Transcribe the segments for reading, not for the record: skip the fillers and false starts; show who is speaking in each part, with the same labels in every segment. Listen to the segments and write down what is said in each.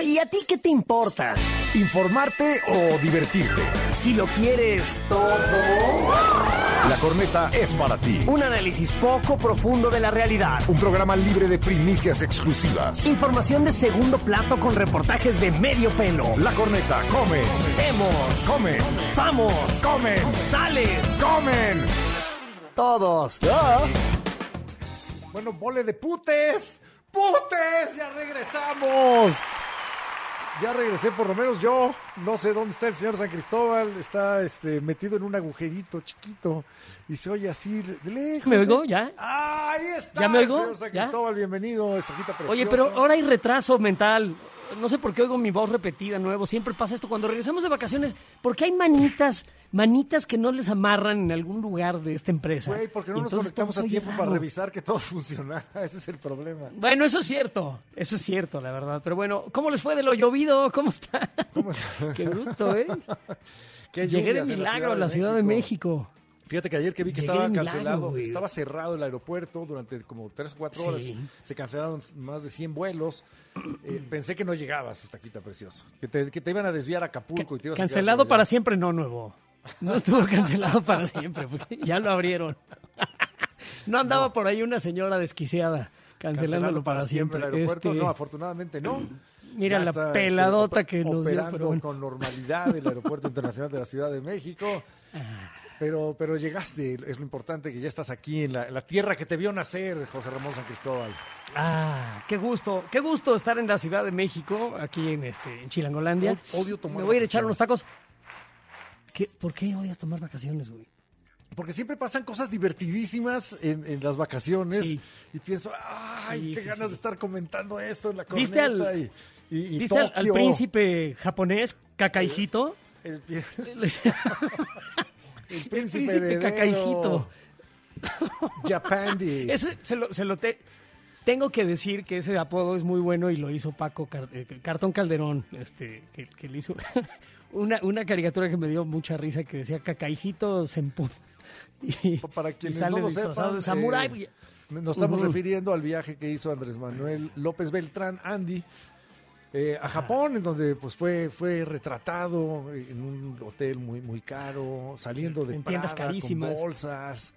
Speaker 1: ¿Y a ti qué te importa?
Speaker 2: ¿Informarte o divertirte?
Speaker 1: Si lo quieres todo.
Speaker 2: La Corneta es para ti.
Speaker 1: Un análisis poco profundo de la realidad.
Speaker 2: Un programa libre de primicias exclusivas.
Speaker 1: Información de segundo plato con reportajes de medio pelo.
Speaker 2: La Corneta come.
Speaker 1: Vemos.
Speaker 2: Come.
Speaker 1: Samos.
Speaker 2: Comen.
Speaker 1: Sales.
Speaker 2: Comen.
Speaker 1: Todos.
Speaker 2: Bueno, vole de putes. ¡Putes! ¡Ya regresamos! Ya regresé, por lo menos yo. No sé dónde está el señor San Cristóbal. Está metido en un agujerito chiquito y se oye así de lejos.
Speaker 1: ¿Me oigo ya?
Speaker 2: Ahí está.
Speaker 1: ¿Ya me oigo?
Speaker 2: Señor San Cristóbal, bienvenido a esta cita preciosa.
Speaker 1: Oye, pero ahora hay retraso mental. No sé por qué oigo mi voz repetida nuevo. Siempre pasa esto cuando regresamos de vacaciones. ¿Por qué hay manitas que no les amarran en algún lugar de esta empresa?
Speaker 2: Güey, porque no nos conectamos a tiempo para revisar que todo funcionara. Ese es el problema.
Speaker 1: Bueno, eso es cierto, la verdad. Pero bueno, ¿cómo les fue de lo llovido? ¿Cómo está? Qué bruto, ¿eh? Llegué de milagro a la Ciudad de México.
Speaker 2: Fíjate que ayer que vi que
Speaker 1: Llegué
Speaker 2: estaba
Speaker 1: de milagro,
Speaker 2: cancelado,
Speaker 1: güey.
Speaker 2: Estaba cerrado el aeropuerto durante como 3 o 4 horas.
Speaker 1: Sí.
Speaker 2: Se cancelaron más de 100 vuelos. Pensé que no llegabas, Estaquita precioso. Que te iban a desviar a Acapulco. Y te ibas
Speaker 1: Cancelado
Speaker 2: a quedar por
Speaker 1: para
Speaker 2: allá.
Speaker 1: siempre, no nuevo. No estuvo cancelado para siempre, porque ya lo abrieron. No andaba por ahí una señora desquiciada cancelándolo para siempre.
Speaker 2: el aeropuerto. No, afortunadamente no.
Speaker 1: Mira
Speaker 2: Ya
Speaker 1: la
Speaker 2: está,
Speaker 1: peladota que nos dio.
Speaker 2: operando
Speaker 1: Pero bueno.
Speaker 2: con normalidad el Aeropuerto Internacional de la Ciudad de México. Pero llegaste, es lo importante, que ya estás aquí en la tierra que te vio nacer, José Ramón San Cristóbal.
Speaker 1: Qué gusto estar en la Ciudad de México, aquí en Chilangolandia.
Speaker 2: Odio tomar
Speaker 1: Me voy a ir a echar
Speaker 2: vacaciones.
Speaker 1: unos tacos. ¿Por qué odias tomar vacaciones, güey?
Speaker 2: Porque siempre pasan cosas divertidísimas en las vacaciones.
Speaker 1: Sí.
Speaker 2: Y pienso, ¡ay, qué ganas
Speaker 1: sí.
Speaker 2: de estar comentando esto en la
Speaker 1: ¿Viste
Speaker 2: corneta!
Speaker 1: al-
Speaker 2: y
Speaker 1: ¿Viste al
Speaker 2: Tokio.
Speaker 1: príncipe japonés, Kakaihito?
Speaker 2: El
Speaker 1: El
Speaker 2: príncipe
Speaker 1: príncipe
Speaker 2: heredero.
Speaker 1: Kakaihito.
Speaker 2: Japandi.
Speaker 1: Ese tengo que decir que ese apodo es muy bueno y lo hizo Paco Cartón Calderón, que le hizo una caricatura que me dio mucha risa que decía Kakaihito Senpun. Y,
Speaker 2: Para quienes
Speaker 1: y sale
Speaker 2: no lo
Speaker 1: disfrazado
Speaker 2: sepan,
Speaker 1: de samurái.
Speaker 2: nos estamos
Speaker 1: Ujú.
Speaker 2: refiriendo al viaje que hizo Andrés Manuel López Beltrán, Andy, a Japón, en donde pues fue retratado en un hotel muy, muy caro, saliendo de
Speaker 1: En tiendas
Speaker 2: Prada,
Speaker 1: carísimas.
Speaker 2: con bolsas.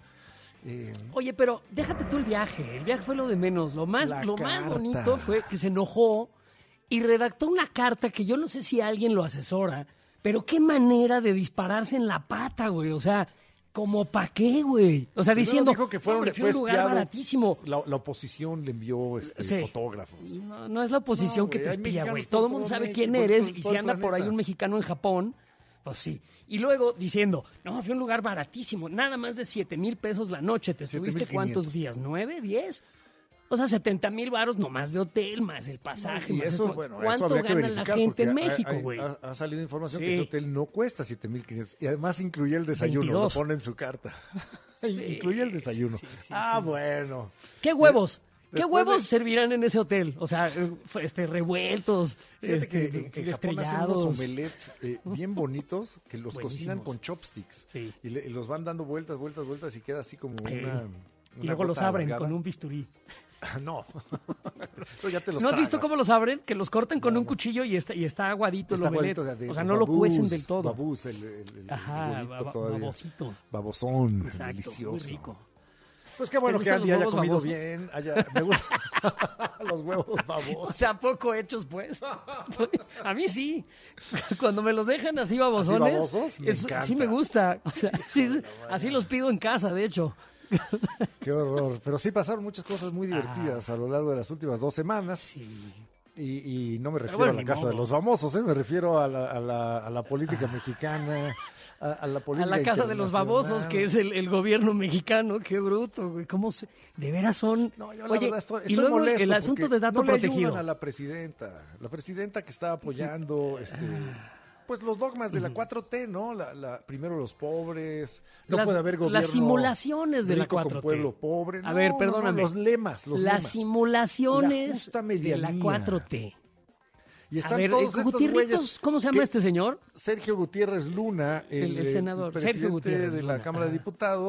Speaker 1: Oye, pero déjate tú el viaje fue lo de menos. Lo más
Speaker 2: carta.
Speaker 1: bonito fue que se enojó y redactó una carta que yo no sé si alguien lo asesora, pero qué manera de dispararse en la pata, güey. O sea, ¿como pa' qué, güey? O sea,
Speaker 2: Primero
Speaker 1: diciendo,
Speaker 2: dijo que
Speaker 1: fue
Speaker 2: fue
Speaker 1: un lugar
Speaker 2: espiado.
Speaker 1: baratísimo.
Speaker 2: La oposición le envió
Speaker 1: Sí.
Speaker 2: fotógrafos.
Speaker 1: No es la oposición
Speaker 2: No,
Speaker 1: que
Speaker 2: güey,
Speaker 1: te
Speaker 2: hay
Speaker 1: espía,
Speaker 2: mexicanos
Speaker 1: güey.
Speaker 2: por
Speaker 1: Todo el
Speaker 2: todo
Speaker 1: mundo sabe
Speaker 2: México,
Speaker 1: quién
Speaker 2: por
Speaker 1: eres
Speaker 2: todo
Speaker 1: y si anda por ahí
Speaker 2: planeta.
Speaker 1: un mexicano en Japón, pues sí. Y luego diciendo, no, fue un lugar baratísimo, nada más de 7,000 pesos la noche. ¿Te estuviste
Speaker 2: 7,500.
Speaker 1: cuántos días? ¿9, 10? O sea, 70,000 varos nomás de hotel, más el pasaje,
Speaker 2: Y
Speaker 1: más
Speaker 2: eso,
Speaker 1: esto.
Speaker 2: bueno, eso
Speaker 1: ¿Cuánto
Speaker 2: habría que
Speaker 1: gana la
Speaker 2: verificar,
Speaker 1: gente en
Speaker 2: porque
Speaker 1: México, güey?
Speaker 2: ha salido información
Speaker 1: Sí.
Speaker 2: que ese hotel no cuesta 7,500 y además incluye el desayuno,
Speaker 1: 22.
Speaker 2: lo pone en su carta.
Speaker 1: Sí,
Speaker 2: Incluye el desayuno.
Speaker 1: sí,
Speaker 2: Bueno.
Speaker 1: ¿Qué huevos? ¿Qué
Speaker 2: Después
Speaker 1: huevos
Speaker 2: de-
Speaker 1: servirán en ese hotel? O sea, revueltos,
Speaker 2: Fíjate que en Japón hacen unos
Speaker 1: estrellados.
Speaker 2: omelets bien bonitos que los cocinan
Speaker 1: Buenísimos.
Speaker 2: con chopsticks.
Speaker 1: Sí.
Speaker 2: Y los van dando vueltas y queda así como una
Speaker 1: Y luego los
Speaker 2: gota
Speaker 1: abren
Speaker 2: alargada.
Speaker 1: con un bisturí.
Speaker 2: No. Pero ya te los
Speaker 1: ¿No has visto
Speaker 2: tragas.
Speaker 1: cómo los abren? Que los cortan con un cuchillo y está aguadito
Speaker 2: Está
Speaker 1: el omelet.
Speaker 2: aguadito de adentro.
Speaker 1: O sea, no lo cuecen del todo.
Speaker 2: Babús, el
Speaker 1: Ajá,
Speaker 2: bolito todavía.
Speaker 1: babosito.
Speaker 2: Babosón,
Speaker 1: Exacto,
Speaker 2: delicioso.
Speaker 1: muy rico.
Speaker 2: Pues qué bueno
Speaker 1: ¿Te
Speaker 2: que
Speaker 1: gustan
Speaker 2: Andy
Speaker 1: los
Speaker 2: haya
Speaker 1: huevos
Speaker 2: comido
Speaker 1: babosos?
Speaker 2: bien. Me gustan los huevos
Speaker 1: O
Speaker 2: babosos.
Speaker 1: sea, poco hechos, pues. A mí sí. Cuando me los dejan así babosones,
Speaker 2: ¿Así babosos? Me encanta.
Speaker 1: sí me gusta. O sea, sí, así los pido en casa, de hecho.
Speaker 2: Qué horror. Pero sí pasaron muchas cosas muy divertidas a lo largo de las últimas 2 semanas.
Speaker 1: Sí.
Speaker 2: Y no me refiero
Speaker 1: bueno,
Speaker 2: a la
Speaker 1: ni
Speaker 2: casa
Speaker 1: modo.
Speaker 2: de los famosos, me refiero a la política mexicana, a la
Speaker 1: A
Speaker 2: política
Speaker 1: la casa de los babosos, que es el gobierno mexicano. Qué bruto, güey. ¿Cómo se...? De veras son...
Speaker 2: No, yo la
Speaker 1: Oye,
Speaker 2: verdad estoy
Speaker 1: y luego
Speaker 2: molesto
Speaker 1: el asunto
Speaker 2: porque
Speaker 1: de dato
Speaker 2: no le
Speaker 1: protegido.
Speaker 2: ayudan a la presidenta que está apoyando pues los dogmas de la 4T, ¿no? Primero los pobres, no
Speaker 1: Las-
Speaker 2: puede haber gobierno
Speaker 1: las simulaciones de la
Speaker 2: rico
Speaker 1: 4T.
Speaker 2: con pueblo pobre.
Speaker 1: A ver, perdóname.
Speaker 2: los lemas,
Speaker 1: Las
Speaker 2: lemas.
Speaker 1: simulaciones
Speaker 2: La justa
Speaker 1: de la
Speaker 2: medianía.
Speaker 1: 4T.
Speaker 2: Y
Speaker 1: A
Speaker 2: están
Speaker 1: ver,
Speaker 2: todos estos
Speaker 1: Gutierritos,
Speaker 2: güeyes
Speaker 1: ¿cómo se llama
Speaker 2: que-
Speaker 1: este señor?
Speaker 2: Sergio Gutiérrez Luna,
Speaker 1: El senador,
Speaker 2: presidente
Speaker 1: Sergio Gutiérrez
Speaker 2: de la
Speaker 1: Luna,
Speaker 2: Cámara de
Speaker 1: ajá.
Speaker 2: Diputados,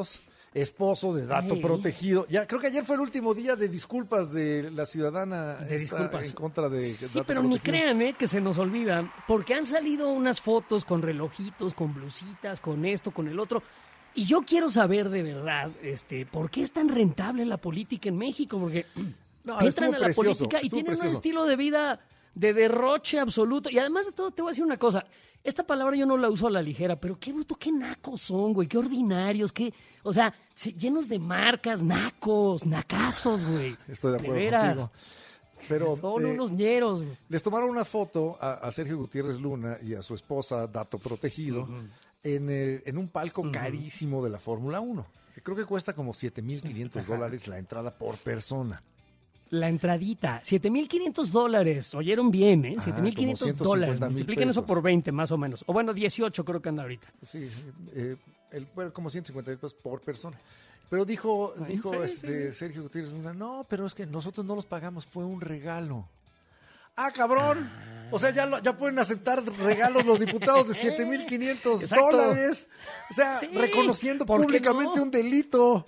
Speaker 2: esposo de dato
Speaker 1: Ay.
Speaker 2: protegido. Ya creo que ayer fue el último día de disculpas de la ciudadana
Speaker 1: De disculpas.
Speaker 2: en contra de
Speaker 1: Sí,
Speaker 2: dato
Speaker 1: pero ni
Speaker 2: protegido.
Speaker 1: crean, que se nos olvida, porque han salido unas fotos con relojitos, con blusitas, con esto, con el otro. Y yo quiero saber de verdad, ¿por qué es tan rentable la política en México? Porque
Speaker 2: No,
Speaker 1: entran
Speaker 2: estuvo
Speaker 1: a la
Speaker 2: precioso,
Speaker 1: política y
Speaker 2: estuvo
Speaker 1: tienen un
Speaker 2: precioso.
Speaker 1: estilo de vida de derroche absoluto. Y además de todo, te voy a decir una cosa. Esta palabra yo no la uso a la ligera, pero qué bruto, qué nacos son, güey, qué ordinarios, o sea, llenos de marcas, nacos, nacazos, güey.
Speaker 2: Estoy de acuerdo
Speaker 1: veras.
Speaker 2: contigo. Pero
Speaker 1: Son unos ñeros, güey.
Speaker 2: les tomaron una foto a Sergio Gutiérrez Luna y a su esposa, dato protegido, en un palco carísimo de la Fórmula 1. Que creo que cuesta como $7,500 la entrada por persona.
Speaker 1: La entradita, $7,500. Oyeron bien, ¿eh?
Speaker 2: Ah,
Speaker 1: $7,500.
Speaker 2: como $150,000
Speaker 1: Multipliquen eso
Speaker 2: pesos.
Speaker 1: por 20, más o menos. O bueno, 18 creo que anda ahorita.
Speaker 2: Sí, bueno, como 150 pesos por persona. Pero dijo
Speaker 1: sí.
Speaker 2: Sergio Gutiérrez Luna, no, pero es que nosotros no los pagamos, fue un regalo. ¡Ah, cabrón! O sea, ya pueden aceptar regalos los diputados de $7,500.
Speaker 1: Exacto.
Speaker 2: O sea,
Speaker 1: Sí,
Speaker 2: reconociendo
Speaker 1: ¿por qué
Speaker 2: públicamente
Speaker 1: no?
Speaker 2: un delito.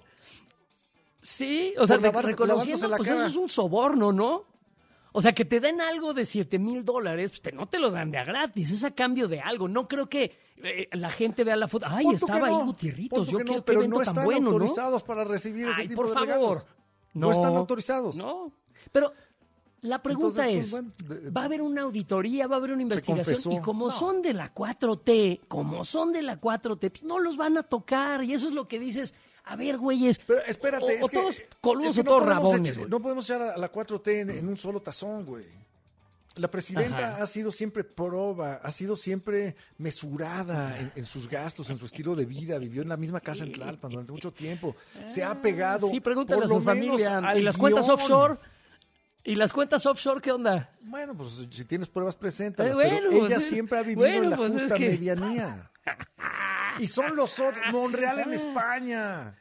Speaker 1: Sí, o sea,
Speaker 2: Por
Speaker 1: reconociendo,
Speaker 2: lavándose la
Speaker 1: pues
Speaker 2: cara.
Speaker 1: eso es un soborno, ¿no? O sea, que te den algo de $7,000, pues no te lo dan de a gratis, es a cambio de algo. No creo que la gente vea la foto. Ay,
Speaker 2: Pon tú
Speaker 1: estaba
Speaker 2: que
Speaker 1: ahí
Speaker 2: no,
Speaker 1: Gutierritos,
Speaker 2: pon tú
Speaker 1: yo
Speaker 2: que
Speaker 1: qué,
Speaker 2: no,
Speaker 1: qué
Speaker 2: pero
Speaker 1: evento
Speaker 2: no
Speaker 1: tan
Speaker 2: están
Speaker 1: bueno, ¿no?
Speaker 2: autorizados para recibir ese
Speaker 1: Ay,
Speaker 2: tipo
Speaker 1: por
Speaker 2: de
Speaker 1: favor.
Speaker 2: regalos. No están autorizados.
Speaker 1: No, pero la pregunta
Speaker 2: Entonces, pues,
Speaker 1: es,
Speaker 2: bueno,
Speaker 1: ¿va a haber una auditoría, va a haber una investigación?
Speaker 2: confesó.
Speaker 1: Y como
Speaker 2: No.
Speaker 1: son de la 4T, pues no los van a tocar. Y eso es lo que dices, a ver, güeyes,
Speaker 2: Pero espérate,
Speaker 1: o
Speaker 2: es que,
Speaker 1: todos coludos
Speaker 2: es que
Speaker 1: o todos
Speaker 2: podemos
Speaker 1: rabones,
Speaker 2: echar-
Speaker 1: güey.
Speaker 2: no podemos echar a la 4T en un solo tazón, güey. La presidenta
Speaker 1: Ajá.
Speaker 2: ha sido siempre proba, ha sido siempre mesurada en sus gastos, en su estilo de vida. Vivió en la misma casa en Tlalpan durante mucho tiempo. Se ha pegado.
Speaker 1: Sí, pregúntale
Speaker 2: por
Speaker 1: a su
Speaker 2: lo menos
Speaker 1: familia.
Speaker 2: al
Speaker 1: ¿Y las cuentas
Speaker 2: guión.
Speaker 1: offshore? ¿Y las cuentas offshore qué onda?
Speaker 2: Bueno, pues si tienes pruebas, preséntalas.
Speaker 1: Bueno,
Speaker 2: pero ella
Speaker 1: pues,
Speaker 2: siempre ha vivido
Speaker 1: bueno,
Speaker 2: en la
Speaker 1: pues, es
Speaker 2: justa
Speaker 1: que-
Speaker 2: medianía. Y son los otros. Monreal en España.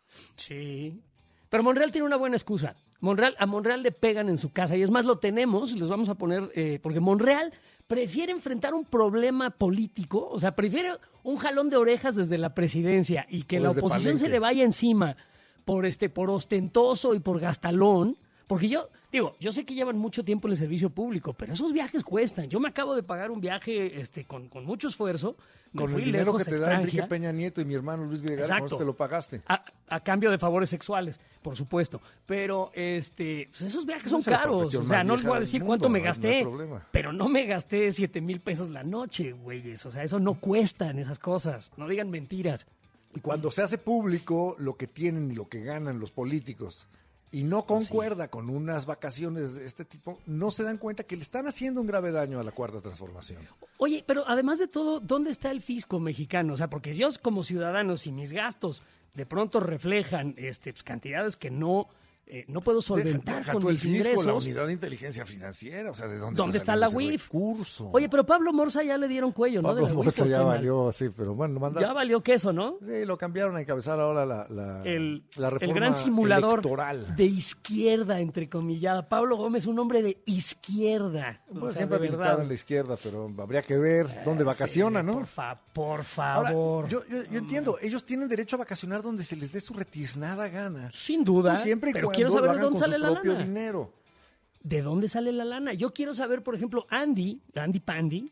Speaker 1: Sí. Pero Monreal tiene una buena excusa. A Monreal le pegan en su casa. Y es más, lo tenemos, les vamos a poner, porque Monreal prefiere enfrentar un problema político, o sea, prefiere un jalón de orejas desde la presidencia y que
Speaker 2: O
Speaker 1: la
Speaker 2: desde
Speaker 1: oposición se
Speaker 2: Palenque.
Speaker 1: le vaya encima por ostentoso y por gastalón. Porque yo sé que llevan mucho tiempo en el servicio público, pero esos viajes cuestan. Yo me acabo de pagar un viaje con mucho esfuerzo. Me
Speaker 2: Con
Speaker 1: fui
Speaker 2: el dinero
Speaker 1: lejos
Speaker 2: que
Speaker 1: a
Speaker 2: te da Enrique
Speaker 1: Extranjera.
Speaker 2: Peña Nieto y mi hermano Luis Videgaray, con
Speaker 1: Exacto.
Speaker 2: eso te lo pagaste.
Speaker 1: A cambio de favores sexuales, por supuesto. Pero pues esos viajes son
Speaker 2: Es la
Speaker 1: caros.
Speaker 2: profesión
Speaker 1: O sea,
Speaker 2: más
Speaker 1: no les voy a
Speaker 2: vieja
Speaker 1: decir
Speaker 2: del
Speaker 1: cuánto
Speaker 2: mundo,
Speaker 1: me
Speaker 2: no hay
Speaker 1: gasté.
Speaker 2: problema.
Speaker 1: Pero no me gasté 7,000 pesos la noche, güeyes. O sea, eso no cuestan esas cosas. No digan mentiras.
Speaker 2: Y cuando se hace público lo que tienen y lo que ganan los políticos y no concuerda con unas vacaciones de este tipo, no se dan cuenta que le están haciendo un grave daño a la Cuarta Transformación.
Speaker 1: Oye, pero además de todo, ¿dónde está el fisco mexicano? O sea, porque yo como ciudadano, si mis gastos de pronto reflejan pues, cantidades que no puedo solventar
Speaker 2: Deja
Speaker 1: con
Speaker 2: tú el
Speaker 1: mis
Speaker 2: fisco,
Speaker 1: ingresos.
Speaker 2: la unidad de inteligencia financiera, o sea, ¿de
Speaker 1: ¿Dónde está la UIF?
Speaker 2: Recurso.
Speaker 1: Oye, pero Pablo Morza ya le dieron cuello, ¿no? De
Speaker 2: Pablo
Speaker 1: la UIF,
Speaker 2: Morza ya
Speaker 1: Oscar.
Speaker 2: valió, sí, pero bueno,
Speaker 1: Ya valió queso, ¿no?
Speaker 2: Sí, lo cambiaron a encabezar ahora
Speaker 1: El
Speaker 2: reforma
Speaker 1: gran simulador
Speaker 2: electoral.
Speaker 1: de izquierda, entrecomillada. Pablo Gómez, un hombre de izquierda.
Speaker 2: Bueno,
Speaker 1: O sea,
Speaker 2: siempre ha
Speaker 1: de
Speaker 2: militado
Speaker 1: verdad.
Speaker 2: en la izquierda, pero habría que ver dónde vacaciona,
Speaker 1: Sí,
Speaker 2: ¿no?
Speaker 1: Por
Speaker 2: Ahora,
Speaker 1: favor.
Speaker 2: yo entiendo, ellos tienen derecho a vacacionar donde se les dé su retiznada gana.
Speaker 1: Sin duda.
Speaker 2: Pues siempre y
Speaker 1: pero
Speaker 2: cuando
Speaker 1: quiero
Speaker 2: lo
Speaker 1: saber de
Speaker 2: hagan
Speaker 1: dónde
Speaker 2: con
Speaker 1: sale
Speaker 2: su
Speaker 1: la
Speaker 2: propio
Speaker 1: lana.
Speaker 2: dinero.
Speaker 1: ¿De dónde sale la lana? Yo quiero saber, por ejemplo, Andy Pandy,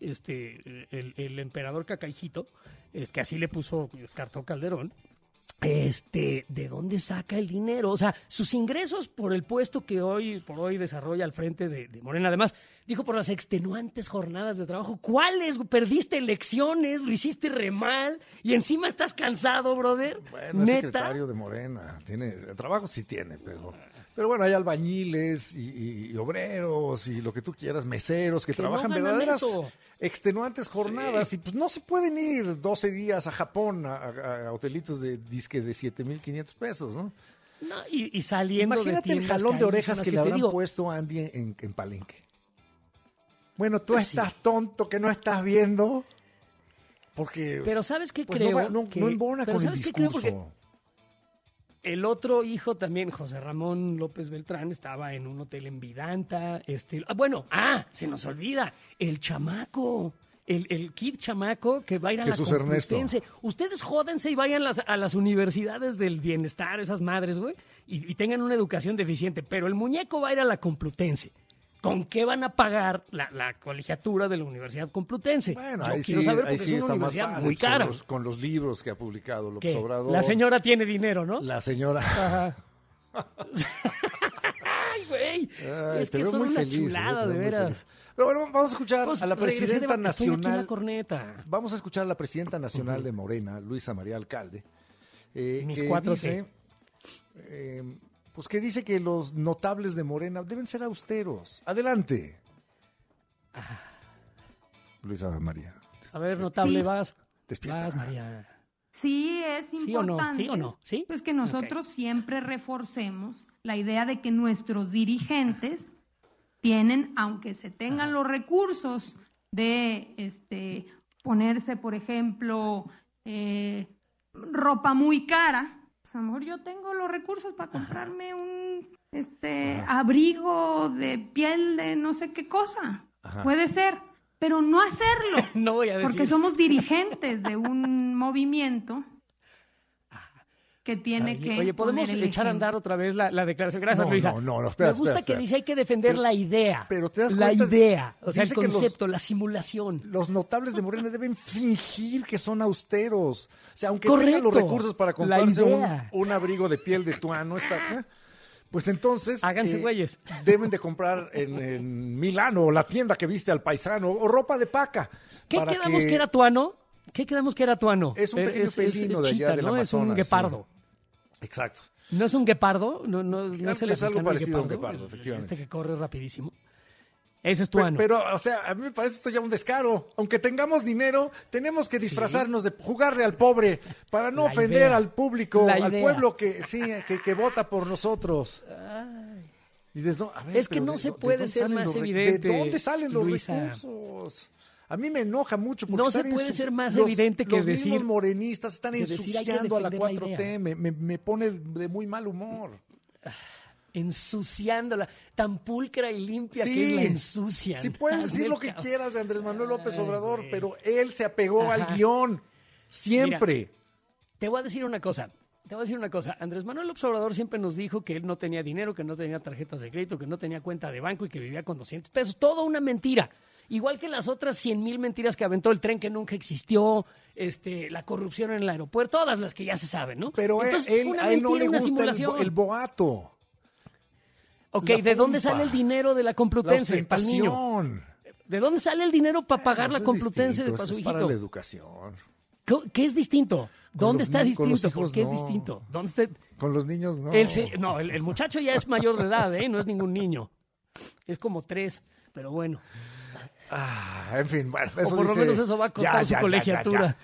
Speaker 1: el emperador cacaijito, que así le puso Cartón Calderón, ¿de dónde saca el dinero? O sea, sus ingresos por el puesto que hoy por hoy desarrolla al frente de Morena. Además, dijo por las extenuantes jornadas de trabajo. ¿Cuáles? Perdiste elecciones, lo hiciste re mal y encima estás cansado, brother.
Speaker 2: Bueno, es
Speaker 1: ¿Neta?
Speaker 2: secretario de Morena. Trabajo sí tiene, pero bueno, hay albañiles y obreros y lo que tú quieras, meseros que
Speaker 1: Que no
Speaker 2: trabajan
Speaker 1: ganan
Speaker 2: verdaderas
Speaker 1: eso.
Speaker 2: extenuantes jornadas
Speaker 1: Sí.
Speaker 2: y pues no se pueden ir 12 días a Japón a hotelitos de disque de 7,500 pesos, ¿no?
Speaker 1: No, y saliendo
Speaker 2: Imagínate
Speaker 1: de
Speaker 2: el
Speaker 1: tiendas
Speaker 2: jalón de orejas
Speaker 1: carísimas
Speaker 2: que le
Speaker 1: te
Speaker 2: habrán
Speaker 1: digo,
Speaker 2: puesto a Andy en Palenque. Bueno, tú
Speaker 1: Sí.
Speaker 2: estás tonto que no estás viendo porque
Speaker 1: Pero ¿sabes qué
Speaker 2: pues
Speaker 1: creo?
Speaker 2: no
Speaker 1: Que-
Speaker 2: embona
Speaker 1: pero
Speaker 2: con el
Speaker 1: ¿sabes qué creo?
Speaker 2: discurso.
Speaker 1: Porque el otro hijo también, José Ramón López Beltrán, estaba en un hotel en Vidanta. Se nos olvida, el chamaco el kid chamaco que va a ir a
Speaker 2: Jesús
Speaker 1: la
Speaker 2: Ernesto.
Speaker 1: Complutense. Ustedes jódense y vayan a las universidades del bienestar, esas madres, güey, y tengan una educación deficiente. Pero el muñeco va a ir a la Complutense. ¿Con qué van a pagar la colegiatura de la Universidad Complutense?
Speaker 2: Bueno,
Speaker 1: Yo
Speaker 2: ahí
Speaker 1: quiero
Speaker 2: sí,
Speaker 1: saber
Speaker 2: ahí
Speaker 1: porque
Speaker 2: sí
Speaker 1: es una
Speaker 2: está más
Speaker 1: universidad
Speaker 2: fácil
Speaker 1: muy cara.
Speaker 2: con los libros que ha publicado López
Speaker 1: ¿Qué?
Speaker 2: Obrador.
Speaker 1: La señora tiene dinero, ¿no?
Speaker 2: La señora.
Speaker 1: Ajá. Ay, güey.
Speaker 2: Ay,
Speaker 1: Es
Speaker 2: te
Speaker 1: que
Speaker 2: veo
Speaker 1: son
Speaker 2: muy
Speaker 1: una
Speaker 2: feliz,
Speaker 1: chulada,
Speaker 2: te veo
Speaker 1: de
Speaker 2: muy
Speaker 1: veras.
Speaker 2: feliz. Pero bueno, vamos a escuchar
Speaker 1: Pues,
Speaker 2: a la
Speaker 1: regresé
Speaker 2: presidenta
Speaker 1: estoy aquí en
Speaker 2: nacional.
Speaker 1: la corneta.
Speaker 2: Vamos a escuchar a la presidenta nacional de Morena, Luisa María Alcalde.
Speaker 1: Mis
Speaker 2: que
Speaker 1: 4T.
Speaker 2: dice, pues que dice que los notables de Morena deben ser austeros. Adelante. Luisa María.
Speaker 1: A ver, notable,
Speaker 3: Sí.
Speaker 1: vas.
Speaker 2: Despierta.
Speaker 1: Vas, María.
Speaker 3: Sí, es
Speaker 1: ¿Sí o no?
Speaker 3: importante
Speaker 1: ¿Sí o no? ¿Sí?
Speaker 3: pues que nosotros siempre reforcemos la idea de que nuestros dirigentes tienen, aunque se tengan los recursos de ponerse, por ejemplo, ropa muy cara, pues a lo mejor yo tengo los recursos para comprarme un abrigo de piel de no sé qué cosa.
Speaker 2: Ajá.
Speaker 3: Puede ser, pero no hacerlo.
Speaker 1: No voy a decir.
Speaker 3: Porque somos dirigentes de un movimiento que tiene que
Speaker 1: Oye, ¿podemos
Speaker 3: poner el
Speaker 1: echar a
Speaker 3: ejemplo.
Speaker 1: andar otra vez la declaración? Gracias,
Speaker 2: No,
Speaker 1: Luisa.
Speaker 2: no, espera,
Speaker 1: Me gusta
Speaker 2: espera.
Speaker 1: que dice hay que defender
Speaker 2: Pero-
Speaker 1: la idea.
Speaker 2: pero te das
Speaker 1: la
Speaker 2: cuenta,
Speaker 1: idea, o sea, el
Speaker 2: dice que los-
Speaker 1: concepto, la simulación.
Speaker 2: Los notables de Morena deben fingir que son austeros. O sea, aunque
Speaker 1: Correcto.
Speaker 2: tengan los recursos para
Speaker 1: La
Speaker 2: comprarse
Speaker 1: idea.
Speaker 2: un abrigo de piel de tuano, pues entonces
Speaker 1: Háganse güeyes.
Speaker 2: deben de comprar en Milano, la tienda que viste al paisano, o ropa de paca.
Speaker 1: ¿Qué
Speaker 2: para
Speaker 1: quedamos que era tuano? ¿Qué quedamos que era tuano?
Speaker 2: Es un pequeño felino de allá
Speaker 1: chita,
Speaker 2: del
Speaker 1: ¿no? Es un
Speaker 2: Amazonas,
Speaker 1: guepardo.
Speaker 2: Exacto.
Speaker 1: ¿No es un guepardo? No es el
Speaker 2: Es algo
Speaker 1: africano, el
Speaker 2: parecido a un
Speaker 1: guepardo,
Speaker 2: guepardo, efectivamente.
Speaker 1: Este que corre rapidísimo. Ese es tuano.
Speaker 2: Pero, o sea, a mí me parece esto ya un descaro. Aunque tengamos dinero, tenemos que disfrazarnos de jugarle al pobre para no
Speaker 1: La
Speaker 2: ofender
Speaker 1: idea.
Speaker 2: al público,
Speaker 1: La
Speaker 2: al
Speaker 1: idea.
Speaker 2: pueblo que vota por nosotros. Y a ver,
Speaker 1: Es que
Speaker 2: pero
Speaker 1: no
Speaker 2: ¿de
Speaker 1: se
Speaker 2: dónde
Speaker 1: puede ser
Speaker 2: salen
Speaker 1: más
Speaker 2: los
Speaker 1: evidente,
Speaker 2: ¿De dónde salen los
Speaker 1: Luisa.
Speaker 2: recursos? A mí me enoja mucho. Porque
Speaker 1: No se
Speaker 2: están
Speaker 1: puede ser más
Speaker 2: los-
Speaker 1: evidente que
Speaker 2: los
Speaker 1: decir-
Speaker 2: mismos morenistas están
Speaker 1: que decir hay que
Speaker 2: ensuciando a la
Speaker 1: defender la
Speaker 2: 4T.
Speaker 1: idea.
Speaker 2: Me pone de muy mal humor.
Speaker 1: Ensuciándola. Tan pulcra y limpia que es la ensucian.
Speaker 2: Sí puedes
Speaker 1: Hazme
Speaker 2: decir
Speaker 1: el
Speaker 2: lo que
Speaker 1: cabrón.
Speaker 2: quieras de Andrés Manuel López
Speaker 1: Ay,
Speaker 2: Obrador,
Speaker 1: güey.
Speaker 2: pero él se apegó
Speaker 1: Ajá.
Speaker 2: al guión. Siempre.
Speaker 1: Te voy a decir una cosa. Andrés Manuel López Obrador siempre nos dijo que él no tenía dinero, que no tenía tarjetas de crédito, que no tenía cuenta de banco y que vivía con 200 pesos. Todo una mentira. Igual que las otras 100,000 mentiras que aventó el tren que nunca existió, la corrupción en el aeropuerto, todas las que ya se saben, ¿no?
Speaker 2: Pero
Speaker 1: Entonces,
Speaker 2: él,
Speaker 1: fue una
Speaker 2: a él no
Speaker 1: mentira,
Speaker 2: le
Speaker 1: una
Speaker 2: gusta
Speaker 1: simulación.
Speaker 2: el boato.
Speaker 1: Ok,
Speaker 2: la
Speaker 1: ¿de dónde
Speaker 2: pompa,
Speaker 1: sale el dinero de la
Speaker 2: La
Speaker 1: Complutense para el niño?
Speaker 2: ostentación.
Speaker 1: ¿De dónde sale el dinero para pagar
Speaker 2: Eso
Speaker 1: la
Speaker 2: es
Speaker 1: Complutense
Speaker 2: distinto,
Speaker 1: para
Speaker 2: eso
Speaker 1: su
Speaker 2: es para
Speaker 1: hijito?
Speaker 2: la educación.
Speaker 1: ¿Qué es distinto? ¿Dónde
Speaker 2: los
Speaker 1: está
Speaker 2: ni- con los
Speaker 1: distinto? ¿Por
Speaker 2: hijos
Speaker 1: qué es
Speaker 2: no.
Speaker 1: distinto? ¿Dónde está?
Speaker 2: Con los niños no.
Speaker 1: El muchacho ya es mayor de edad, ¿eh? No es ningún niño. Es como 3, pero bueno.
Speaker 2: En fin, bueno.
Speaker 1: O
Speaker 2: Eso
Speaker 1: por lo
Speaker 2: dice-
Speaker 1: menos eso va a costar su colegiatura.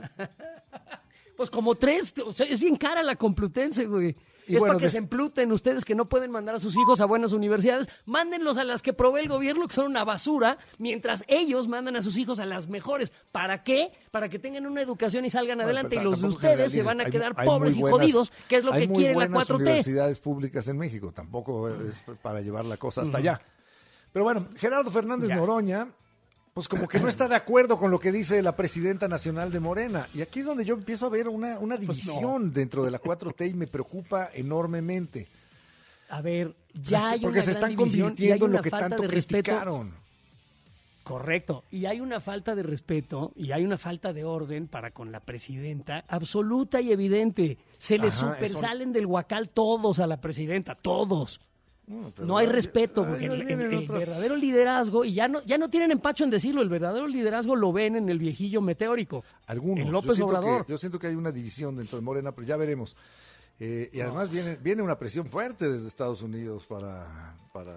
Speaker 1: Pues como 3, o sea, es bien cara la Complutense, güey.
Speaker 2: Y
Speaker 1: Es
Speaker 2: bueno,
Speaker 1: para que se empluten ustedes que no pueden mandar a sus hijos a buenas universidades. Mándenlos a las que provee el gobierno, que son una basura, mientras ellos mandan a sus hijos a las mejores. ¿Para qué? Para que tengan una educación y salgan
Speaker 2: Bueno,
Speaker 1: adelante. Y
Speaker 2: pero
Speaker 1: los de
Speaker 2: tampoco
Speaker 1: ustedes se
Speaker 2: generalices.
Speaker 1: van a quedar
Speaker 2: Hay
Speaker 1: pobres
Speaker 2: muy
Speaker 1: y
Speaker 2: buenas-
Speaker 1: jodidos, que es lo
Speaker 2: hay
Speaker 1: que
Speaker 2: muy
Speaker 1: quiere la
Speaker 2: buenas
Speaker 1: 4T.
Speaker 2: universidades públicas en México. Tampoco es para llevar la cosa hasta allá. Pero bueno, Gerardo Fernández
Speaker 1: Ya.
Speaker 2: Noroña, pues como que no está de acuerdo con lo que dice la presidenta nacional de Morena. Y aquí es donde yo empiezo a ver una división dentro de la 4T y me preocupa enormemente.
Speaker 1: A ver, ya hay
Speaker 2: Porque
Speaker 1: una
Speaker 2: se
Speaker 1: gran
Speaker 2: están
Speaker 1: división y hay
Speaker 2: convirtiendo en lo
Speaker 1: una
Speaker 2: que
Speaker 1: falta
Speaker 2: tanto
Speaker 1: de respeto.
Speaker 2: criticaron.
Speaker 1: Correcto. Y hay una falta de respeto y hay una falta de orden para con la presidenta absoluta y evidente. Se le
Speaker 2: Ajá,
Speaker 1: supersalen del huacal todos a la presidenta, todos.
Speaker 2: Pero
Speaker 1: No hay
Speaker 2: ahí-
Speaker 1: respeto,
Speaker 2: ahí
Speaker 1: porque
Speaker 2: vienen
Speaker 1: el
Speaker 2: otras-
Speaker 1: verdadero liderazgo, y ya no tienen empacho en decirlo, el verdadero liderazgo lo ven en el viejillo meteórico.
Speaker 2: Algunos.
Speaker 1: En López Obrador.
Speaker 2: Yo siento que hay una división dentro de Morena, pero ya veremos. Y además viene una presión fuerte desde Estados Unidos para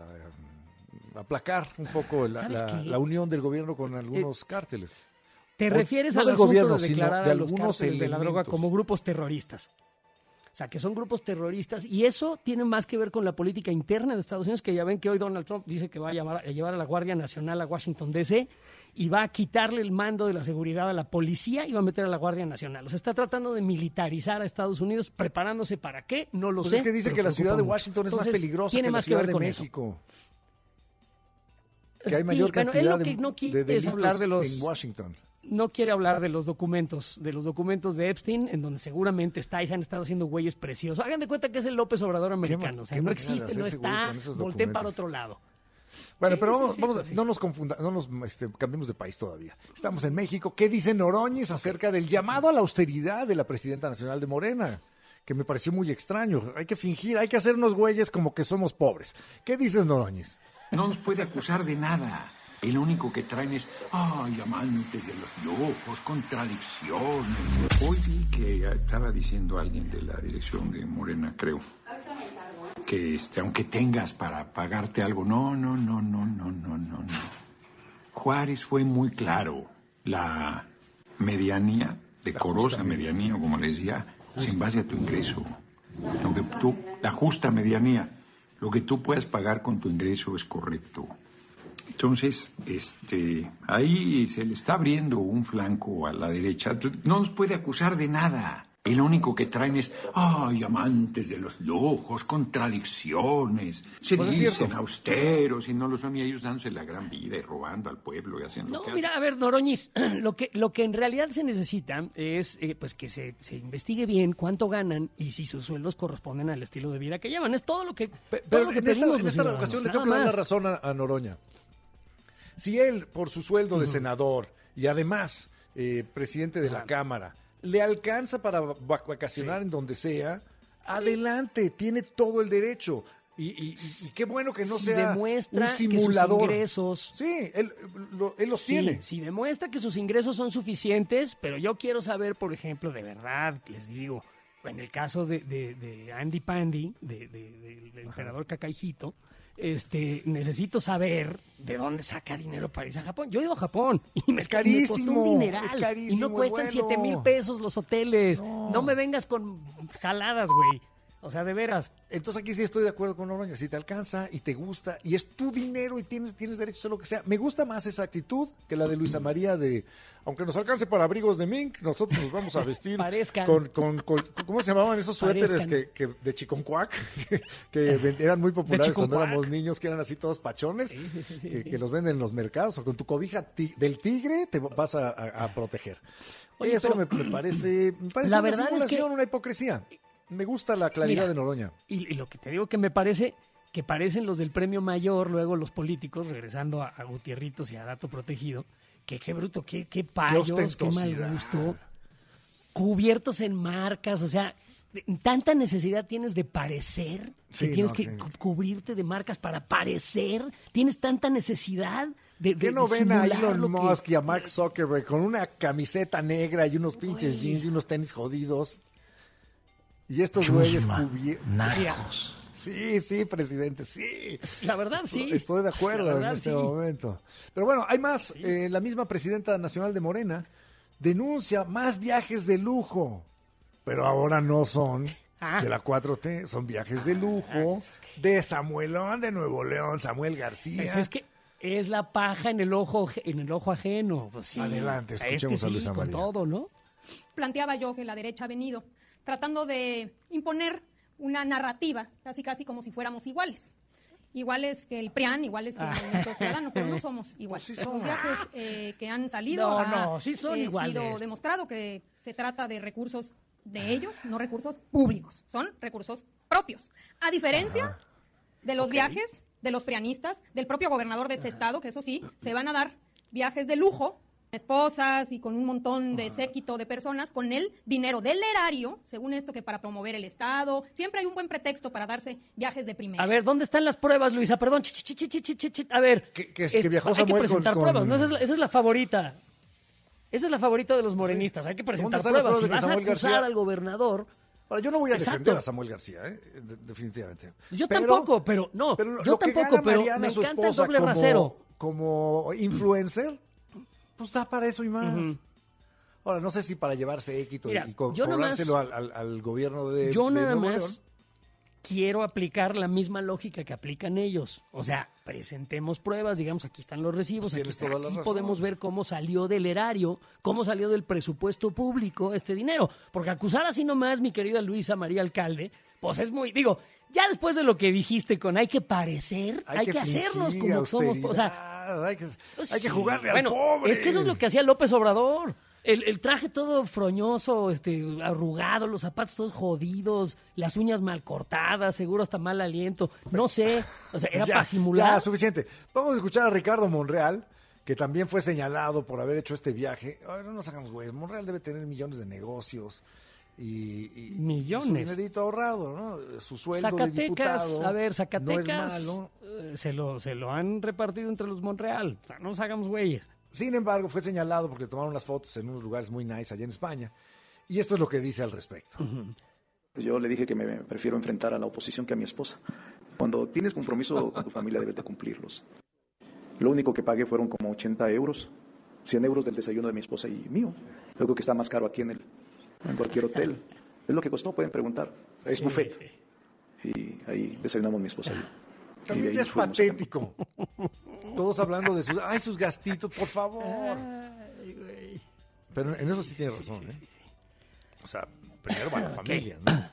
Speaker 2: aplacar un poco
Speaker 1: ¿Sabes qué?
Speaker 2: la unión del gobierno con algunos cárteles.
Speaker 1: ¿Te
Speaker 2: O-
Speaker 1: refieres
Speaker 2: no
Speaker 1: al
Speaker 2: del
Speaker 1: asunto
Speaker 2: gobierno,
Speaker 1: de
Speaker 2: sino
Speaker 1: declarar
Speaker 2: de
Speaker 1: a los
Speaker 2: algunos
Speaker 1: cárteles de la droga
Speaker 2: elementos.
Speaker 1: como grupos terroristas? O sea, que son grupos terroristas y eso tiene más que ver con la política interna de Estados Unidos, que ya ven que hoy Donald Trump dice que va a llevar a la Guardia Nacional a Washington, D.C. y va a quitarle el mando de la seguridad a la policía y va a meter a la Guardia Nacional. O sea, está tratando de militarizar a Estados Unidos, preparándose para qué, no lo
Speaker 2: Pues
Speaker 1: sé.
Speaker 2: es que dice
Speaker 1: pero
Speaker 2: que la
Speaker 1: preocupa
Speaker 2: ciudad de
Speaker 1: mucho.
Speaker 2: Washington es más
Speaker 1: Entonces,
Speaker 2: peligrosa
Speaker 1: tiene
Speaker 2: que la
Speaker 1: más
Speaker 2: ciudad
Speaker 1: ver
Speaker 2: de
Speaker 1: con eso.
Speaker 2: México. que hay mayor
Speaker 1: bueno,
Speaker 2: cantidad
Speaker 1: él lo que no
Speaker 2: de
Speaker 1: quiere es
Speaker 2: delitos
Speaker 1: hablar de los...
Speaker 2: en Washington.
Speaker 1: No quiere hablar de los documentos de Epstein, en donde seguramente está y se han estado haciendo güeyes preciosos. Hagan de cuenta que es el López Obrador americano. O sea, no existe, no está, volteen para otro lado.
Speaker 2: Bueno,
Speaker 1: Sí,
Speaker 2: pero
Speaker 1: sí,
Speaker 2: vamos,
Speaker 1: pues sí.
Speaker 2: no nos confunda, no nos cambiemos de país todavía. Estamos en México. ¿Qué dice Noroñez acerca del llamado a la austeridad de la presidenta nacional de Morena? Que me pareció muy extraño. Hay que fingir, hay que hacernos güeyes como que somos pobres. ¿Qué dices, Noroñez?
Speaker 4: No nos puede acusar de nada. El único que traen es, ay, amantes de los lujos, contradicciones. Hoy vi que estaba diciendo alguien de la dirección de Morena, creo, que aunque tengas para pagarte algo, no. Juárez fue muy claro. La medianía, decorosa medianía, como le decía, es en base a tu ingreso. La justa medianía, lo que tú puedas pagar con tu ingreso es correcto. Entonces, ahí se le está abriendo un flanco a la derecha. No nos puede acusar de nada. El único que traen es, ay, amantes de los lujos, contradicciones. Se
Speaker 2: Pues es
Speaker 4: dicen
Speaker 2: cierto.
Speaker 4: austeros y no lo son, y ellos dándose la gran vida y robando al pueblo y haciendo
Speaker 1: No,
Speaker 4: lo que
Speaker 1: mira, a ver, Noroñez, lo que en realidad se necesita es pues que se investigue bien cuánto ganan y si sus sueldos corresponden al estilo de vida que llevan. Es todo lo que, todo
Speaker 2: Pero
Speaker 1: lo que
Speaker 2: en
Speaker 1: pedimos
Speaker 2: esta
Speaker 1: los ciudadanos,
Speaker 2: ocasión le
Speaker 1: nada
Speaker 2: tengo que dar la
Speaker 1: más.
Speaker 2: razón a Noroña. Si él, por su sueldo de senador y además presidente de la Cámara, le alcanza para vacacionar en donde sea, adelante, tiene todo el derecho. Y qué bueno que no
Speaker 1: Si
Speaker 2: sea
Speaker 1: demuestra
Speaker 2: un simulador.
Speaker 1: que sus ingresos...
Speaker 2: Sí, él los
Speaker 1: Sí,
Speaker 2: tiene.
Speaker 1: si demuestra que sus ingresos son suficientes, pero yo quiero saber, por ejemplo, de verdad, les digo, en el caso de Andy Pandy, del emperador Kakaihito, necesito saber de dónde saca dinero para irse a Japón. Yo he ido a Japón y me costó
Speaker 2: carísimo,
Speaker 1: un dineral.
Speaker 2: es carísimo
Speaker 1: Y no cuestan
Speaker 2: el
Speaker 1: 7,000
Speaker 2: vuelo.
Speaker 1: pesos los hoteles.
Speaker 2: No.
Speaker 1: No me vengas con jaladas, güey. O sea, de veras.
Speaker 2: Entonces aquí sí estoy de acuerdo con Noroña. Si te alcanza y te gusta y es tu dinero y tienes derecho a hacer lo que sea. Me gusta más esa actitud que la de Luisa María de, aunque nos alcance para abrigos de mink, nosotros nos vamos a vestir
Speaker 1: Parezcan.
Speaker 2: con ¿cómo se llamaban esos suéteres
Speaker 1: Parezcan.
Speaker 2: que de chiconcuac? que eran muy populares cuando
Speaker 1: chiconcuac.
Speaker 2: éramos niños, que eran así todos pachones,
Speaker 1: Sí.
Speaker 2: que los venden en los mercados. O con tu cobija del tigre te vas a proteger.
Speaker 1: Oye,
Speaker 2: Eso
Speaker 1: pero
Speaker 2: me parece
Speaker 1: la
Speaker 2: una
Speaker 1: verdad es que-
Speaker 2: simulación, una hipocresía. Me gusta la claridad
Speaker 1: Mira,
Speaker 2: de Noroña.
Speaker 1: Y lo que te digo que me parece que parecen los del premio mayor, luego los políticos, regresando a Gutierritos y a Dato Protegido, que qué bruto, qué payos, qué mal
Speaker 2: ostentosidad.
Speaker 1: gusto, cubiertos en marcas, o sea, tanta necesidad tienes de parecer,
Speaker 2: Sí,
Speaker 1: que tienes
Speaker 2: no,
Speaker 1: que
Speaker 2: sí.
Speaker 1: cubrirte de marcas para parecer, tienes tanta necesidad de
Speaker 2: ¿Qué no ven a
Speaker 1: simular
Speaker 2: Elon
Speaker 1: lo que-
Speaker 2: Musk y a Mark Zuckerberg con una camiseta negra y unos pinches jeans y unos tenis jodidos? Y estos güeyes cubiertos.
Speaker 1: narcos.
Speaker 2: Sí, presidente, sí.
Speaker 1: La verdad, sí.
Speaker 2: Estoy de acuerdo
Speaker 1: La
Speaker 2: en
Speaker 1: verdad,
Speaker 2: este
Speaker 1: sí.
Speaker 2: momento. Pero bueno, hay más. La misma presidenta nacional de Morena denuncia más viajes de lujo. Pero ahora no son
Speaker 1: Ah.
Speaker 2: de la 4T, son viajes de lujo de Samuelón de Nuevo León, Samuel García.
Speaker 1: Pues es que es la paja en el ojo ajeno. Pues sí.
Speaker 2: Adelante,
Speaker 1: A
Speaker 2: escuchemos a
Speaker 1: sí,
Speaker 2: Luisa
Speaker 1: con
Speaker 2: María.
Speaker 1: todo, ¿no?
Speaker 5: Planteaba yo que la derecha ha venido tratando de imponer una narrativa, casi como si fuéramos iguales. Iguales que el PRIAN, iguales que el Movimiento Ciudadano, pero no somos iguales.
Speaker 2: Pues sí
Speaker 5: Los
Speaker 2: son.
Speaker 5: viajes que han salido
Speaker 1: No,
Speaker 5: ha
Speaker 1: no, sí son iguales.
Speaker 5: sido demostrado que se trata de recursos de ellos, no recursos públicos, son recursos propios. A diferencia de los viajes de los prianistas, del propio gobernador de este estado, que eso sí, se van a dar viajes de lujo, esposas y con un montón de séquito de personas, con el dinero del erario, según esto que para promover el estado, siempre hay un buen pretexto para darse viajes de primera.
Speaker 1: A ver, ¿dónde están las pruebas, Luisa? Perdón. A ver.
Speaker 2: Que viajó
Speaker 1: hay que
Speaker 2: Samuel
Speaker 1: presentar
Speaker 2: con-
Speaker 1: pruebas, ¿no? Esa es la favorita. Esa es la favorita de los morenistas. Hay que presentar
Speaker 2: están las
Speaker 1: pruebas. Si
Speaker 2: pruebas de
Speaker 1: vas a
Speaker 2: que Samuel
Speaker 1: acusar
Speaker 2: García-
Speaker 1: al gobernador...
Speaker 2: Ahora, yo no voy a
Speaker 1: Exacto.
Speaker 2: defender a Samuel García, definitivamente.
Speaker 1: Yo tampoco, pero no, yo
Speaker 2: lo que
Speaker 1: tampoco,
Speaker 2: gana
Speaker 1: pero
Speaker 2: Mariana,
Speaker 1: me
Speaker 2: su
Speaker 1: encanta el
Speaker 2: esposa,
Speaker 1: doble rasero.
Speaker 2: Como influencer, pues da para eso y más.
Speaker 1: Ujú.
Speaker 2: Ahora, no sé si para llevarse éxito
Speaker 1: Mira,
Speaker 2: y
Speaker 1: yo nomás-
Speaker 2: cobrárselo al gobierno de
Speaker 1: Yo
Speaker 2: de
Speaker 1: nada
Speaker 2: Nuevo
Speaker 1: más
Speaker 2: León.
Speaker 1: quiero aplicar la misma lógica que aplican ellos. O sea, presentemos pruebas, digamos, aquí están los recibos,
Speaker 2: Pues
Speaker 1: aquí,
Speaker 2: tienes toda la
Speaker 1: aquí
Speaker 2: razón.
Speaker 1: podemos ver cómo salió del erario, cómo salió del presupuesto público este dinero. Porque acusar así nomás, mi querida Luisa María Alcalde, pues es muy, digo, Ya después de lo que dijiste con hay que parecer, hay que hacernos
Speaker 2: fingir
Speaker 1: como somos. O sea,
Speaker 2: austeridad, hay que
Speaker 1: sí,
Speaker 2: jugarle al
Speaker 1: bueno,
Speaker 2: pobre.
Speaker 1: es que eso es lo que hacía López Obrador. El traje todo froñoso, arrugado, los zapatos todos jodidos, las uñas mal cortadas, seguro hasta mal aliento. No sé, o sea, era para simular.
Speaker 2: Ya, suficiente. Vamos a escuchar a Ricardo Monreal, que también fue señalado por haber hecho este viaje. Ay, no nos hagamos güeyes. Monreal debe tener millones de negocios y
Speaker 1: Millones.
Speaker 2: su dinerito ahorrado, ¿no? Su sueldo de
Speaker 1: Zacatecas,
Speaker 2: diputado.
Speaker 1: a ver, Zacatecas
Speaker 2: no es malo.
Speaker 1: Se lo han repartido entre los Monreal. O sea, no nos hagamos güeyes.
Speaker 2: Sin embargo, fue señalado porque tomaron las fotos en unos lugares muy nice allá en España. Y esto es lo que dice al respecto.
Speaker 6: Yo le dije que me prefiero enfrentar a la oposición que a mi esposa. Cuando tienes compromiso con tu familia debes de cumplirlos. Lo único que pagué fueron como 80 euros, 100 euros del desayuno de mi esposa y mío. Yo creo que está más caro aquí en cualquier hotel. Es lo que costó, pueden preguntar. Es buffet. Sí. Y ahí desayunamos mi esposa y yo.
Speaker 2: También ya es patético. Todos hablando de sus gastitos, por favor.
Speaker 1: Ay, güey.
Speaker 2: Pero en eso sí tiene razón, ¿eh? O sea, primero va la familia, ¿no?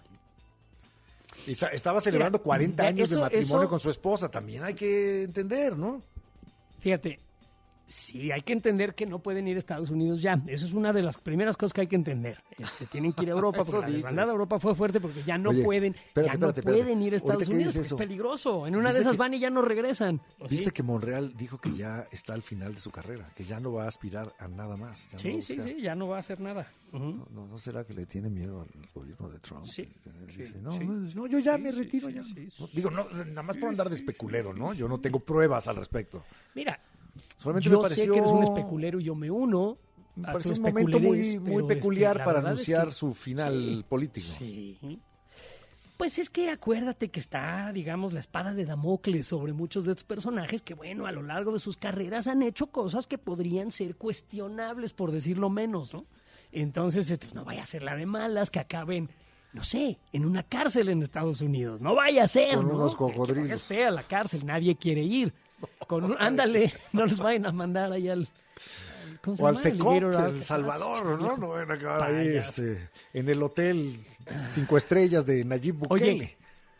Speaker 2: Y estaba celebrando 40 años de matrimonio con su esposa, también hay que entender, ¿no?
Speaker 1: Fíjate, sí, hay que entender que no pueden ir a Estados Unidos ya. Eso es una de las primeras cosas que hay que entender. Tienen que ir a Europa, porque la desbandada a Europa fue fuerte porque ya no pueden ir a Estados Unidos, porque es peligroso. En una de esas van y ya no regresan.
Speaker 2: ¿Viste que Monreal dijo que ya está al final de su carrera, que ya no va a aspirar a nada más?
Speaker 1: Sí, ya no va a hacer nada.
Speaker 2: ¿No será que le tiene miedo al gobierno de Trump?
Speaker 1: Sí.
Speaker 2: Dice, no, yo ya me retiro ya. Digo, nada más por andar de especulero, ¿no? Yo no tengo pruebas al respecto.
Speaker 1: Mira,
Speaker 2: solamente
Speaker 1: yo
Speaker 2: me pareció,
Speaker 1: sé que eres un especulero y yo me uno.
Speaker 2: Me pareció un momento muy peculiar para anunciar su final político.
Speaker 1: Sí. Pues es que acuérdate que está, digamos, la espada de Damocles sobre muchos de estos personajes que, bueno, a lo largo de sus carreras han hecho cosas que podrían ser cuestionables, por decirlo menos, ¿no? Entonces, no vaya a ser la de malas que acaben, no sé, en una cárcel en Estados Unidos. No vaya a ser,
Speaker 2: con
Speaker 1: ¿no?
Speaker 2: Unos cocodrilos.
Speaker 1: Es fea la cárcel, nadie quiere ir. Ándale, no los vayan a mandar ahí al ¿cómo se
Speaker 2: o
Speaker 1: llama?
Speaker 2: al Secop,
Speaker 1: Alligator
Speaker 2: El Salvador, ¿no? No van a acabar ahí
Speaker 1: Payaso.
Speaker 2: en el hotel 5 estrellas de Nayib Bukele.
Speaker 1: Oye,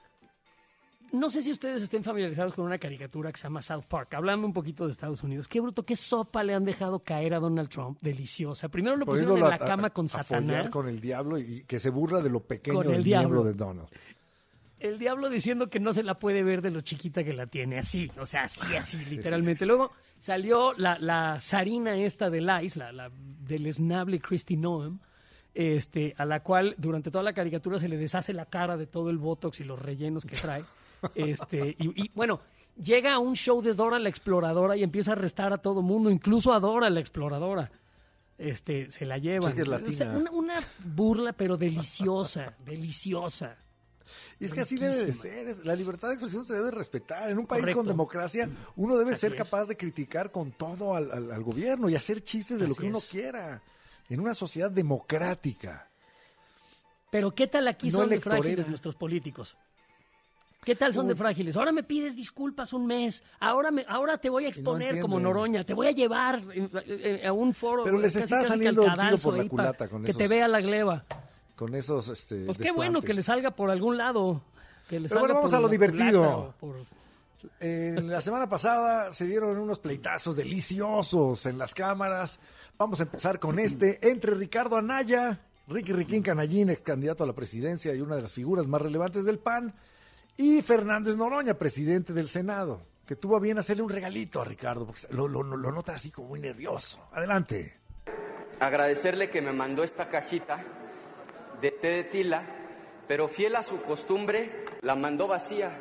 Speaker 1: no sé si ustedes estén familiarizados con una caricatura que se llama South Park, hablando un poquito de Estados Unidos. Qué bruto, qué sopa le han dejado caer a Donald Trump, deliciosa. Primero lo pusieron en la cama con Satanás.
Speaker 2: Con el diablo y que se burla de lo pequeño
Speaker 1: Con el
Speaker 2: del
Speaker 1: diablo.
Speaker 2: miembro de Donald.
Speaker 1: El diablo diciendo que no se la puede ver de lo chiquita que la tiene, así, o sea, así, literalmente. Sí. Luego salió la zarina esta de Lice, la deleznable Kristi Noem, a la cual durante toda la caricatura se le deshace la cara de todo el botox y los rellenos que trae. Y bueno, llega a un show de Dora la Exploradora y empieza a arrestar a todo mundo, incluso a Dora la Exploradora. Se la llevan.
Speaker 2: Es que es latina.
Speaker 1: Una burla, pero deliciosa, deliciosa.
Speaker 2: Y es que así debe de ser, la libertad de expresión se debe respetar. En un país
Speaker 1: Correcto.
Speaker 2: con democracia, uno debe
Speaker 1: Así
Speaker 2: ser
Speaker 1: es.
Speaker 2: capaz de criticar con todo al gobierno y hacer chistes de lo
Speaker 1: Así
Speaker 2: que uno
Speaker 1: es.
Speaker 2: quiera. En una sociedad democrática.
Speaker 1: Pero ¿qué tal aquí
Speaker 2: No
Speaker 1: son de
Speaker 2: electorera.
Speaker 1: frágiles nuestros políticos? ¿Qué tal son de frágiles? Ahora me pides disculpas un mes, ahora te voy a exponer como
Speaker 2: entienden.
Speaker 1: Noroña, te voy a llevar a un foro.
Speaker 2: Pero les
Speaker 1: casi,
Speaker 2: está
Speaker 1: casi que
Speaker 2: saliendo
Speaker 1: al
Speaker 2: el tiro
Speaker 1: cadalso
Speaker 2: por la
Speaker 1: ahí
Speaker 2: culata con
Speaker 1: que
Speaker 2: esos-
Speaker 1: te vea la gleba.
Speaker 2: Con esos
Speaker 1: Pues qué
Speaker 2: desplantes.
Speaker 1: bueno que le salga por algún lado. Que le
Speaker 2: Pero
Speaker 1: salga
Speaker 2: bueno, vamos
Speaker 1: por
Speaker 2: a lo
Speaker 1: la
Speaker 2: divertido.
Speaker 1: culata o por-
Speaker 2: La semana pasada se dieron unos pleitazos deliciosos en las cámaras. Vamos a empezar con entre Ricardo Anaya, Riquín Canallín, ex candidato a la presidencia y una de las figuras más relevantes del PAN, y Fernández Noroña, presidente del Senado, que tuvo a bien hacerle un regalito a Ricardo, porque lo nota así como muy nervioso. Adelante.
Speaker 7: Agradecerle que me mandó esta cajita de té de tila, pero fiel a su costumbre, la mandó vacía.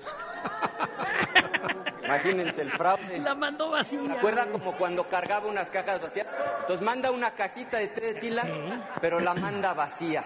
Speaker 7: Imagínense el fraude.
Speaker 1: La mandó vacía.
Speaker 7: ¿Se acuerda como cuando cargaba unas cajas vacías? Entonces manda una cajita de té de tila, pero la manda vacía.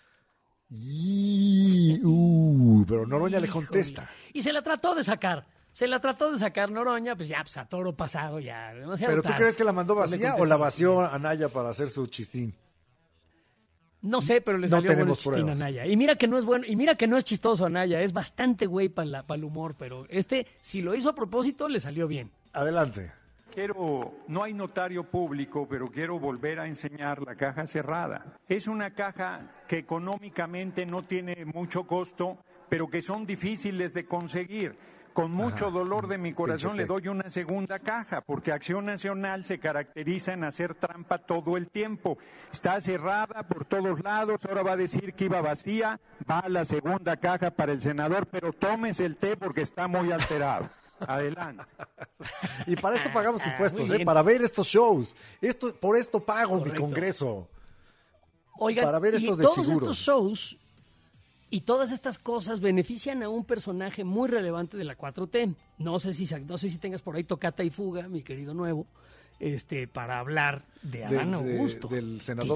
Speaker 2: Pero Noroña le contesta.
Speaker 1: Y se la trató de sacar. Noroña, pues ya, pues a toro pasado, ya. Demasiado
Speaker 2: ¿Pero tú
Speaker 1: tarde.
Speaker 2: crees que la mandó
Speaker 1: Pues le
Speaker 2: vacía o
Speaker 1: contestó.
Speaker 2: la vació Anaya para hacer su chistín?
Speaker 1: No sé, pero le
Speaker 2: No
Speaker 1: salió bueno el
Speaker 2: tenemos
Speaker 1: chistín
Speaker 2: pruebas.
Speaker 1: a Anaya. Y mira que no es bueno, y mira que no es chistoso Anaya, es bastante güey para el humor, pero si lo hizo a propósito, le salió bien.
Speaker 2: Adelante.
Speaker 8: No hay notario público, pero quiero volver a enseñar la caja cerrada. Es una caja que económicamente no tiene mucho costo, pero que son difíciles de conseguir. Con mucho dolor de mi corazón le doy una segunda caja, porque Acción Nacional se caracteriza en hacer trampa todo el tiempo. Está cerrada por todos lados, ahora va a decir que iba vacía, va a la segunda caja para el senador, pero tómese el té porque está muy alterado. Adelante.
Speaker 2: Y para esto pagamos impuestos, para ver estos shows. Por esto pago mi Congreso.
Speaker 1: Oigan,
Speaker 2: para ver estos
Speaker 1: todos
Speaker 2: desfiguros.
Speaker 1: estos shows y todas estas cosas benefician a un personaje muy relevante de la 4T. No sé si tengas por ahí tocata y fuga, mi querido Nuevo, para hablar de Adán Augusto.
Speaker 2: Del senador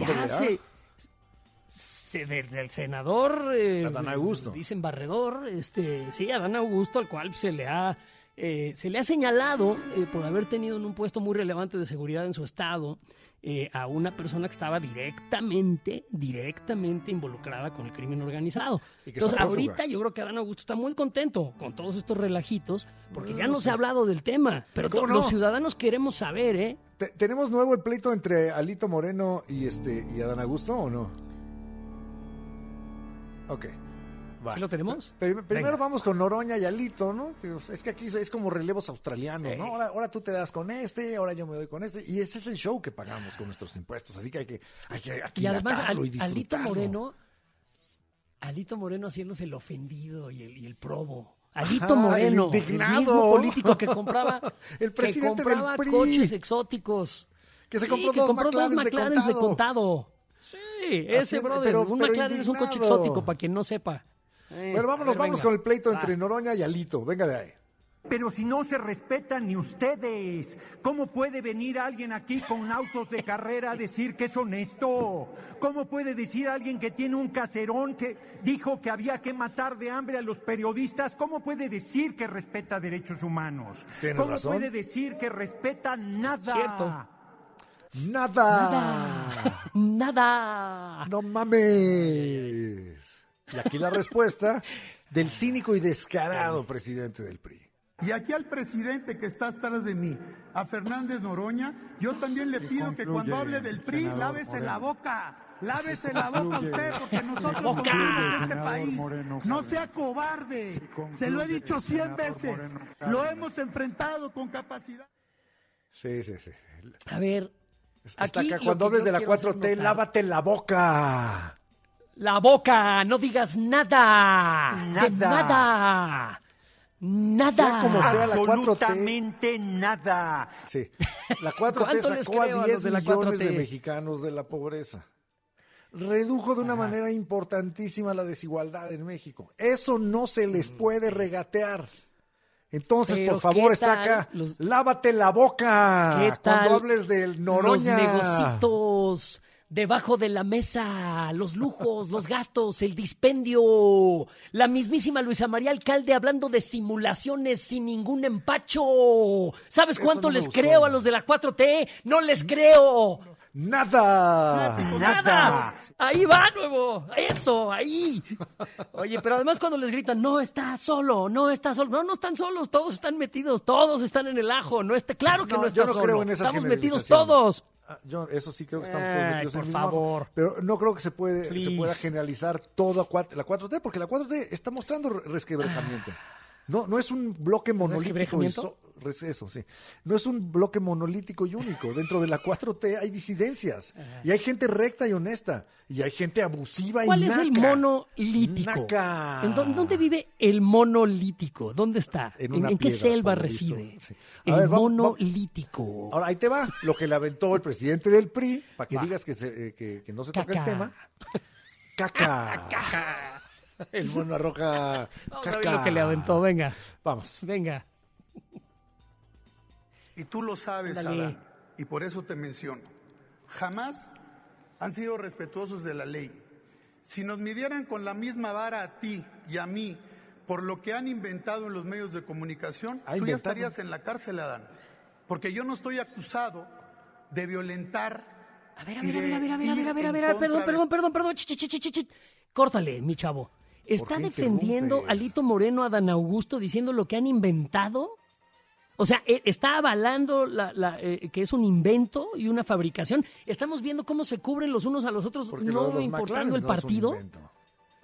Speaker 1: del senador
Speaker 2: Adán Augusto.
Speaker 1: Dicen Barredor, sí, Adán Augusto, al cual se le ha señalado por haber tenido en un puesto muy relevante de seguridad en su estado a una persona que estaba directamente involucrada con el crimen organizado. Entonces, ahorita yo creo que Adán Augusto está muy contento con todos estos relajitos, porque ya no se ha hablado del tema, pero los ciudadanos queremos saber,
Speaker 2: ¿Tenemos nuevo el pleito entre Alito Moreno y Adán Augusto o no? Ok.
Speaker 1: ¿Sí lo tenemos?
Speaker 2: Primero vamos con Noroña y Alito, ¿no? Es que aquí es como relevos australianos,
Speaker 1: sí.
Speaker 2: ¿no? Ahora tú te das con ahora yo me doy con y ese es el show que pagamos con nuestros impuestos, así que hay que
Speaker 1: y además
Speaker 2: Alito
Speaker 1: Moreno haciéndose el ofendido y el probo. Alito Moreno,
Speaker 2: el indignado.
Speaker 1: mismo político que compraba
Speaker 2: el presidente del PRI.
Speaker 1: Coches exóticos.
Speaker 2: Que se compró dos McLaren
Speaker 1: de contado. Sí, ese brother, un McLaren es un coche exótico, para quien no sepa.
Speaker 2: Bueno, vamos con el pleito entre Noroña y Alito. Venga de ahí.
Speaker 9: Pero si no se respetan ni ustedes, ¿cómo puede venir alguien aquí con autos de carrera a decir que es honesto? ¿Cómo puede decir alguien que tiene un caserón que dijo que había que matar de hambre a los periodistas? ¿Cómo puede decir que respeta derechos humanos? ¿Cómo
Speaker 2: razón?
Speaker 9: puede decir que respeta nada?
Speaker 1: Cierto.
Speaker 2: Nada. No mames. Y aquí la respuesta del cínico y descarado presidente del PRI.
Speaker 10: Y aquí al presidente que está atrás de mí, a Fernández Noroña, yo también le pido que cuando hable del PRI, lávese la boca. Lávese la boca usted, porque nosotros construimos este país. No sea cobarde. Se lo he dicho 100 veces. Lo hemos enfrentado con capacidad.
Speaker 2: Sí.
Speaker 1: A ver,
Speaker 2: aquí cuando hables de la 4T, lávate la boca.
Speaker 1: La boca, no digas nada. Nada.
Speaker 2: Sea como sea,
Speaker 8: absolutamente nada.
Speaker 2: Sí. La 4T sacó a 10 millones de mexicanos de la pobreza. Redujo de una manera importantísima la desigualdad en México. Eso no se les puede regatear. Entonces, por favor, está acá. Lávate la boca cuando hables del Noroña.
Speaker 1: Los negocitos debajo de la mesa, los lujos, los gastos, el dispendio, la mismísima Luisa María Alcalde hablando de simulaciones sin ningún empacho. ¿Sabes cuánto les creo a los de la 4T? ¡No les creo!
Speaker 2: ¡Nada!
Speaker 1: Ahí va, Nuevo. Eso, ahí. Oye, pero además cuando les gritan, no está solo. No están solos, todos están metidos, todos están en el ajo. Claro que no está solo.
Speaker 2: Yo no creo en esas
Speaker 1: Estamos metidos todos.
Speaker 2: Yo eso sí creo que estamos todos metidos en el mismo
Speaker 1: favor.
Speaker 2: Pero no creo que se pueda generalizar toda la 4T, porque la 4T está mostrando resquebrajamiento. No es un bloque monolítico. Eso, sí. No es un bloque monolítico y único. Dentro de la 4T hay disidencias. Y hay gente recta y honesta. Y hay gente abusiva y naca.
Speaker 1: ¿Cuál es el monolítico?
Speaker 2: Naca.
Speaker 1: ¿Dónde vive el monolítico? ¿Dónde está? ¿En qué selva reside? Sí. El monolítico.
Speaker 2: Ahora, ahí te va. Lo que le aventó el presidente del PRI, para que digas que no se toca el tema. Caca. El mono arroja
Speaker 1: caca. Lo que le aventó, venga.
Speaker 2: Vamos.
Speaker 1: Venga.
Speaker 10: Y tú lo sabes, Adán, y por eso te menciono. Jamás han sido respetuosos de la ley. Si nos midieran con la misma vara a ti y a mí por lo que han inventado en los medios de comunicación, tú ya estarías en la cárcel, Adán. Porque yo no estoy acusado de violentar.
Speaker 1: A ver, perdón. Córtale, mi chavo. ¿Está defendiendo Alito Moreno a Adán Augusto diciendo lo que han inventado? O sea, está avalando que es un invento y una fabricación. Estamos viendo cómo se cubren los unos a los otros, no importando el partido.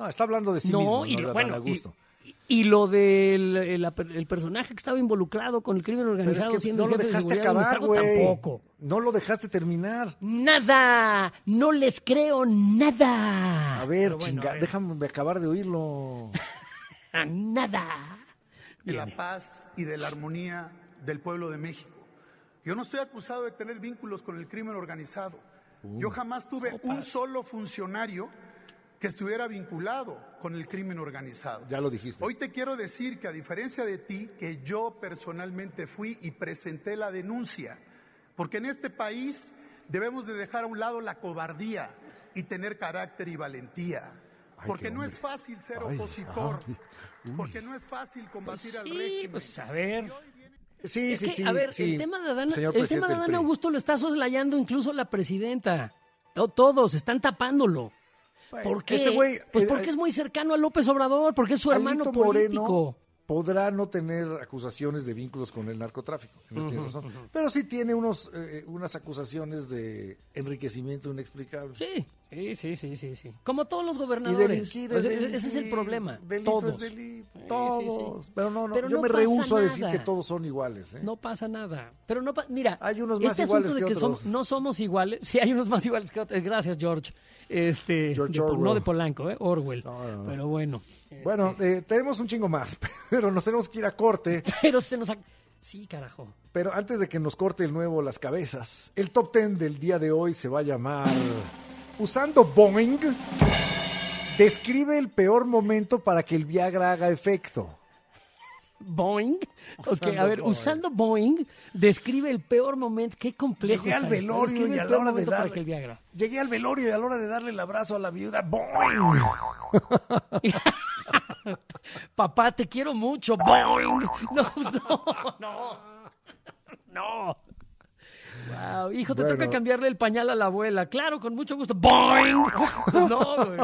Speaker 2: No, está hablando de sí mismo, no de Adán Augusto.
Speaker 1: Y lo del el personaje que estaba involucrado con el crimen organizado,
Speaker 2: pero es que
Speaker 1: siendo
Speaker 2: no lo
Speaker 1: jefe de
Speaker 2: dejaste
Speaker 1: seguridad
Speaker 2: acabar,
Speaker 1: del Estado,
Speaker 2: güey.
Speaker 1: tampoco.
Speaker 2: No lo dejaste terminar.
Speaker 1: Nada, no les creo nada.
Speaker 2: A ver, déjame acabar de oírlo.
Speaker 1: Nada.
Speaker 10: De la paz y de la armonía del pueblo de México. Yo no estoy acusado de tener vínculos con el crimen organizado. Yo jamás tuve un solo funcionario que estuviera vinculado con el crimen organizado.
Speaker 2: Ya lo dijiste.
Speaker 10: Hoy te quiero decir que a diferencia de ti, que yo personalmente fui y presenté la denuncia, porque en este país debemos de dejar a un lado la cobardía y tener carácter y valentía. Porque no es fácil ser opositor, porque no es fácil combatir al régimen.
Speaker 1: Pues a ver...
Speaker 2: Sí.
Speaker 1: A ver, el tema de Adán Augusto lo está soslayando incluso la presidenta. Todos están tapándolo. ¿Por qué? Pues porque es muy cercano a López Obrador, porque es su hermano político.
Speaker 2: Moreno podrá no tener acusaciones de vínculos con el narcotráfico, en eso tienes razón. Pero sí tiene unas acusaciones de enriquecimiento inexplicable.
Speaker 1: Sí. Como todos los gobernadores. Ese es el problema. Todos.
Speaker 2: Todos. Sí. Pero yo
Speaker 1: no
Speaker 2: me rehúso
Speaker 1: nada.
Speaker 2: A decir que todos son iguales.
Speaker 1: No pasa nada. Pero mira,
Speaker 2: hay unos más iguales que otros.
Speaker 1: No somos iguales. Sí, hay unos más iguales que otros. Gracias, George. No de Polanco, Orwell. No. Pero bueno.
Speaker 2: Bueno, tenemos un chingo más, pero nos tenemos que ir a corte.
Speaker 1: Pero se nos... Sí, carajo.
Speaker 2: Pero antes de que nos corte el nuevo las cabezas, el top 10 del día de hoy se va a llamar Usando Boeing, describe el peor momento para que el Viagra haga efecto.
Speaker 1: Boeing. Usando Boeing, describe el peor momento. Qué complejo.
Speaker 2: Llegué al velorio y a la hora de darle el abrazo a la viuda. Boeing.
Speaker 1: Papá, te quiero mucho. Boeing. No. Wow, hijo, te toca cambiarle el pañal a la abuela. Claro, con mucho gusto. Boeing. Pues no, güey.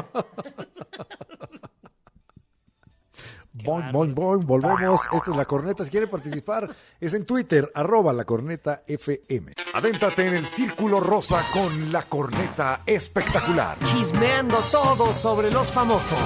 Speaker 2: Boing, volvemos. Esta es La Corneta. Si quiere participar, es en Twitter, @LaCornetaFM. Adéntrate en el Círculo Rosa con La Corneta Espectacular.
Speaker 1: Chismeando todo sobre los famosos.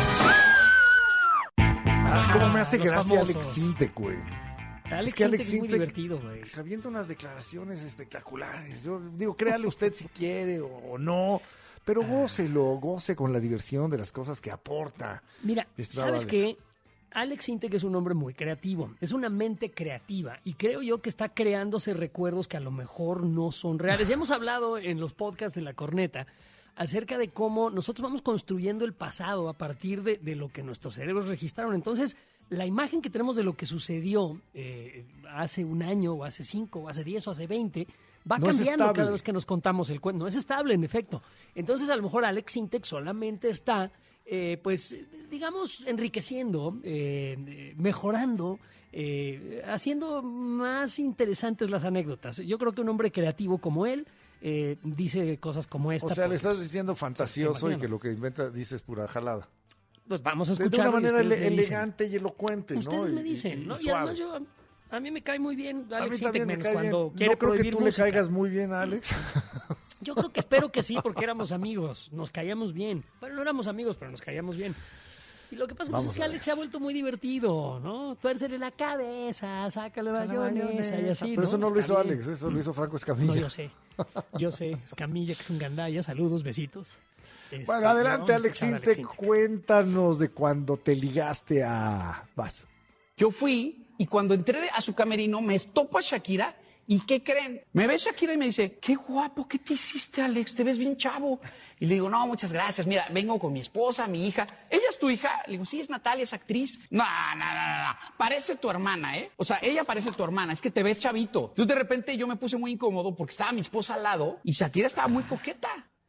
Speaker 2: Cómo me hace gracia Alex Sintek, güey.
Speaker 1: Alex Sintek es muy divertido, güey.
Speaker 2: Se avienta unas declaraciones espectaculares. Yo digo, créale usted si quiere o no. Pero goce con la diversión de las cosas que aporta.
Speaker 1: Mira, ¿sabes qué? Alex Sintek es un hombre muy creativo, es una mente creativa y creo yo que está creándose recuerdos que a lo mejor no son reales. Ya hemos hablado en los podcasts de La Corneta acerca de cómo nosotros vamos construyendo el pasado a partir de lo que nuestros cerebros registraron. Entonces, la imagen que tenemos de lo que sucedió hace un año, o hace 5, o hace 10, o hace 20, va cambiando cada vez que nos contamos el cuento. No es estable, en efecto. Entonces, a lo mejor Alex Sintek solamente está... digamos, enriqueciendo, mejorando, haciendo más interesantes las anécdotas. Yo creo que un hombre creativo como él dice cosas como esta.
Speaker 2: O sea, le estás diciendo fantasioso y que lo que inventa dice es pura jalada.
Speaker 1: Pues vamos a escuchar.
Speaker 2: De una manera elegante y elocuente,
Speaker 1: ustedes
Speaker 2: ¿no?
Speaker 1: me dicen, ¿no?
Speaker 2: Y
Speaker 1: y además a mí me cae muy bien Alex Sintek,
Speaker 2: me cae
Speaker 1: cuando
Speaker 2: bien.
Speaker 1: quiere
Speaker 2: No creo que tú
Speaker 1: música.
Speaker 2: le caigas muy bien a Alex.
Speaker 1: Yo espero que sí, porque éramos amigos, nos caíamos bien. Bueno, no éramos amigos, pero nos caíamos bien. Y lo que pasa es que Alex se ha vuelto muy divertido, ¿no? Tuércele la cabeza, sácale mayonesa y así,
Speaker 2: Pero eso no lo hizo Alex, eso lo hizo Franco Escamilla.
Speaker 1: No, yo sé. Escamilla, que es un gandalla. Saludos, besitos.
Speaker 2: Bueno, adelante, Alex Sintek, cuéntanos de cuando te ligaste a... Vas.
Speaker 11: Yo fui y cuando entré a su camerino me topo a Shakira. ¿Y qué creen? Me ve Shakira y me dice, qué guapo, ¿qué te hiciste, Alex? Te ves bien chavo. Y le digo, no, muchas gracias. Mira, vengo con mi esposa, mi hija. ¿Ella es tu hija? Le digo, sí, es Natalia, es actriz. No. Parece tu hermana, ¿eh? O sea, ella parece tu hermana. Es que te ves chavito. Entonces, de repente, yo me puse muy incómodo porque estaba mi esposa al lado y Shakira estaba muy coqueta.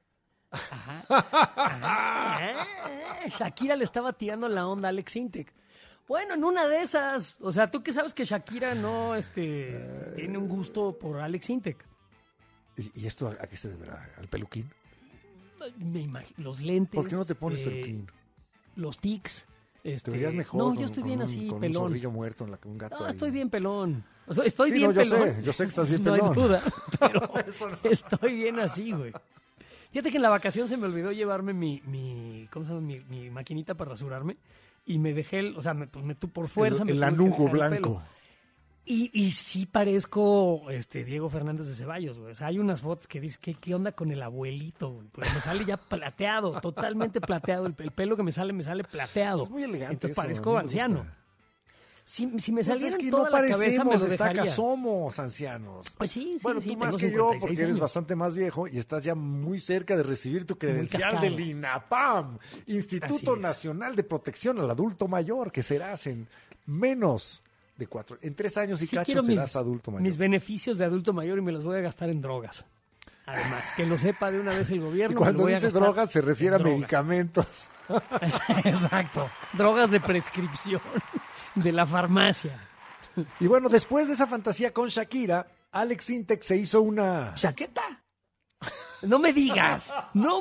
Speaker 1: Shakira le estaba tirando la onda a Alex Sintek. Bueno, en una de esas. O sea, tú que sabes que Shakira no tiene un gusto por Alex Sintek.
Speaker 2: ¿Y esto a qué se deberá? ¿Al peluquín?
Speaker 1: Me imagino. Los lentes.
Speaker 2: ¿Por qué no te pones peluquín?
Speaker 1: Los tics.
Speaker 2: Te verías mejor.
Speaker 1: No, yo estoy bien así,
Speaker 2: con
Speaker 1: pelón.
Speaker 2: Un zorrillo muerto, un gato.
Speaker 1: No,
Speaker 2: ahí.
Speaker 1: estoy bien pelón. O sea, estoy bien pelón.
Speaker 2: Yo sé que estás bien pelón.
Speaker 1: No hay duda, pero estoy bien así, güey. Fíjate que en la vacación se me olvidó llevarme ¿cómo se llama? Mi maquinita para rasurarme y me dejé, por fuerza.
Speaker 2: El lanugo blanco.
Speaker 1: Y sí parezco Diego Fernández de Ceballos, güey. O sea, hay unas fotos que dices, ¿qué onda con el abuelito, güey? Pues me sale ya plateado, totalmente plateado. El pelo que me sale plateado.
Speaker 2: Es muy elegante.
Speaker 1: Entonces
Speaker 2: eso,
Speaker 1: parezco anciano. Si me saliera
Speaker 2: es que
Speaker 1: toda
Speaker 2: no
Speaker 1: la cabeza, me lo dejaría.
Speaker 2: Somos ancianos.
Speaker 1: Pues sí,
Speaker 2: bueno, tú más que yo, porque eres bastante más viejo y estás ya muy cerca de recibir tu credencial del INAPAM, Instituto Nacional de Protección al Adulto Mayor, que serás en menos de 4. En 3 años y cacho serás adulto mayor.
Speaker 1: Mis beneficios de adulto mayor y me los voy a gastar en drogas. Además, que lo sepa de una vez el gobierno.
Speaker 2: Y cuando dice drogas se refiere a medicamentos.
Speaker 1: Exacto. Drogas de prescripción de la farmacia.
Speaker 2: Y bueno, después de esa fantasía con Shakira, Alex Sintek se hizo una...
Speaker 11: ¿Chaqueta?
Speaker 1: No me digas.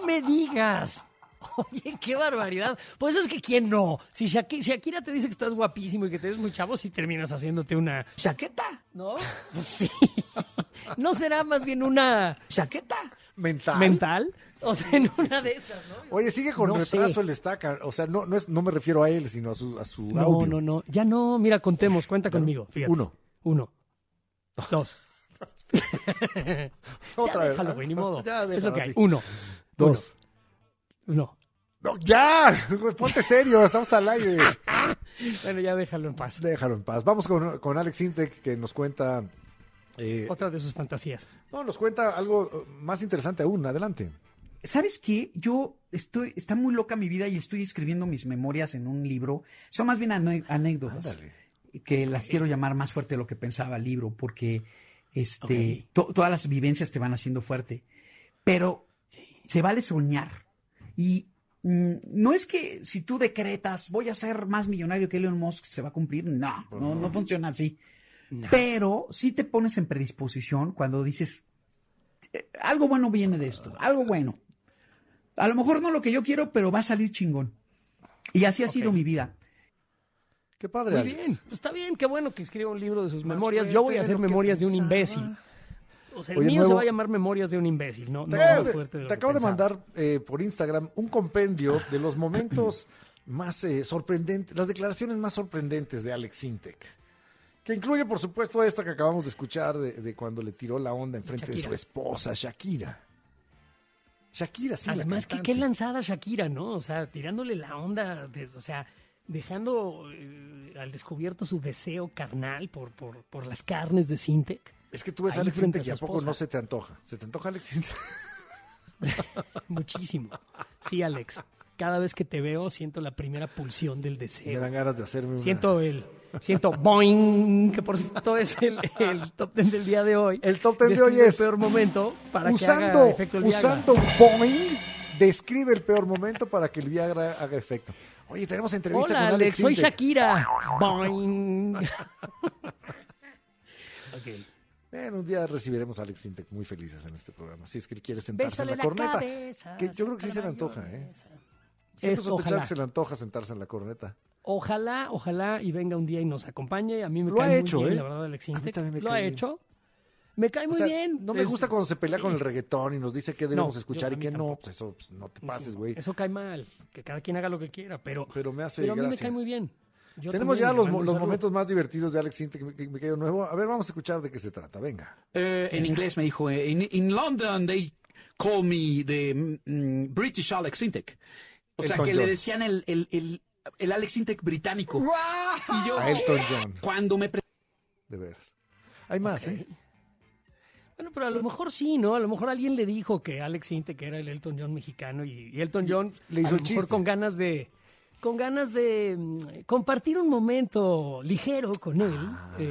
Speaker 1: Oye, qué barbaridad. Pues es que ¿quién no? Si Shakira te dice que estás guapísimo y que te ves muy chavo, si terminas haciéndote una...
Speaker 11: ¿Chaqueta?
Speaker 1: ¿No? Sí. ¿No será más bien una...
Speaker 11: ¿Chaqueta?
Speaker 2: ¿Mental?
Speaker 1: O sea, en una de esas, ¿no?
Speaker 2: Oye, sigue con retraso el Estaca. O sea, no me refiero a él, sino a su audio.
Speaker 1: No. Ya no. Mira, contemos. Cuenta conmigo. Fíjate.
Speaker 2: 1.
Speaker 1: 2.
Speaker 2: Otra vez.
Speaker 1: Déjalo, güey, ni modo.
Speaker 2: Ya,
Speaker 1: es lo que hay.
Speaker 2: así.
Speaker 1: 1.
Speaker 2: 2.
Speaker 1: 1.
Speaker 2: No, ya, ponte serio, estamos al aire.
Speaker 1: Bueno, ya déjalo en paz.
Speaker 2: Vamos con Alex Sintek, que nos cuenta...
Speaker 1: otra de sus fantasías.
Speaker 2: No, nos cuenta algo más interesante aún. Adelante.
Speaker 12: ¿Sabes qué? Está muy loca mi vida y estoy escribiendo mis memorias en un libro. Son más bien anécdotas.
Speaker 2: Ándale.
Speaker 12: Que las quiero llamar más fuerte de lo que pensaba el libro, porque todas las vivencias te van haciendo fuerte. Pero se vale soñar. Y no es que si tú decretas voy a ser más millonario que Elon Musk se va a cumplir. No funciona así. No. Pero sí te pones en predisposición cuando dices algo bueno viene de esto, algo bueno. A lo mejor no lo que yo quiero, pero va a salir chingón. Y así ha sido mi vida.
Speaker 2: Qué padre,
Speaker 1: Muy
Speaker 2: Alex.
Speaker 1: bien, pues está bien, qué bueno que escriba un libro de sus memorias. Yo voy a hacer memorias de un imbécil. O sea, el mío se va a llamar Memorias de un imbécil, ¿no?
Speaker 2: Te acabo de mandar por Instagram un compendio de los momentos más sorprendentes, las declaraciones más sorprendentes de Alex Sintek. Que incluye, por supuesto, esta que acabamos de escuchar de cuando le tiró la onda enfrente de su esposa, Shakira. Shakira, sí.
Speaker 1: Además, qué lanzada Shakira, ¿no? O sea, tirándole la onda, dejando al descubierto su deseo carnal por las carnes de Sintek.
Speaker 2: Es que tú ves a Alex Sintek y a poco no se te antoja. ¿Se te antoja Alex Sintek?
Speaker 1: Muchísimo. Sí, Alex. Cada vez que te veo siento la primera pulsión del deseo.
Speaker 2: Me dan ganas de hacerme una...
Speaker 1: Siento boing, que por cierto es el top 10 del día de hoy.
Speaker 2: El top 10 de hoy es...
Speaker 1: el peor momento para que haga efecto el Viagra.
Speaker 2: Usando boing, describe el peor momento para que el Viagra haga efecto. Oye, tenemos entrevista con Alex Sintek.
Speaker 1: Soy Shakira. Boing.
Speaker 2: Okay. Un día recibiremos a Alex Sintek muy felices en este programa. Si es que él quiere sentarse en la corneta. Que yo creo que sí se le antoja, Siempre sospechaba que se le antoja sentarse en la corneta.
Speaker 1: Ojalá y venga un día y nos acompañe. A mí me
Speaker 2: lo
Speaker 1: cae
Speaker 2: ha hecho,
Speaker 1: muy bien, la verdad, Alex Sintek. Lo ha hecho. Me cae muy bien.
Speaker 2: No me gusta cuando se pelea con el reggaetón y nos dice qué debemos escuchar y qué no. Pues eso no te pases, güey.
Speaker 1: Eso cae mal. Que cada quien haga lo que quiera, pero
Speaker 2: me hace
Speaker 1: pero a mí
Speaker 2: gracia.
Speaker 1: me cae muy bien.
Speaker 2: Tenemos ya los momentos más divertidos de Alex Sintek, me quedo nuevo. A ver, vamos a escuchar de qué se trata. Venga.
Speaker 11: En inglés me dijo, in London they call me the British Alex Sintek. O sea, que le decían el Alex Sintek británico. Y yo,
Speaker 2: a Elton John.
Speaker 11: Cuando me...
Speaker 2: De veras. Hay más,
Speaker 1: Bueno, pero a lo mejor sí, ¿no? A lo mejor alguien le dijo que Alex Sintek era el Elton John mexicano y Elton John
Speaker 2: le hizo el chiste.
Speaker 1: Con ganas de compartir un momento ligero con él.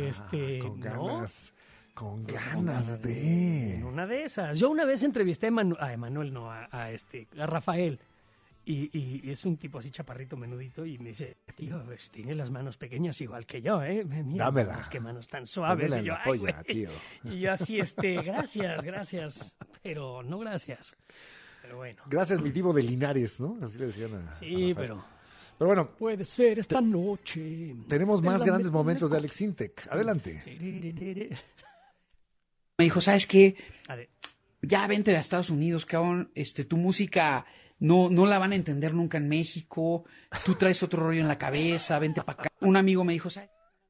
Speaker 2: Con ganas de...
Speaker 1: En una de esas. Yo una vez entrevisté a Emanuel, a Rafael. Y es un tipo así chaparrito, menudito, y me dice, tío, tiene las manos pequeñas igual que yo, Mira,
Speaker 2: dámela.
Speaker 1: Qué manos tan suaves.
Speaker 2: Y yo, polla, tío.
Speaker 1: Y yo así, gracias, pero no gracias. Pero bueno.
Speaker 2: Gracias, mi divo de Linares, ¿no? Así le decían a
Speaker 1: Sí,
Speaker 2: Rafael.
Speaker 1: pero
Speaker 2: bueno.
Speaker 1: Puede ser esta noche.
Speaker 2: Tenemos más grandes momentos de Alex Sintek. Adelante.
Speaker 12: Me dijo, ¿sabes qué? ya vente a Estados Unidos, cabrón, tu música no la van a entender nunca en México, tú traes otro rollo en la cabeza, vente para acá. Un amigo me dijo, ¿sabes?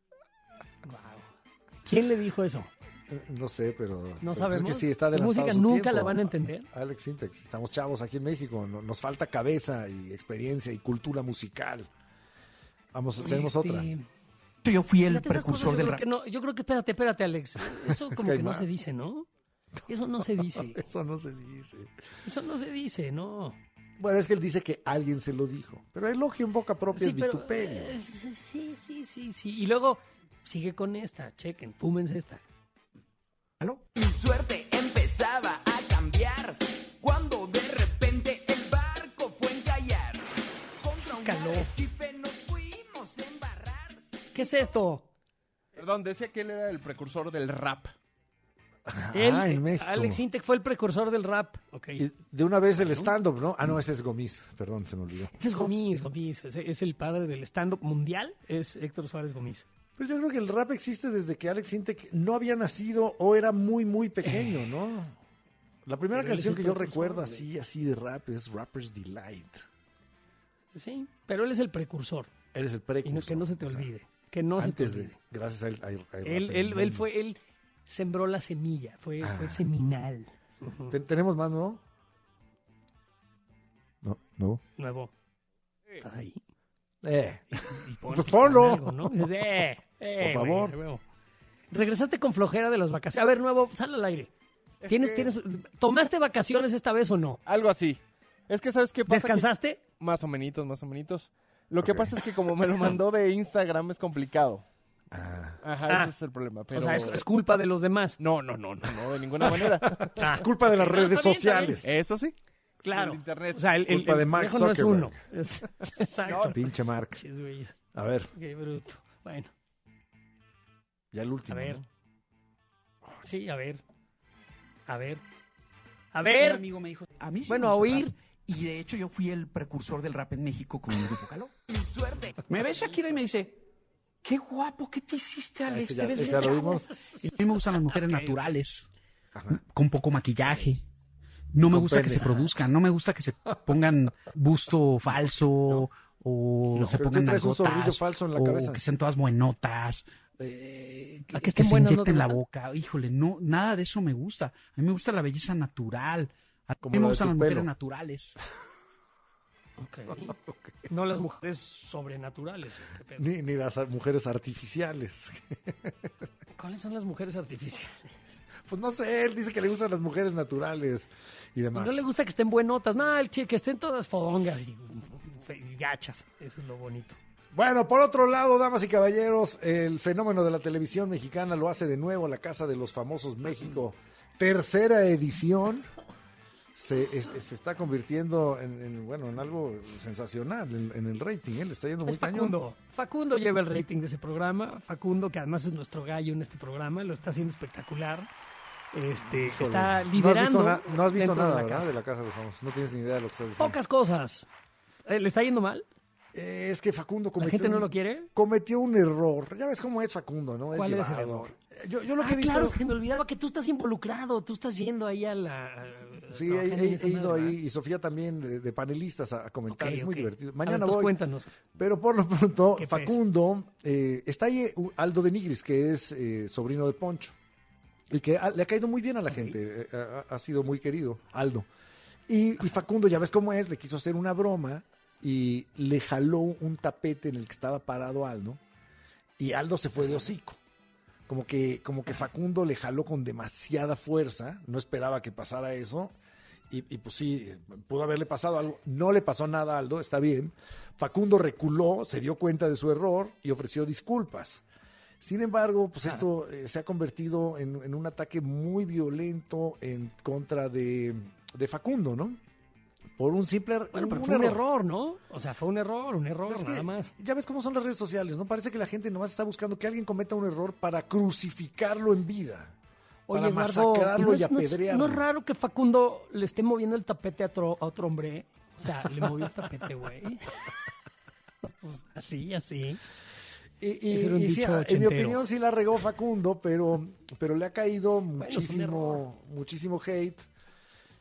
Speaker 1: ¿Quién le dijo eso?
Speaker 2: No sé, pero...
Speaker 1: No sabemos.
Speaker 2: Es que sí, está
Speaker 1: la
Speaker 2: adelantado
Speaker 1: música
Speaker 2: su
Speaker 1: nunca
Speaker 2: tiempo.
Speaker 1: la van a entender.
Speaker 2: Alex Sintek, estamos chavos aquí en México, nos falta cabeza y experiencia y cultura musical. Vamos, tenemos otra.
Speaker 12: Yo fui el
Speaker 1: Fíjate, esas
Speaker 12: precursor
Speaker 1: cosas
Speaker 12: del
Speaker 1: yo
Speaker 12: rap.
Speaker 1: creo que no, yo creo que, espérate, Alex. Eso como
Speaker 2: que hay
Speaker 1: que no
Speaker 2: más.
Speaker 1: se dice, ¿no? Eso no se dice.
Speaker 2: Eso no se dice.
Speaker 1: Eso no se dice, no.
Speaker 2: Bueno, es que él dice que alguien se lo dijo. Pero elogio en boca propia es
Speaker 1: pero,
Speaker 2: vituperio.
Speaker 1: sí. Y luego sigue con esta, chequen, fúmense esta.
Speaker 13: Mi suerte empezaba a cambiar cuando de repente el barco fue a encallar. Contra un
Speaker 1: Escaló.
Speaker 13: arrecife nos fuimos a embarrar.
Speaker 1: ¿Qué es esto?
Speaker 14: Perdón, decía que él era el precursor del rap.
Speaker 1: Él,
Speaker 2: en México.
Speaker 1: Alex Sintek fue el precursor del rap. Okay.
Speaker 2: Y de una vez el stand-up, ¿no? Ah, no, ese es Gomis. Perdón, se me olvidó.
Speaker 1: Ese es Gomis. Es el padre del stand-up mundial, es Héctor Suárez Gomis.
Speaker 2: Pero yo creo que el rap existe desde que Alex Sintek no había nacido o era muy, muy pequeño, ¿no? La primera
Speaker 1: Pero él
Speaker 2: canción
Speaker 1: es
Speaker 2: que
Speaker 1: el
Speaker 2: yo
Speaker 1: precursor,
Speaker 2: recuerdo
Speaker 1: güey.
Speaker 2: así de rap es Rapper's Delight.
Speaker 1: Sí, pero él es el precursor.
Speaker 2: Él es el
Speaker 1: Y
Speaker 2: precursor.
Speaker 1: que no se te olvide. Que no se te
Speaker 2: Antes
Speaker 1: olvide.
Speaker 2: de, gracias a él, hay rap en el
Speaker 1: Él
Speaker 2: mundo.
Speaker 1: sembró la semilla, fue seminal.
Speaker 2: ¿Tenemos más, no? No.
Speaker 1: Nuevo. ¿Estás ahí? Y
Speaker 2: Pues ponlo.
Speaker 1: algo, ¿no? Dices,
Speaker 2: Por favor.
Speaker 1: güey, huevo. Regresaste con flojera de las vacaciones. A ver, Nuevo, sal al aire. ¿Tomaste vacaciones esta vez o no?
Speaker 14: Algo así. Es que, ¿sabes qué pasa?
Speaker 1: ¿Descansaste?
Speaker 14: Más o menos. Lo que pasa es que como me lo mandó de Instagram es complicado. Ajá, ese es el problema. Pero...
Speaker 1: O sea, es culpa de los demás.
Speaker 14: No, de ninguna manera.
Speaker 2: Es culpa de las redes
Speaker 1: está bien,
Speaker 2: sociales.
Speaker 14: Eso sí.
Speaker 1: Claro.
Speaker 14: El internet.
Speaker 1: O sea, el
Speaker 2: Culpa de Mark
Speaker 1: viejo no es
Speaker 2: Zuckerberg.
Speaker 1: uno. Exacto.
Speaker 2: Pinche Mark.
Speaker 1: Sí, güey.
Speaker 2: A ver,
Speaker 1: Qué bruto. Bueno,
Speaker 2: ya el último.
Speaker 1: a ver.
Speaker 2: ¿no?
Speaker 1: Sí, a ver.
Speaker 12: Un amigo me dijo, a mí sí
Speaker 1: Bueno,
Speaker 12: me
Speaker 1: a
Speaker 12: gusta el
Speaker 1: oír.
Speaker 12: rap. Y de hecho yo fui el precursor del rap en México con el grupo Caló.
Speaker 13: Mi suerte.
Speaker 11: Me ve Shakira y me dice, qué guapo, ¿qué te hiciste, Alex?
Speaker 2: ese
Speaker 11: Te
Speaker 2: ya-
Speaker 11: ves
Speaker 2: ese
Speaker 11: bien
Speaker 2: ya lo
Speaker 11: chavo".
Speaker 2: vimos.
Speaker 12: Y a mí me gustan las mujeres naturales,
Speaker 2: Ajá.
Speaker 12: con poco maquillaje. No me
Speaker 2: Con
Speaker 12: gusta que
Speaker 2: pene.
Speaker 12: se produzcan, no me gusta que se pongan busto falso o se
Speaker 2: Pero tú
Speaker 12: pongan
Speaker 2: traes un zorrillo
Speaker 12: nalgotas
Speaker 2: falso en la
Speaker 12: o
Speaker 2: cabeza.
Speaker 12: que sean todas buenotas,
Speaker 1: ¿A
Speaker 12: que
Speaker 1: que estén
Speaker 12: se
Speaker 1: buenas no
Speaker 12: inyecten
Speaker 1: te
Speaker 12: la
Speaker 1: gusta?
Speaker 12: boca. Híjole, no, nada de eso me gusta. A mí me gusta la belleza natural. A
Speaker 2: Como
Speaker 12: mí
Speaker 2: la
Speaker 12: me
Speaker 2: de
Speaker 12: gustan
Speaker 2: tu
Speaker 12: las mujeres
Speaker 2: pelo.
Speaker 12: naturales.
Speaker 1: No las mujeres sobrenaturales. ¿Qué pedo?
Speaker 2: Ni las mujeres artificiales.
Speaker 1: ¿Cuáles son las mujeres artificiales?
Speaker 2: Pues no sé, él dice que le gustan las mujeres naturales y demás.
Speaker 1: No le gusta que estén buenotas. No, que estén todas fodongas y gachas. Eso es lo bonito.
Speaker 2: Bueno, por otro lado, damas y caballeros, el fenómeno de la televisión mexicana lo hace de nuevo La Casa de los Famosos México. Tercera edición. Se está convirtiendo en algo sensacional en el rating. Le está yendo muy
Speaker 1: Es
Speaker 2: cañón.
Speaker 1: Facundo. Facundo lleva el rating de ese programa. Facundo, que además es nuestro gallo en este programa, lo está haciendo espectacular.
Speaker 2: Híjole.
Speaker 1: Está liderando.
Speaker 2: No has visto
Speaker 1: dentro de
Speaker 2: nada,
Speaker 1: la
Speaker 2: ¿verdad?
Speaker 1: casa.
Speaker 2: De La Casa de los Famosos. No tienes ni idea de lo que estás diciendo.
Speaker 1: Pocas cosas. ¿Le está yendo mal?
Speaker 2: Es que Facundo
Speaker 1: ¿La
Speaker 2: cometió
Speaker 1: gente no lo quiere?
Speaker 2: cometió un error. Ya ves cómo es Facundo, ¿no?
Speaker 1: ¿Cuál es el
Speaker 2: llevado.
Speaker 1: error?
Speaker 2: Yo lo que he visto...
Speaker 1: Claro, es que me olvidaba que tú estás involucrado. Tú estás yendo ahí a la...
Speaker 2: Sí,
Speaker 1: trabajar en esa
Speaker 2: he ido
Speaker 1: madre,
Speaker 2: ahí y Sofía también de panelistas a comentar.
Speaker 1: Ok,
Speaker 2: es muy
Speaker 1: ok.
Speaker 2: divertido.
Speaker 1: A ver,
Speaker 2: Mañana
Speaker 1: entonces
Speaker 2: voy.
Speaker 1: cuéntanos.
Speaker 2: Pero por lo pronto,
Speaker 1: ¿Qué pues?
Speaker 2: Facundo, está ahí Aldo de Nigris, que es sobrino de Poncho. Y que le ha caído muy bien a la gente. Ha sido muy querido, Aldo. Y Facundo, ya ves cómo es, le quiso hacer una broma y le jaló un tapete en el que estaba parado Aldo. Y Aldo se fue de hocico. Como que Facundo le jaló con demasiada fuerza. No esperaba que pasara eso. Y pues sí, pudo haberle pasado algo. No le pasó nada a Aldo, está bien. Facundo reculó, se dio cuenta de su error y ofreció disculpas. Sin embargo, pues esto se ha convertido en un ataque muy violento en contra de Facundo, ¿no? Por un simple
Speaker 1: Bueno, pero fue un error, ¿no? O sea, fue un error,
Speaker 2: Es que
Speaker 1: nada más.
Speaker 2: ya ves cómo son las redes sociales, ¿no? Parece que la gente nomás está buscando que alguien cometa un error para crucificarlo en vida.
Speaker 1: Oye,
Speaker 2: para
Speaker 1: Eduardo,
Speaker 2: masacrarlo y
Speaker 1: no es
Speaker 2: apedrearlo.
Speaker 1: raro que Facundo le esté moviendo el tapete a otro hombre. O sea, le movió el tapete, güey. Así. Ese era un
Speaker 2: Y sí,
Speaker 1: dicho
Speaker 2: en mi
Speaker 1: ochentero.
Speaker 2: opinión sí la regó Facundo, pero le ha caído
Speaker 1: es un
Speaker 2: muchísimo hate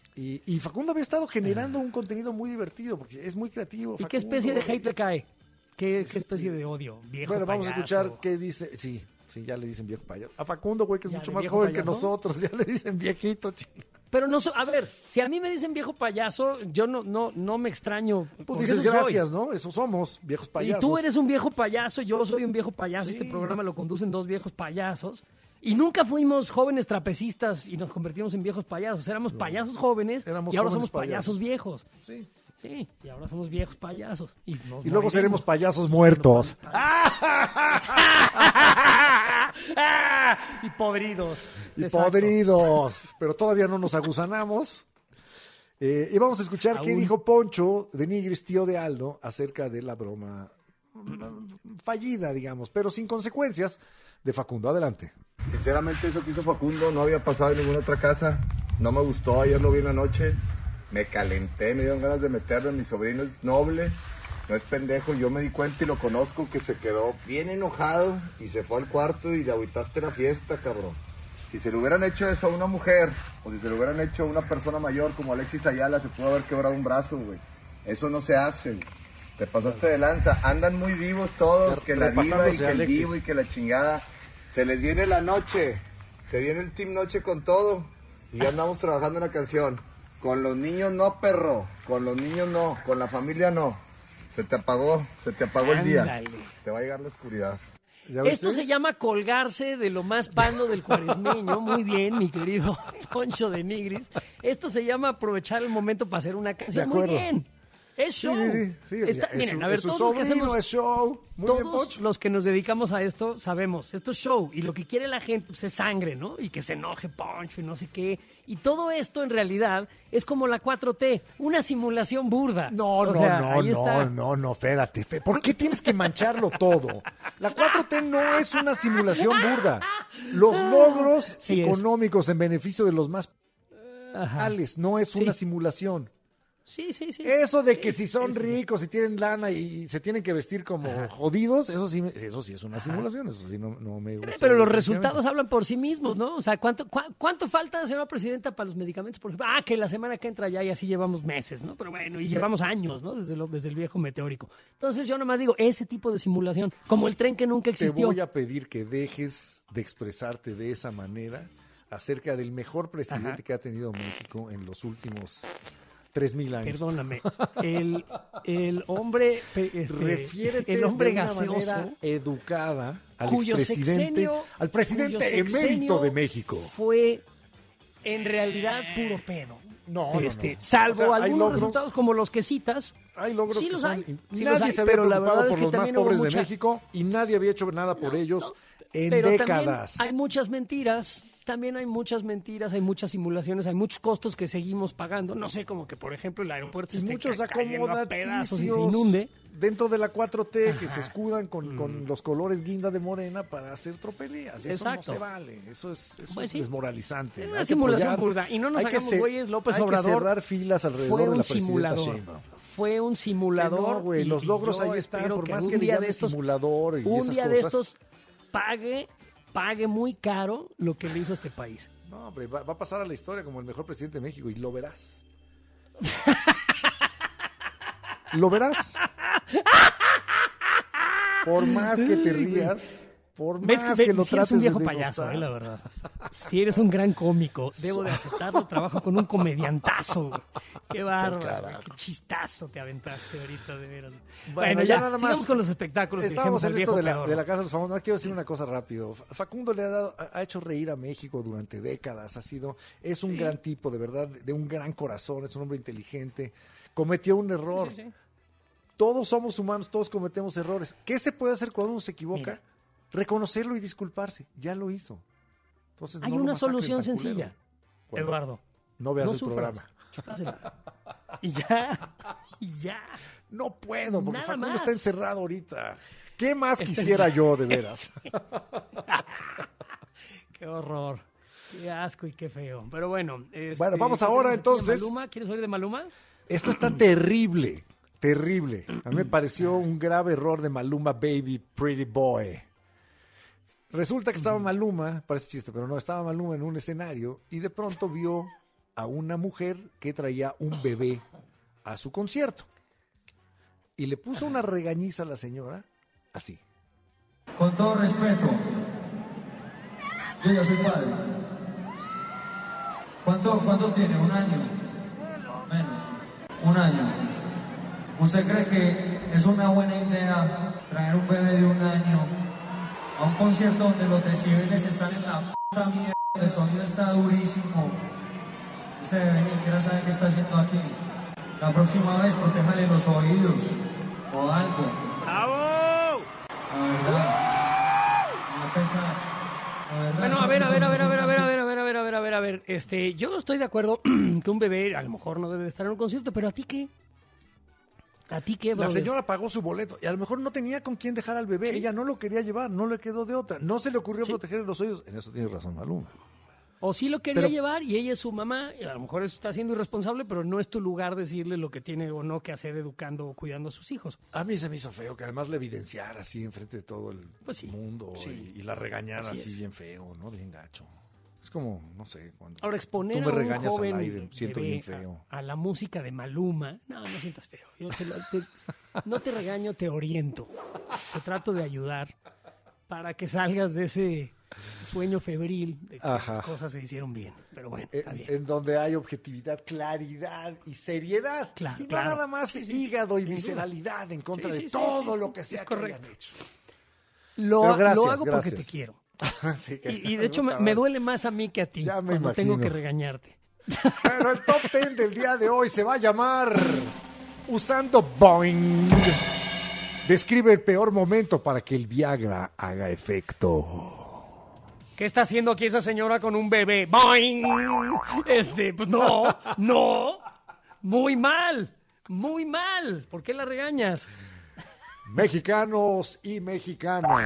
Speaker 2: Y Facundo había estado generando un contenido muy divertido, porque es muy creativo.
Speaker 1: ¿Y qué especie de hate le cae? ¿Qué especie de odio? Viejo
Speaker 2: Bueno, vamos a
Speaker 1: payaso.
Speaker 2: escuchar qué dice. Sí, ya le dicen viejo payaso. A Facundo, güey, que es
Speaker 1: ¿Ya
Speaker 2: mucho
Speaker 1: de
Speaker 2: más
Speaker 1: viejo
Speaker 2: joven que
Speaker 1: payaso?
Speaker 2: nosotros, ya le dicen viejito.
Speaker 1: Pero no, a ver, si a mí me dicen viejo payaso, yo no me extraño.
Speaker 2: Pues
Speaker 1: porque
Speaker 2: dices
Speaker 1: eso soy.
Speaker 2: gracias, ¿no? Eso somos, viejos payasos.
Speaker 1: Y tú eres un viejo payaso, yo soy un viejo payaso.
Speaker 2: Sí.
Speaker 1: Este programa lo conducen dos viejos payasos. Y nunca fuimos jóvenes trapecistas y nos convertimos en viejos payasos. Éramos payasos jóvenes y ahora
Speaker 2: jóvenes
Speaker 1: somos payasos viejos.
Speaker 2: Sí.
Speaker 1: Sí, y ahora somos viejos payasos. Y
Speaker 2: luego seremos payasos muertos.
Speaker 1: Y podridos.
Speaker 2: Y
Speaker 1: Exacto.
Speaker 2: podridos. Pero todavía no nos agusanamos. Y vamos a escuchar qué dijo Poncho de Nigris, tío de Aldo, acerca de la broma fallida, digamos, pero sin consecuencias, de Facundo. Adelante.
Speaker 15: Sinceramente, eso que hizo Facundo no había pasado en ninguna otra casa. No me gustó, ayer lo vi en la noche. Me calenté, me dieron ganas de meterlo. Mi sobrino es noble, no es pendejo. Yo me di cuenta y lo conozco que se quedó bien enojado y se fue al cuarto y le agüitaste la fiesta, cabrón. Si se le hubieran hecho eso a una mujer o si se le hubieran hecho a una persona mayor como Alexis Ayala, se pudo haber quebrado un brazo, güey. Eso no se hace, güey. Te pasaste de lanza. Andan muy vivos todos, que la diva y que el vivo y que la chingada. Se les viene la noche, se viene el Team Noche con todo y ya andamos trabajando en la canción. Con los niños no, perro, con los niños no, con la familia no. Se te apagó el día.
Speaker 1: Ándale.
Speaker 15: Te va a llegar la oscuridad.
Speaker 1: Esto se llama colgarse de lo más pando del cuaresmeño. Muy bien, mi querido Poncho de Nigris. Esto se llama aprovechar el momento para hacer una canción.
Speaker 2: De
Speaker 1: Muy
Speaker 2: acuerdo.
Speaker 1: bien. Es show.
Speaker 2: Sí,
Speaker 1: Miren, a ver, todos los que hacemos, todos los que nos dedicamos a esto sabemos, esto es show y lo que quiere la gente pues, es sangre, ¿no? Y que se enoje Poncho y no sé qué. Y todo esto en realidad es como la 4T, una simulación burda.
Speaker 2: No, espérate. ¿Por qué tienes que mancharlo todo? La 4T no es una simulación burda. Los logros económicos en beneficio de los más reales no es una simulación.
Speaker 1: Sí.
Speaker 2: Eso de que si son ricos y tienen lana y se tienen que vestir como jodidos, eso sí es una simulación, eso sí no me gusta.
Speaker 1: Pero los resultados hablan por sí mismos, ¿no? O sea, ¿cuánto falta, señora presidenta, para los medicamentos, por ejemplo? Que la semana que entra ya y así llevamos meses, ¿no? Pero bueno, y llevamos años, ¿no? Desde el viejo meteórico. Entonces yo nomás digo, ese tipo de simulación, como el tren que nunca existió.
Speaker 2: Te voy a pedir que dejes de expresarte de esa manera acerca del mejor presidente que ha tenido México en los últimos 3,000 años.
Speaker 1: Perdóname, el hombre,
Speaker 2: refiérete
Speaker 1: el hombre
Speaker 2: de una
Speaker 1: gaseoso,
Speaker 2: manera educada al
Speaker 1: cuyo
Speaker 2: expresidente, al presidente emérito de México.
Speaker 1: Fue en realidad puro pedo.
Speaker 2: No.
Speaker 1: Salvo
Speaker 2: O sea, hay
Speaker 1: algunos
Speaker 2: logros,
Speaker 1: resultados como los que citas.
Speaker 2: Hay logros
Speaker 1: sí
Speaker 2: que
Speaker 1: los
Speaker 2: son.
Speaker 1: hay, sí
Speaker 2: nadie
Speaker 1: los hay,
Speaker 2: se había
Speaker 1: pero la
Speaker 2: preocupado
Speaker 1: verdad
Speaker 2: por
Speaker 1: es que
Speaker 2: los más
Speaker 1: también hubo
Speaker 2: pobres de
Speaker 1: mucha-
Speaker 2: México y nadie había hecho nada por ellos en
Speaker 1: Pero
Speaker 2: décadas.
Speaker 1: también hay muchas mentiras. También hay muchas mentiras, hay muchas simulaciones, hay muchos costos que seguimos pagando. No sé, como que, por ejemplo, el aeropuerto se esté
Speaker 2: Muchos
Speaker 1: cayendo a pedazos y se
Speaker 2: acomodaticios
Speaker 1: inunde.
Speaker 2: dentro de la 4T que se escudan con los colores guinda de morena para hacer tropelías. Eso
Speaker 1: Exacto.
Speaker 2: no se vale. Eso es
Speaker 1: Pues sí.
Speaker 2: desmoralizante.
Speaker 1: Es una
Speaker 2: Hay que
Speaker 1: simulación
Speaker 2: apoyar,
Speaker 1: burda. Y no nos
Speaker 2: hay que
Speaker 1: hagamos güeyes, López
Speaker 2: hay
Speaker 1: Obrador
Speaker 2: que cerrar filas alrededor
Speaker 1: fue
Speaker 2: de la
Speaker 1: un
Speaker 2: presidenta
Speaker 1: simulador.
Speaker 2: Sheinbaum.
Speaker 1: Fue un simulador.
Speaker 2: No, güey, los
Speaker 1: y
Speaker 2: logros
Speaker 1: yo
Speaker 2: ahí están,
Speaker 1: espero
Speaker 2: por más
Speaker 1: un
Speaker 2: que le
Speaker 1: día de
Speaker 2: llames
Speaker 1: estos-
Speaker 2: simulador y
Speaker 1: un
Speaker 2: esas
Speaker 1: día de
Speaker 2: cosas.
Speaker 1: estos pague muy caro lo que le hizo a este país.
Speaker 2: No, hombre, va a pasar a la historia como el mejor presidente de México y lo verás. ¿Lo verás? Por más que te rías, por
Speaker 1: ¿Ves
Speaker 2: más
Speaker 1: que,
Speaker 2: que lo
Speaker 1: sí eres
Speaker 2: trates
Speaker 1: un viejo
Speaker 2: de
Speaker 1: payaso,
Speaker 2: denostar.
Speaker 1: la verdad. Si eres un gran cómico, debo de aceptarlo. Trabajo con un comediantazo, güey. Qué bárbaro, qué chistazo te aventaste ahorita, de veras. Bueno, ya
Speaker 2: nada más.
Speaker 1: sigamos con los espectáculos.
Speaker 2: Estábamos en esto de
Speaker 1: peor.
Speaker 2: la Casa de los Famosos. No, quiero decir una cosa rápido. Facundo ha hecho reír a México durante décadas. Es un gran tipo, de verdad, de un gran corazón. Es un hombre inteligente. Cometió un error.
Speaker 1: Sí.
Speaker 2: Todos somos humanos, todos cometemos errores. ¿Qué se puede hacer cuando uno se equivoca?
Speaker 1: Mira.
Speaker 2: Reconocerlo y disculparse. Ya lo hizo. Entonces,
Speaker 1: Hay
Speaker 2: no lo
Speaker 1: una
Speaker 2: masacren
Speaker 1: solución
Speaker 2: tan culero.
Speaker 1: sencilla,
Speaker 2: ¿Cuál?
Speaker 1: Eduardo.
Speaker 2: No veas el
Speaker 1: sufras.
Speaker 2: programa.
Speaker 1: Chúpasela. Y ya.
Speaker 2: No puedo, porque
Speaker 1: Nada
Speaker 2: Facundo
Speaker 1: más.
Speaker 2: está encerrado ahorita. ¿Qué más
Speaker 1: Está
Speaker 2: quisiera yo, de veras?
Speaker 1: Qué horror. Qué asco y qué feo. Pero bueno.
Speaker 2: Bueno, vamos
Speaker 1: ¿qué
Speaker 2: ahora,
Speaker 1: tenemos aquí de
Speaker 2: entonces.
Speaker 1: Maluma? ¿Quieres oír de Maluma?
Speaker 2: Esto está terrible. A mí me pareció un grave error de Maluma Baby Pretty Boy. Resulta que estaba Maluma, parece chiste, pero no, estaba Maluma en un escenario y de pronto vio a una mujer que traía un bebé a su concierto. Y le puso una regañiza a la señora, así.
Speaker 16: Con todo respeto, yo ya soy padre. ¿Cuánto tiene? ¿Un año? Menos. Un año. ¿Usted cree que es una buena idea traer un bebé de 1 año a un concierto donde los decibeles están en la puta mierda, el sonido está durísimo? Usted debe venir, quiera saber qué está haciendo aquí. La próxima vez protéjale los oídos o algo. ¡Bravo! La verdad. Me va a pesar. La verdad,
Speaker 1: bueno, a ver. Yo estoy de acuerdo que un bebé a lo mejor no debe de estar en un concierto, pero ¿a ti qué? ¿A ti qué, brother?
Speaker 2: La señora pagó su boleto y a lo mejor no tenía con quién dejar al bebé. Sí. Ella no lo quería llevar, no le quedó de otra. No se le ocurrió proteger los oídos. En eso tiene razón Maluma.
Speaker 1: O sí lo quería llevar y ella es su mamá, y a lo mejor eso está siendo irresponsable, pero no es tu lugar decirle lo que tiene o no que hacer educando o cuidando a sus hijos.
Speaker 2: A mí se me hizo feo que además le evidenciara así enfrente de todo el mundo y la regañara así bien feo, ¿no? Bien gacho. Es como, no sé, cuando
Speaker 1: ahora exponer
Speaker 2: tú me
Speaker 1: a un
Speaker 2: regañas
Speaker 1: joven
Speaker 2: al aire, siento bien feo.
Speaker 1: A la música de Maluma, no sientas feo. Yo no te regaño, te oriento. Te trato de ayudar para que salgas de ese sueño febril de que las cosas se hicieron bien. Pero bueno, está bien.
Speaker 2: En donde hay objetividad, claridad y seriedad.
Speaker 1: Claro,
Speaker 2: y no nada más hígado y visceralidad en contra de todo lo que sea que hayan hecho.
Speaker 1: Lo hago porque te quiero. Y de hecho me duele más a mí que a ti cuando tengo que regañarte.
Speaker 2: Pero el top 10 del día de hoy se va a llamar Usando Boing. Describe el peor momento para que el Viagra haga efecto.
Speaker 1: ¿Qué está haciendo aquí esa señora con un bebé? ¡Boing! Pues no. Muy mal. ¿Por qué la regañas?
Speaker 2: Mexicanos y mexicanas.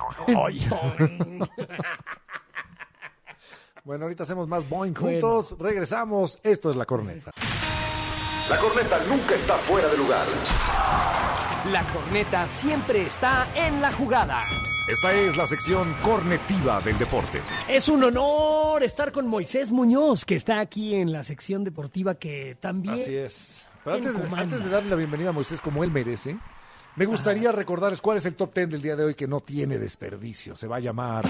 Speaker 2: Bueno, ahorita hacemos más Boing juntos. Regresamos. Esto es La Corneta.
Speaker 17: La Corneta nunca está fuera de lugar.
Speaker 13: La Corneta siempre está en la jugada.
Speaker 17: Esta es la sección cornetiva del deporte.
Speaker 1: Es un honor estar con Moisés Muñoz, que está aquí en la sección deportiva que también...
Speaker 2: Así es. Pero antes de darle la bienvenida a Moisés como él merece, me gustaría recordarles cuál es el top 10 del día de hoy que no tiene desperdicio. Se va a llamar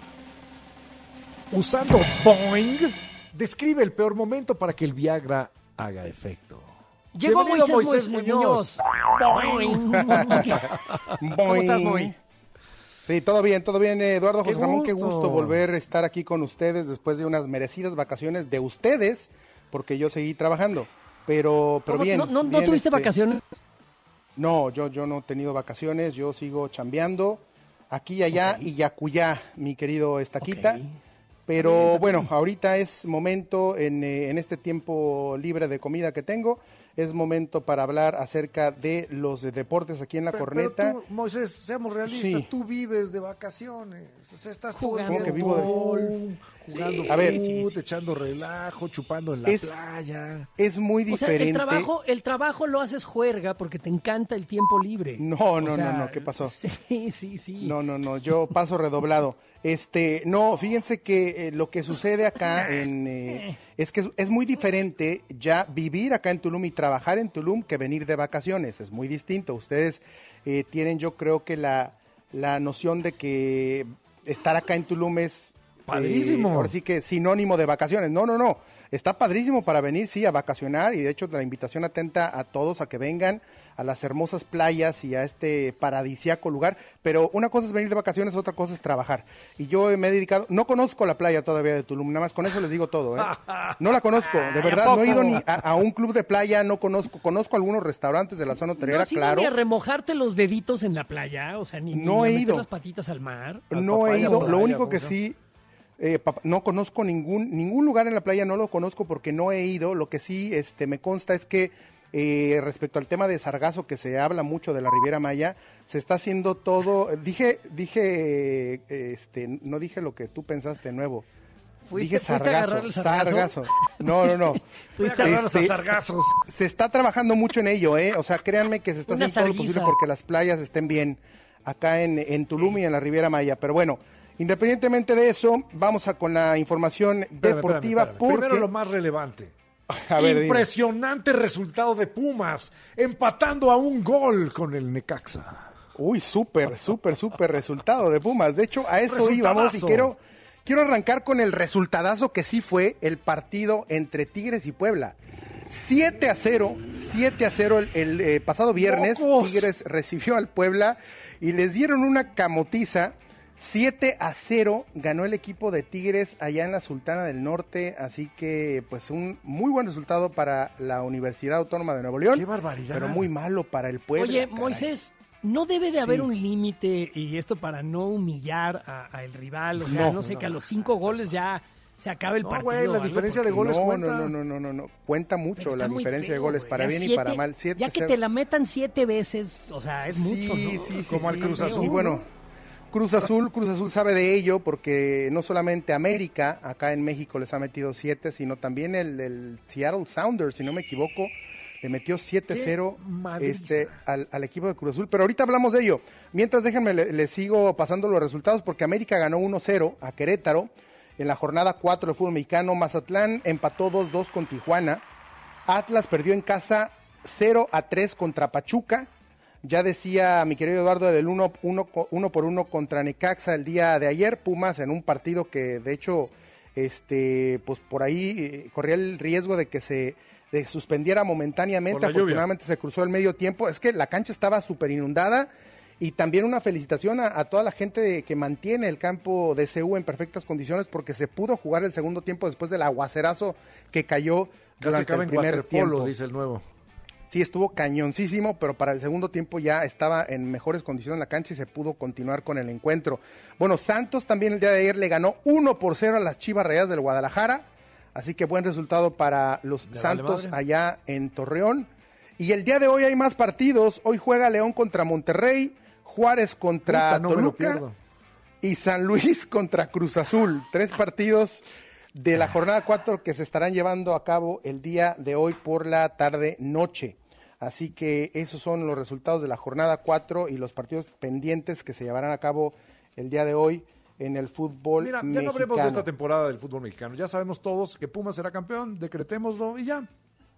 Speaker 2: Usando Boing. Describe el peor momento para que el Viagra haga efecto.
Speaker 1: Llegó Moisés Muñoz.
Speaker 18: Boing.
Speaker 1: ¿Cómo estás, Moy?
Speaker 18: Sí, todo bien, Eduardo José Ramón, qué gusto volver a estar aquí con ustedes después de unas merecidas vacaciones de ustedes, porque yo seguí trabajando, pero bien.
Speaker 1: ¿No tuviste vacaciones?
Speaker 18: No, yo no he tenido vacaciones, yo sigo chambeando aquí y allá y yacuyá, mi querido Estaquita. Pero bueno, ahorita es momento, en este tiempo libre de comida que tengo, es momento para hablar acerca de los deportes aquí en La Corneta.
Speaker 2: Pero tú, Moisés, seamos realistas, tú vives de vacaciones, o sea, estás
Speaker 18: jugando
Speaker 2: jugando echando relajo, chupando en la playa.
Speaker 18: Es muy diferente.
Speaker 1: O sea, el trabajo lo haces juerga porque te encanta el tiempo libre.
Speaker 18: No, ¿qué pasó?
Speaker 1: Sí.
Speaker 18: No, yo paso redoblado. No, fíjense que lo que sucede acá es que es muy diferente ya vivir acá en Tulum y trabajar en Tulum que venir de vacaciones, es muy distinto. Ustedes tienen, yo creo que la noción de que estar acá en Tulum es
Speaker 2: padrísimo.
Speaker 18: Ahora sí que sinónimo de vacaciones. No, está padrísimo para venir, sí, a vacacionar, y de hecho la invitación atenta a todos a que vengan a las hermosas playas y a este paradisíaco lugar, pero una cosa es venir de vacaciones, otra cosa es trabajar. Y yo me he dedicado, no conozco la playa todavía de Tulum, nada más con eso les digo todo, No la conozco, de verdad, no he ido ni a un club de playa, no conozco algunos restaurantes de la zona hotelera, claro.
Speaker 1: ¿No has ido ni a remojarte los deditos en la playa? O sea, ni
Speaker 18: no he ido.
Speaker 1: Meter las patitas al mar.
Speaker 18: No he ido, lo único que sí... no conozco ningún lugar en la playa, no lo conozco porque no he ido. Lo que sí me consta es que respecto al tema de sargazo, que se habla mucho de la Riviera Maya, se está haciendo todo. No dije lo que tú pensaste nuevo. Dije sargazo. No.
Speaker 2: Fuiste a agarrar los sargazos.
Speaker 18: Se está trabajando mucho en ello, O sea, créanme que se está haciendo todo lo posible porque las playas estén bien acá en Tulum y en la Riviera Maya. Pero bueno, Independientemente de eso, vamos con la información deportiva.
Speaker 2: Espérame.
Speaker 18: Porque...
Speaker 2: Primero lo más relevante.
Speaker 18: A ver,
Speaker 2: impresionante resultado de Pumas, empatando a un gol con el Necaxa.
Speaker 18: Uy, súper resultado de Pumas. De hecho, a eso íbamos y quiero arrancar con el resultadazo que sí fue el partido entre Tigres y Puebla. 7-0 el pasado viernes. ¡Locos! Tigres recibió al Puebla y les dieron una camotiza. 7-0 ganó el equipo de Tigres allá en la Sultana del Norte, así que pues un muy buen resultado para la Universidad Autónoma de Nuevo León.
Speaker 2: ¡Qué barbaridad!
Speaker 18: Pero muy malo para el Puebla.
Speaker 1: Oye,
Speaker 18: caray.
Speaker 1: Moisés, no debe de haber un límite, y esto para no humillar a el rival, o sea, no sé, que a los 5 goles ya se acabe el partido.
Speaker 2: Güey, la diferencia de goles cuenta.
Speaker 18: No, cuenta mucho la diferencia
Speaker 1: feo,
Speaker 18: de goles, para bien
Speaker 1: 7,
Speaker 18: y para mal. 7,
Speaker 1: ya que te la metan 7 veces, o sea, es mucho, ¿no?
Speaker 18: Sí,
Speaker 2: como al Cruz Azul.
Speaker 18: Y bueno, Cruz Azul sabe de ello porque no solamente América, acá en México les ha metido 7, sino también el Seattle Sounders, si no me equivoco, le metió 7-0 al equipo de Cruz Azul. Pero ahorita hablamos de ello. Mientras, déjenme, les sigo pasando los resultados porque América ganó 1-0 a Querétaro en la jornada 4 del fútbol mexicano. Mazatlán empató 2-2 con Tijuana. Atlas perdió en casa 0-3 contra Pachuca. Ya decía mi querido Eduardo del 1-1 contra Necaxa el día de ayer. Pumas en un partido que de hecho pues por ahí corría el riesgo de que se suspendiera momentáneamente. Afortunadamente se cruzó el medio tiempo. Es que la cancha estaba súper inundada. Y también una felicitación a toda la gente que mantiene el campo de CU en perfectas condiciones, porque se pudo jugar el segundo tiempo después del aguacerazo que cayó durante el primer tiempo.
Speaker 2: Dice el nuevo.
Speaker 18: Sí, estuvo cañoncísimo, pero para el segundo tiempo ya estaba en mejores condiciones la cancha y se pudo continuar con el encuentro. Bueno, Santos también el día de ayer le ganó 1-0 a las Chivas Rayadas del Guadalajara, así que buen resultado para los Santos allá en Torreón. Y el día de hoy hay más partidos. Hoy juega León contra Monterrey, Juárez contra Toluca y San Luis contra Cruz Azul. 3 partidos de la jornada 4 que se estarán llevando a cabo el día de hoy por la tarde-noche. Así que esos son los resultados de la jornada 4 y los partidos pendientes que se llevarán a cabo el día de hoy en el fútbol mexicano.
Speaker 2: Ya no hablemos de esta temporada del fútbol mexicano. Ya sabemos todos que Pumas será campeón, decretémoslo y ya.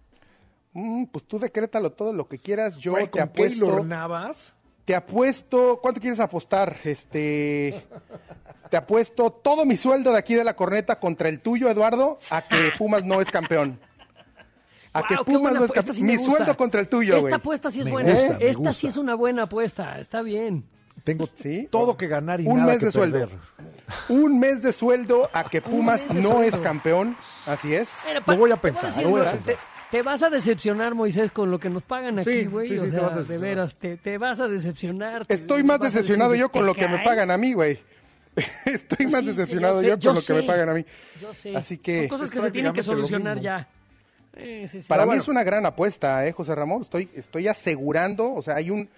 Speaker 18: Pues tú decrétalo todo lo que quieras. Yo te apuesto.
Speaker 2: Keylor Navas.
Speaker 18: Te apuesto, ¿cuánto quieres apostar? Te apuesto todo mi sueldo de aquí de la corneta contra el tuyo, Eduardo, a que Pumas no es campeón. Que Pumas no es campeón. Sí, mi sueldo contra el tuyo, güey.
Speaker 1: Esta apuesta sí es buena. Esta sí es una buena apuesta, está bien.
Speaker 2: Tengo todo que ganar y
Speaker 18: un
Speaker 2: nada
Speaker 18: mes
Speaker 2: que
Speaker 18: de sueldo.
Speaker 2: perder.
Speaker 18: Un mes de sueldo a que Pumas no es campeón, así es.
Speaker 2: Lo voy a pensar,
Speaker 1: Te vas a decepcionar, Moisés, con lo que nos pagan aquí, güey.
Speaker 2: Sí,
Speaker 1: o sea,
Speaker 2: te vas a
Speaker 1: de veras, te vas a decepcionar.
Speaker 18: Estoy más decepcionado yo con lo que me pagan a mí, güey. Estoy más decepcionado yo con lo que me pagan a mí.
Speaker 1: Yo sé.
Speaker 18: Así que
Speaker 1: son cosas que se tienen que solucionar ya.
Speaker 18: Para mí es una gran apuesta, José Ramón. Estoy asegurando, o sea, hay un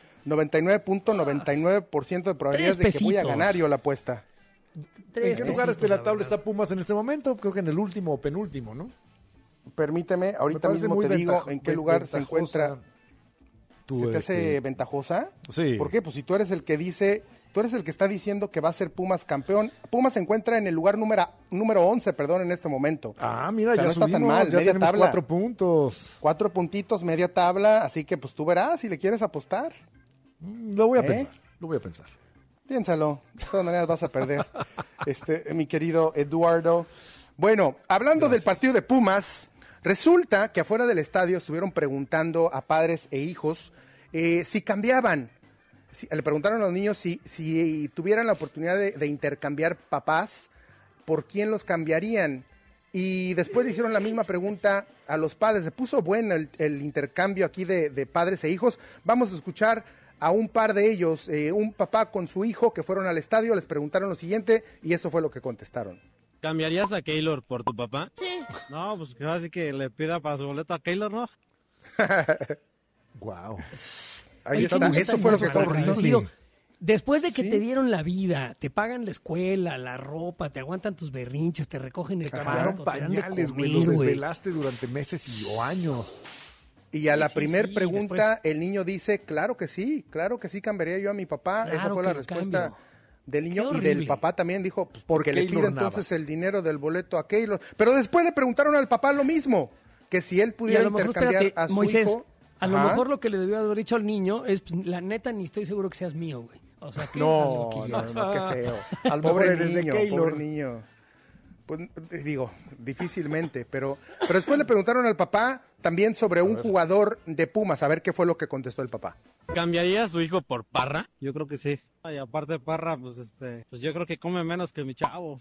Speaker 18: 99.99% de probabilidades de que voy a ganar yo la apuesta.
Speaker 2: ¿En qué lugar de la tabla está Pumas en este momento? Creo que en el último o penúltimo, ¿no?
Speaker 18: Permíteme, ahorita mismo te digo en qué lugar se encuentra. ¿Se te hace ventajosa?
Speaker 2: Sí.
Speaker 18: ¿Por qué? Pues si tú eres el que dice, tú eres el que está diciendo que va a ser Pumas campeón. Pumas se encuentra en el lugar número 11, en este momento.
Speaker 2: Mira,
Speaker 18: o sea,
Speaker 2: ya
Speaker 18: no está tan mal,
Speaker 2: ya
Speaker 18: media
Speaker 2: tenemos
Speaker 18: tabla.
Speaker 2: 4 puntos.
Speaker 18: 4 puntitos, media tabla, así que pues tú verás si le quieres apostar.
Speaker 2: Lo voy a pensar.
Speaker 18: Piénsalo, de todas maneras vas a perder, mi querido Eduardo. Bueno, hablando del partido de Pumas, resulta que afuera del estadio estuvieron preguntando a padres e hijos si cambiaban. Le preguntaron a los niños si tuvieran la oportunidad de intercambiar papás, ¿por quién los cambiarían? Y después le hicieron la misma pregunta a los padres. Se puso bueno el intercambio aquí de padres e hijos. Vamos a escuchar a un par de ellos, un papá con su hijo que fueron al estadio, les preguntaron lo siguiente y eso fue lo que contestaron.
Speaker 19: ¿Cambiarías a Keylor por tu papá?
Speaker 5: Sí.
Speaker 19: No, pues así que le pida para su boleto a Keylor, ¿no?
Speaker 2: Wow.
Speaker 18: Ahí está, eso fue lo que estaba horrible.
Speaker 1: Después de que te dieron la vida, te pagan la escuela, la ropa, te aguantan tus berrinches, te recogen el
Speaker 2: cambiaron pañales, güey, los desvelaste durante meses o años.
Speaker 18: Y a la primer pregunta, el niño dice, claro que sí cambiaría yo a mi papá.
Speaker 1: Claro,
Speaker 18: esa fue la respuesta del niño
Speaker 1: Qué
Speaker 18: y del
Speaker 1: horrible.
Speaker 18: papá también dijo pues,
Speaker 2: Por
Speaker 18: que le
Speaker 2: Keylor
Speaker 18: pida entonces
Speaker 2: Navas.
Speaker 18: el dinero del boleto a Keylor. Pero después le preguntaron al papá lo mismo, que si él
Speaker 1: Y
Speaker 18: pudiera
Speaker 1: a lo mejor,
Speaker 18: intercambiar
Speaker 1: espérate,
Speaker 18: a su
Speaker 1: Moisés,
Speaker 18: hijo.
Speaker 1: a lo
Speaker 18: Ajá.
Speaker 1: mejor lo que le debió haber dicho al niño es, pues, la neta, ni estoy seguro que seas mío, güey. O sea, que
Speaker 18: No,
Speaker 1: hazlo,
Speaker 18: no,
Speaker 1: Keylor.
Speaker 18: no, qué feo.
Speaker 2: A lo mejor
Speaker 18: Pobre
Speaker 2: eres de
Speaker 18: niño,
Speaker 2: Keylor.
Speaker 18: pobre niño. Pues, digo, difícilmente, pero después le preguntaron al papá también sobre un jugador de Pumas, a ver qué fue lo que contestó el papá.
Speaker 19: ¿Cambiaría a su hijo por Parra? Yo creo que sí. Y aparte Parra, pues pues yo creo que come menos que mi chavo.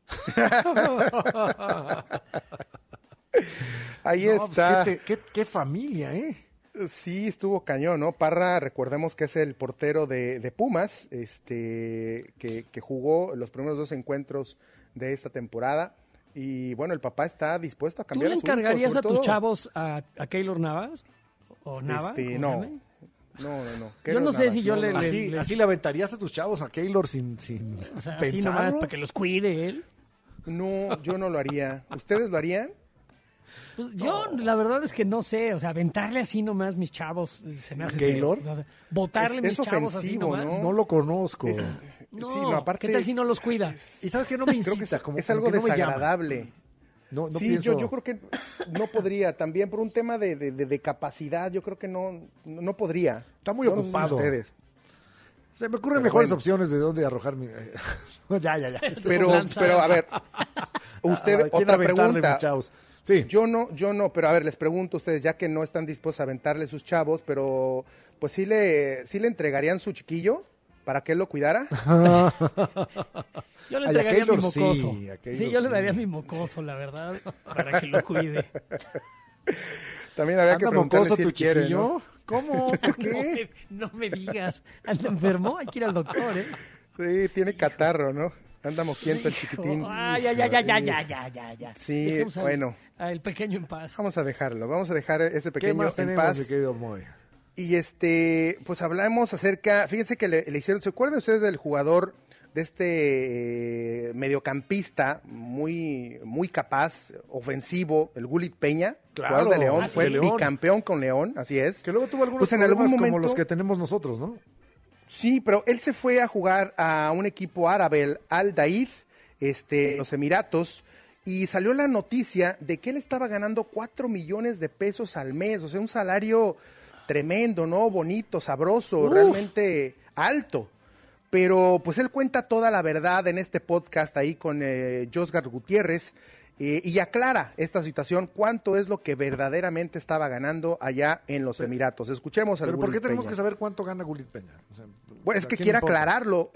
Speaker 18: Ahí
Speaker 2: No, pues,
Speaker 18: está.
Speaker 2: qué familia, ¿eh?
Speaker 18: Sí, estuvo cañón, ¿no? Parra, recordemos que es el portero de Pumas, que jugó los primeros 2 encuentros de esta temporada. Y bueno, el papá está dispuesto a
Speaker 1: ¿Tú
Speaker 18: cambiar
Speaker 1: le
Speaker 18: a su hijo,
Speaker 1: encargarías
Speaker 18: sobre
Speaker 1: a tus
Speaker 18: todo.
Speaker 1: chavos a Keylor Navas? ¿O Nava? ¿cómo se
Speaker 18: No.
Speaker 1: llama?
Speaker 18: No.
Speaker 1: Yo no sé si yo le-
Speaker 2: Así le aventarías a tus chavos a Keylor sin
Speaker 1: O sea, así nomás
Speaker 2: pensarlo.
Speaker 1: para que los cuide él.
Speaker 18: No, yo no lo haría. ¿Ustedes lo harían?
Speaker 1: Pues yo, la verdad es que no sé, o sea, aventarle así nomás mis chavos, se me hace
Speaker 2: ¿Keylor?
Speaker 1: feo. O sea, botarle
Speaker 18: Es
Speaker 1: mis chavos así
Speaker 18: ofensivo,
Speaker 1: nomás.
Speaker 2: No lo conozco.
Speaker 1: No,
Speaker 18: Sí, no, aparte-
Speaker 1: ¿qué tal si no los cuida?
Speaker 2: Y sabes que no me
Speaker 18: Creo
Speaker 2: incita,
Speaker 18: que
Speaker 2: como
Speaker 18: es
Speaker 2: como
Speaker 18: algo
Speaker 2: que no me llama.
Speaker 18: desagradable.
Speaker 2: No
Speaker 18: Sí,
Speaker 2: pienso...
Speaker 18: yo creo que no podría. También por un tema de capacidad, yo creo que no podría.
Speaker 2: Está muy
Speaker 18: Yo no sé
Speaker 2: ocupado.
Speaker 18: ustedes.
Speaker 2: Se me ocurren
Speaker 18: Pero
Speaker 2: mejores
Speaker 18: bueno.
Speaker 2: opciones de dónde arrojar mi... ya.
Speaker 18: Pero a ver, usted,
Speaker 2: ¿A quién
Speaker 18: otra
Speaker 2: aventarle,
Speaker 18: pregunta.
Speaker 2: mis chavos? Sí.
Speaker 18: Yo no, pero a ver, les pregunto a ustedes, ya que no están dispuestos a aventarle sus chavos, pero pues sí le entregarían su chiquillo para que él lo cuidara.
Speaker 1: Yo le
Speaker 2: Ay, a
Speaker 1: entregaría a mi
Speaker 2: Keylor
Speaker 1: mocoso.
Speaker 2: sí, a Keylor
Speaker 1: Sí, yo le
Speaker 2: sí.
Speaker 1: daría a mi mocoso, la verdad, para que lo cuide.
Speaker 18: También habría que
Speaker 2: ¿Anda
Speaker 18: preguntarle
Speaker 2: mocoso
Speaker 18: si
Speaker 2: tu
Speaker 18: él quiere,
Speaker 2: chiquillo?
Speaker 18: ¿no?
Speaker 2: ¿Cómo? ¿Por qué?
Speaker 1: No me digas, anda enfermo, hay que ir al doctor, ¿eh?
Speaker 18: Sí, tiene catarro, ¿no? Anda moquiento el chiquitín.
Speaker 1: Ay, ya.
Speaker 18: Sí,
Speaker 1: Dejemos
Speaker 18: bueno.
Speaker 1: al pequeño en paz.
Speaker 18: Vamos a dejar ese
Speaker 2: ¿Qué
Speaker 18: pequeño
Speaker 2: más
Speaker 18: en
Speaker 2: tenemos,
Speaker 18: paz.
Speaker 2: mi querido Moy?
Speaker 18: Y pues hablamos acerca, fíjense que le hicieron, ¿se acuerdan ustedes del jugador de este mediocampista muy capaz, ofensivo, el Gullit Peña,
Speaker 2: Claro,
Speaker 18: jugador de León,
Speaker 2: sí,
Speaker 18: fue
Speaker 2: de León.
Speaker 18: bicampeón con León, así es.
Speaker 2: Que luego tuvo algunos
Speaker 18: Pues en
Speaker 2: problemas
Speaker 18: algún
Speaker 2: como
Speaker 18: momento-
Speaker 2: los que tenemos nosotros, ¿no?
Speaker 18: Sí, pero él se fue a jugar a un equipo árabe, el Al Daid, en los Emiratos, y salió la noticia de que él estaba ganando 4 millones de pesos al mes, o sea, un salario tremendo, ¿no? Bonito, sabroso,
Speaker 2: Uf.
Speaker 18: realmente alto. Pero pues él cuenta toda la verdad en este podcast ahí con Josgar Gutiérrez y aclara esta situación, cuánto es lo que verdaderamente estaba ganando allá en los Emiratos. Escuchemos al
Speaker 2: Pero ¿por qué
Speaker 18: Gullit
Speaker 2: tenemos
Speaker 18: Peña.
Speaker 2: que saber cuánto gana Gullit Peña? O sea,
Speaker 18: Bueno, es
Speaker 2: ¿a
Speaker 18: que
Speaker 2: quién
Speaker 18: quiere
Speaker 2: importa?
Speaker 18: aclararlo.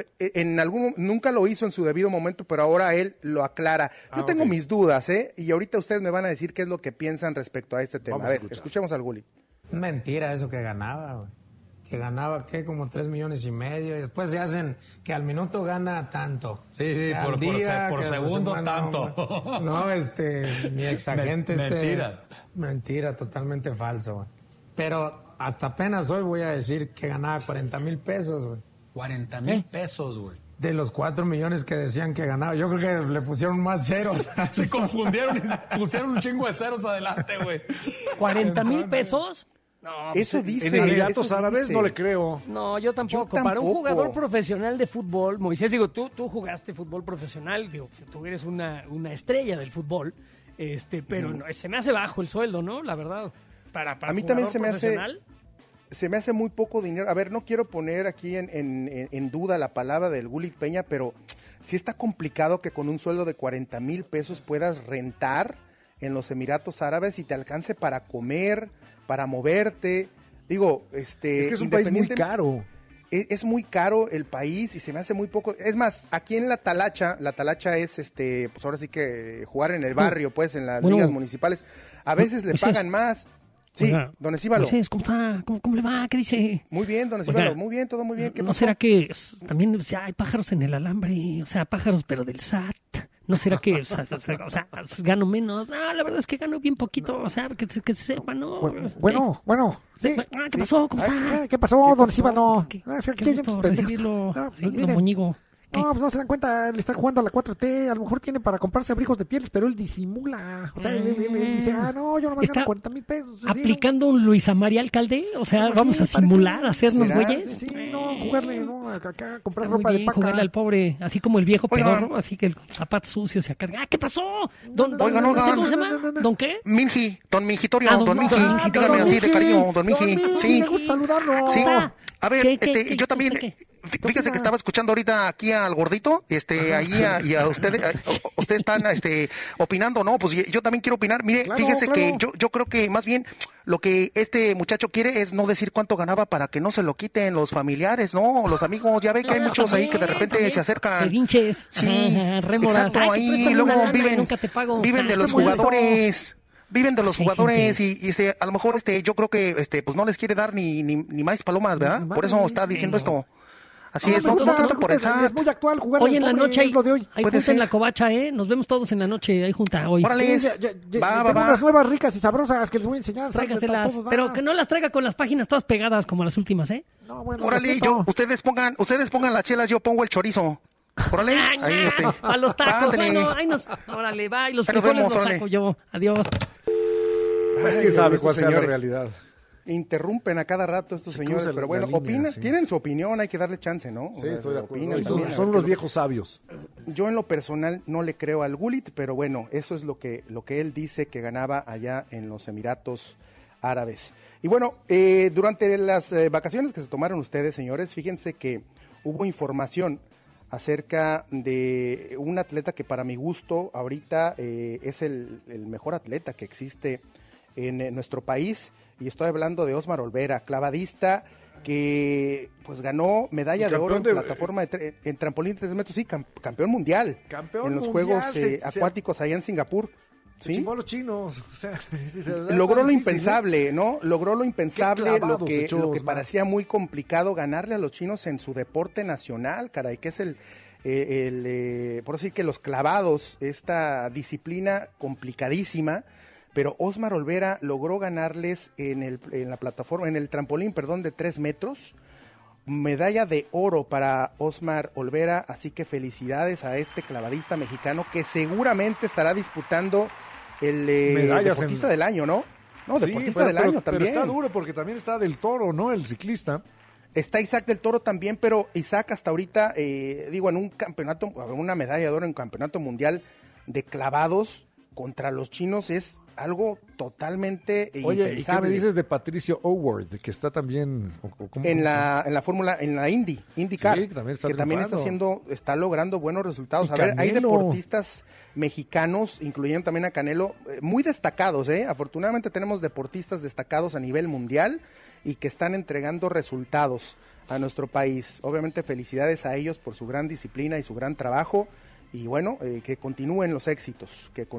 Speaker 18: Nunca lo hizo en su debido momento, pero ahora él lo aclara. Yo
Speaker 2: Ah,
Speaker 18: tengo
Speaker 2: ok.
Speaker 18: mis dudas, ¿eh? Y ahorita ustedes me van a decir qué es lo que piensan respecto a este tema.
Speaker 2: Vamos
Speaker 18: A
Speaker 2: a
Speaker 18: ver,
Speaker 2: escuchar.
Speaker 18: escuchemos al Gullit.
Speaker 20: Mentira eso que ganaba, güey. Que ganaba, ¿qué? Como 3 millones y medio. Y después se hacen que al minuto gana tanto.
Speaker 21: Sí,
Speaker 20: Que al
Speaker 21: por
Speaker 20: día,
Speaker 21: por
Speaker 20: que
Speaker 21: segundo
Speaker 20: semana,
Speaker 21: tanto.
Speaker 20: No, mi exagente.
Speaker 21: Mentira.
Speaker 20: Mentira, totalmente falso, güey. Pero hasta apenas hoy voy a decir que ganaba 40,000 pesos, güey.
Speaker 21: 40,000 pesos, güey.
Speaker 20: De los 4 millones que decían que ganaba. Yo creo que le pusieron más ceros.
Speaker 21: Se confundieron y pusieron un chingo de ceros adelante, güey.
Speaker 1: 40,000 pesos. No,
Speaker 18: Eso
Speaker 1: pues,
Speaker 18: dice.
Speaker 2: En Emiratos
Speaker 18: eso
Speaker 2: Árabes
Speaker 18: dice.
Speaker 2: no le creo.
Speaker 1: No, yo tampoco.
Speaker 18: Yo
Speaker 1: Para un
Speaker 18: tampoco.
Speaker 1: jugador profesional de fútbol, Moisés, digo, tú jugaste fútbol profesional, digo, tú eres una estrella del fútbol, pero no, se me hace bajo el sueldo, ¿no? La verdad. Para
Speaker 18: A mí también
Speaker 1: jugador
Speaker 18: se me hace
Speaker 1: profesional,
Speaker 18: se me hace muy poco dinero. A ver, no quiero poner aquí en duda la palabra del Gullit Peña, pero sí está complicado que con un sueldo de 40,000 pesos puedas rentar en los Emiratos Árabes y te alcance para comer, para moverte. Digo,
Speaker 2: Es que es un país muy caro.
Speaker 18: Es muy caro el país y se me hace muy poco. Es más, aquí en la Talacha es pues ahora sí que jugar en el barrio, pues en las
Speaker 1: Bueno.
Speaker 18: ligas municipales. A veces le
Speaker 1: Moisés.
Speaker 18: pagan más. Sí,
Speaker 1: Oiga,
Speaker 18: don Escíbalo.
Speaker 1: Moisés, ¿cómo está? ¿Cómo le va? ¿Qué dice?
Speaker 18: Muy bien, don
Speaker 1: Oiga,
Speaker 18: Escíbalo, muy bien, todo muy bien. ¿Qué
Speaker 1: ¿No
Speaker 18: pasó?
Speaker 1: será que también o sea, hay pájaros en el alambre? O sea, pájaros pero del SAT. ¿No será que o sea, gano menos? No, la verdad es que gano bien poquito. O sea, que se sepa, ¿no?
Speaker 2: Bueno, sí.
Speaker 1: ¿Qué pasó? ¿Cómo está?
Speaker 2: ¿Qué pasó, don Escíbalo?
Speaker 1: Qué
Speaker 2: Ah, es que
Speaker 1: qué
Speaker 2: aquí
Speaker 1: gusto
Speaker 2: vienes pendejo.
Speaker 1: recibirlo,
Speaker 2: No,
Speaker 1: señor
Speaker 2: miren,
Speaker 1: Moñigo. ¿Qué?
Speaker 2: No, pues no se dan cuenta, le está jugando a la 4T, a lo mejor tiene para comprarse abrigos de pieles, pero él disimula. O sea, él dice, no, yo nomás gano 40,000 pesos.
Speaker 1: ¿Aplicando un Luis María Alcalde? O sea,
Speaker 2: Pues
Speaker 1: vamos
Speaker 2: sí,
Speaker 1: a simular, a hacernos
Speaker 2: ¿será?
Speaker 1: güeyes.
Speaker 2: Sí, no, jugarle, no, acá comprar
Speaker 1: Está muy
Speaker 2: ropa de
Speaker 1: bien,
Speaker 2: paca.
Speaker 1: jugarle al pobre, así como el viejo
Speaker 18: Oigan.
Speaker 1: pedorro, así que el zapato sucio se acá. ¿Qué pasó?
Speaker 18: Oigan,
Speaker 1: ¿Cómo se llama? ¿Don qué?
Speaker 18: Minji, don Mingitorio,
Speaker 1: don
Speaker 18: don Minji,
Speaker 1: Minji.
Speaker 18: díganme así de cariño, don Minji, sí.
Speaker 2: Me gusta saludarlo.
Speaker 18: Sí. A ver,
Speaker 1: ¿Qué,
Speaker 18: yo también, fíjese que estaba escuchando ahorita aquí al gordito, ahí y a ustedes, ustedes están, opinando, ¿no? Pues yo también quiero opinar. Mire,
Speaker 2: Claro,
Speaker 18: fíjese
Speaker 2: claro.
Speaker 18: que yo creo que más bien lo que este muchacho quiere es no decir cuánto ganaba para que no se lo quiten los familiares, ¿no? Los amigos, ya ve que hay muchos ahí que de repente se acercan.
Speaker 1: Pedinches.
Speaker 18: Sí,
Speaker 1: Ajá, rémoras.
Speaker 18: exacto,
Speaker 1: Ay, te
Speaker 18: ahí
Speaker 1: presto
Speaker 18: luego
Speaker 1: una lana y
Speaker 18: viven
Speaker 1: nunca te pago.
Speaker 18: de los
Speaker 1: Te molesto.
Speaker 18: jugadores. Viven de los
Speaker 1: Sí,
Speaker 18: jugadores y a lo mejor yo creo que pues no les quiere dar ni más palomas, ¿verdad? Por eso está diciendo esto. Así es, no tanto por esa.
Speaker 2: Es muy actual jugar
Speaker 1: Hoy en la noche hay,
Speaker 2: lo de hoy.
Speaker 1: hay
Speaker 18: Puede
Speaker 1: junta en
Speaker 18: ser.
Speaker 1: la covacha, ¿eh? Nos vemos todos en la noche, hay junta hoy.
Speaker 18: Órale,
Speaker 2: Sí, tengo unas nuevas ricas y sabrosas que les voy a enseñar.
Speaker 1: Tráigaselas,
Speaker 2: Todo da.
Speaker 1: pero que no las traiga con las páginas todas pegadas como las últimas, ¿eh?
Speaker 2: No, bueno,
Speaker 18: Órale,
Speaker 2: respeto.
Speaker 18: ustedes pongan las chelas, yo pongo el chorizo. Órale, ahí
Speaker 1: A los tacos,
Speaker 18: Ándale.
Speaker 1: bueno, ahí nos... Órale, va, y los
Speaker 18: Ahí nos
Speaker 1: frijoles
Speaker 18: vemos,
Speaker 1: los
Speaker 18: órale.
Speaker 1: saco yo. Adiós.
Speaker 2: Pues quién sabe
Speaker 18: estos
Speaker 2: cuál sea la
Speaker 18: señores.
Speaker 2: realidad.
Speaker 18: Interrumpen a cada rato estos
Speaker 2: Se
Speaker 18: señores,
Speaker 2: cruzan
Speaker 18: pero
Speaker 2: la
Speaker 18: bueno,
Speaker 2: línea,
Speaker 18: opinan,
Speaker 2: sí.
Speaker 18: tienen su opinión, hay que darle chance, ¿no?
Speaker 2: Sí, estoy de acuerdo.
Speaker 18: Opinan
Speaker 2: Son
Speaker 18: también, a
Speaker 2: son
Speaker 18: ver
Speaker 2: los
Speaker 18: qué
Speaker 2: viejos sabios.
Speaker 18: Yo en lo personal no le creo al Gullit, pero bueno, eso es lo que él dice que ganaba allá en los Emiratos Árabes. Y bueno, durante las vacaciones que se tomaron ustedes, señores, fíjense que hubo información acerca de un atleta que para mi gusto ahorita es el mejor atleta que existe en nuestro país, y estoy hablando de Osmar Olvera, clavadista que pues ganó medalla
Speaker 2: Y
Speaker 18: de oro en
Speaker 2: campeón de-
Speaker 18: plataforma en trampolín de 3 metros, sí, campeón mundial
Speaker 2: Campeón
Speaker 18: en los
Speaker 2: mundial,
Speaker 18: Juegos
Speaker 2: se-
Speaker 18: acuáticos allá en Singapur.
Speaker 2: Se chingó a los chinos. O sea,
Speaker 18: Logró lo
Speaker 2: difícil,
Speaker 18: impensable, ¿no? Logró lo impensable,
Speaker 2: Qué clavados
Speaker 18: lo que
Speaker 2: echó Osmar.
Speaker 18: parecía muy complicado, ganarle a los chinos en su deporte nacional, caray, que es por así que los clavados, esta disciplina complicadísima, pero Osmar Olvera logró ganarles en la plataforma, en el trampolín, perdón, de 3 metros, medalla de oro para Osmar Olvera, así que felicidades a este clavadista mexicano que seguramente estará disputando el
Speaker 2: Medallas
Speaker 18: deportista
Speaker 2: en-
Speaker 18: del año, ¿no? No,
Speaker 2: Sí,
Speaker 18: deportista del año
Speaker 2: pero
Speaker 18: también.
Speaker 2: está duro porque también está Del Toro, ¿no? El ciclista.
Speaker 18: Está Isaac del Toro también, pero Isaac hasta ahorita, en un campeonato, una medalla de oro en campeonato mundial de clavados contra los chinos es algo totalmente
Speaker 2: Oye, ¿y qué me
Speaker 18: impensable.
Speaker 2: dices de Patricio Howard, que está también ¿cómo?
Speaker 18: En la fórmula, en la IndyCar,
Speaker 2: Sí, que también está
Speaker 18: triunfando. Está logrando buenos resultados.
Speaker 2: Y
Speaker 18: A ver, hay
Speaker 2: Canelo.
Speaker 18: deportistas mexicanos, incluyendo también a Canelo, muy destacados, Afortunadamente tenemos deportistas destacados a nivel mundial y que están entregando resultados a nuestro país. Obviamente felicidades a ellos por su gran disciplina y su gran trabajo. Y bueno, que continúen los éxitos,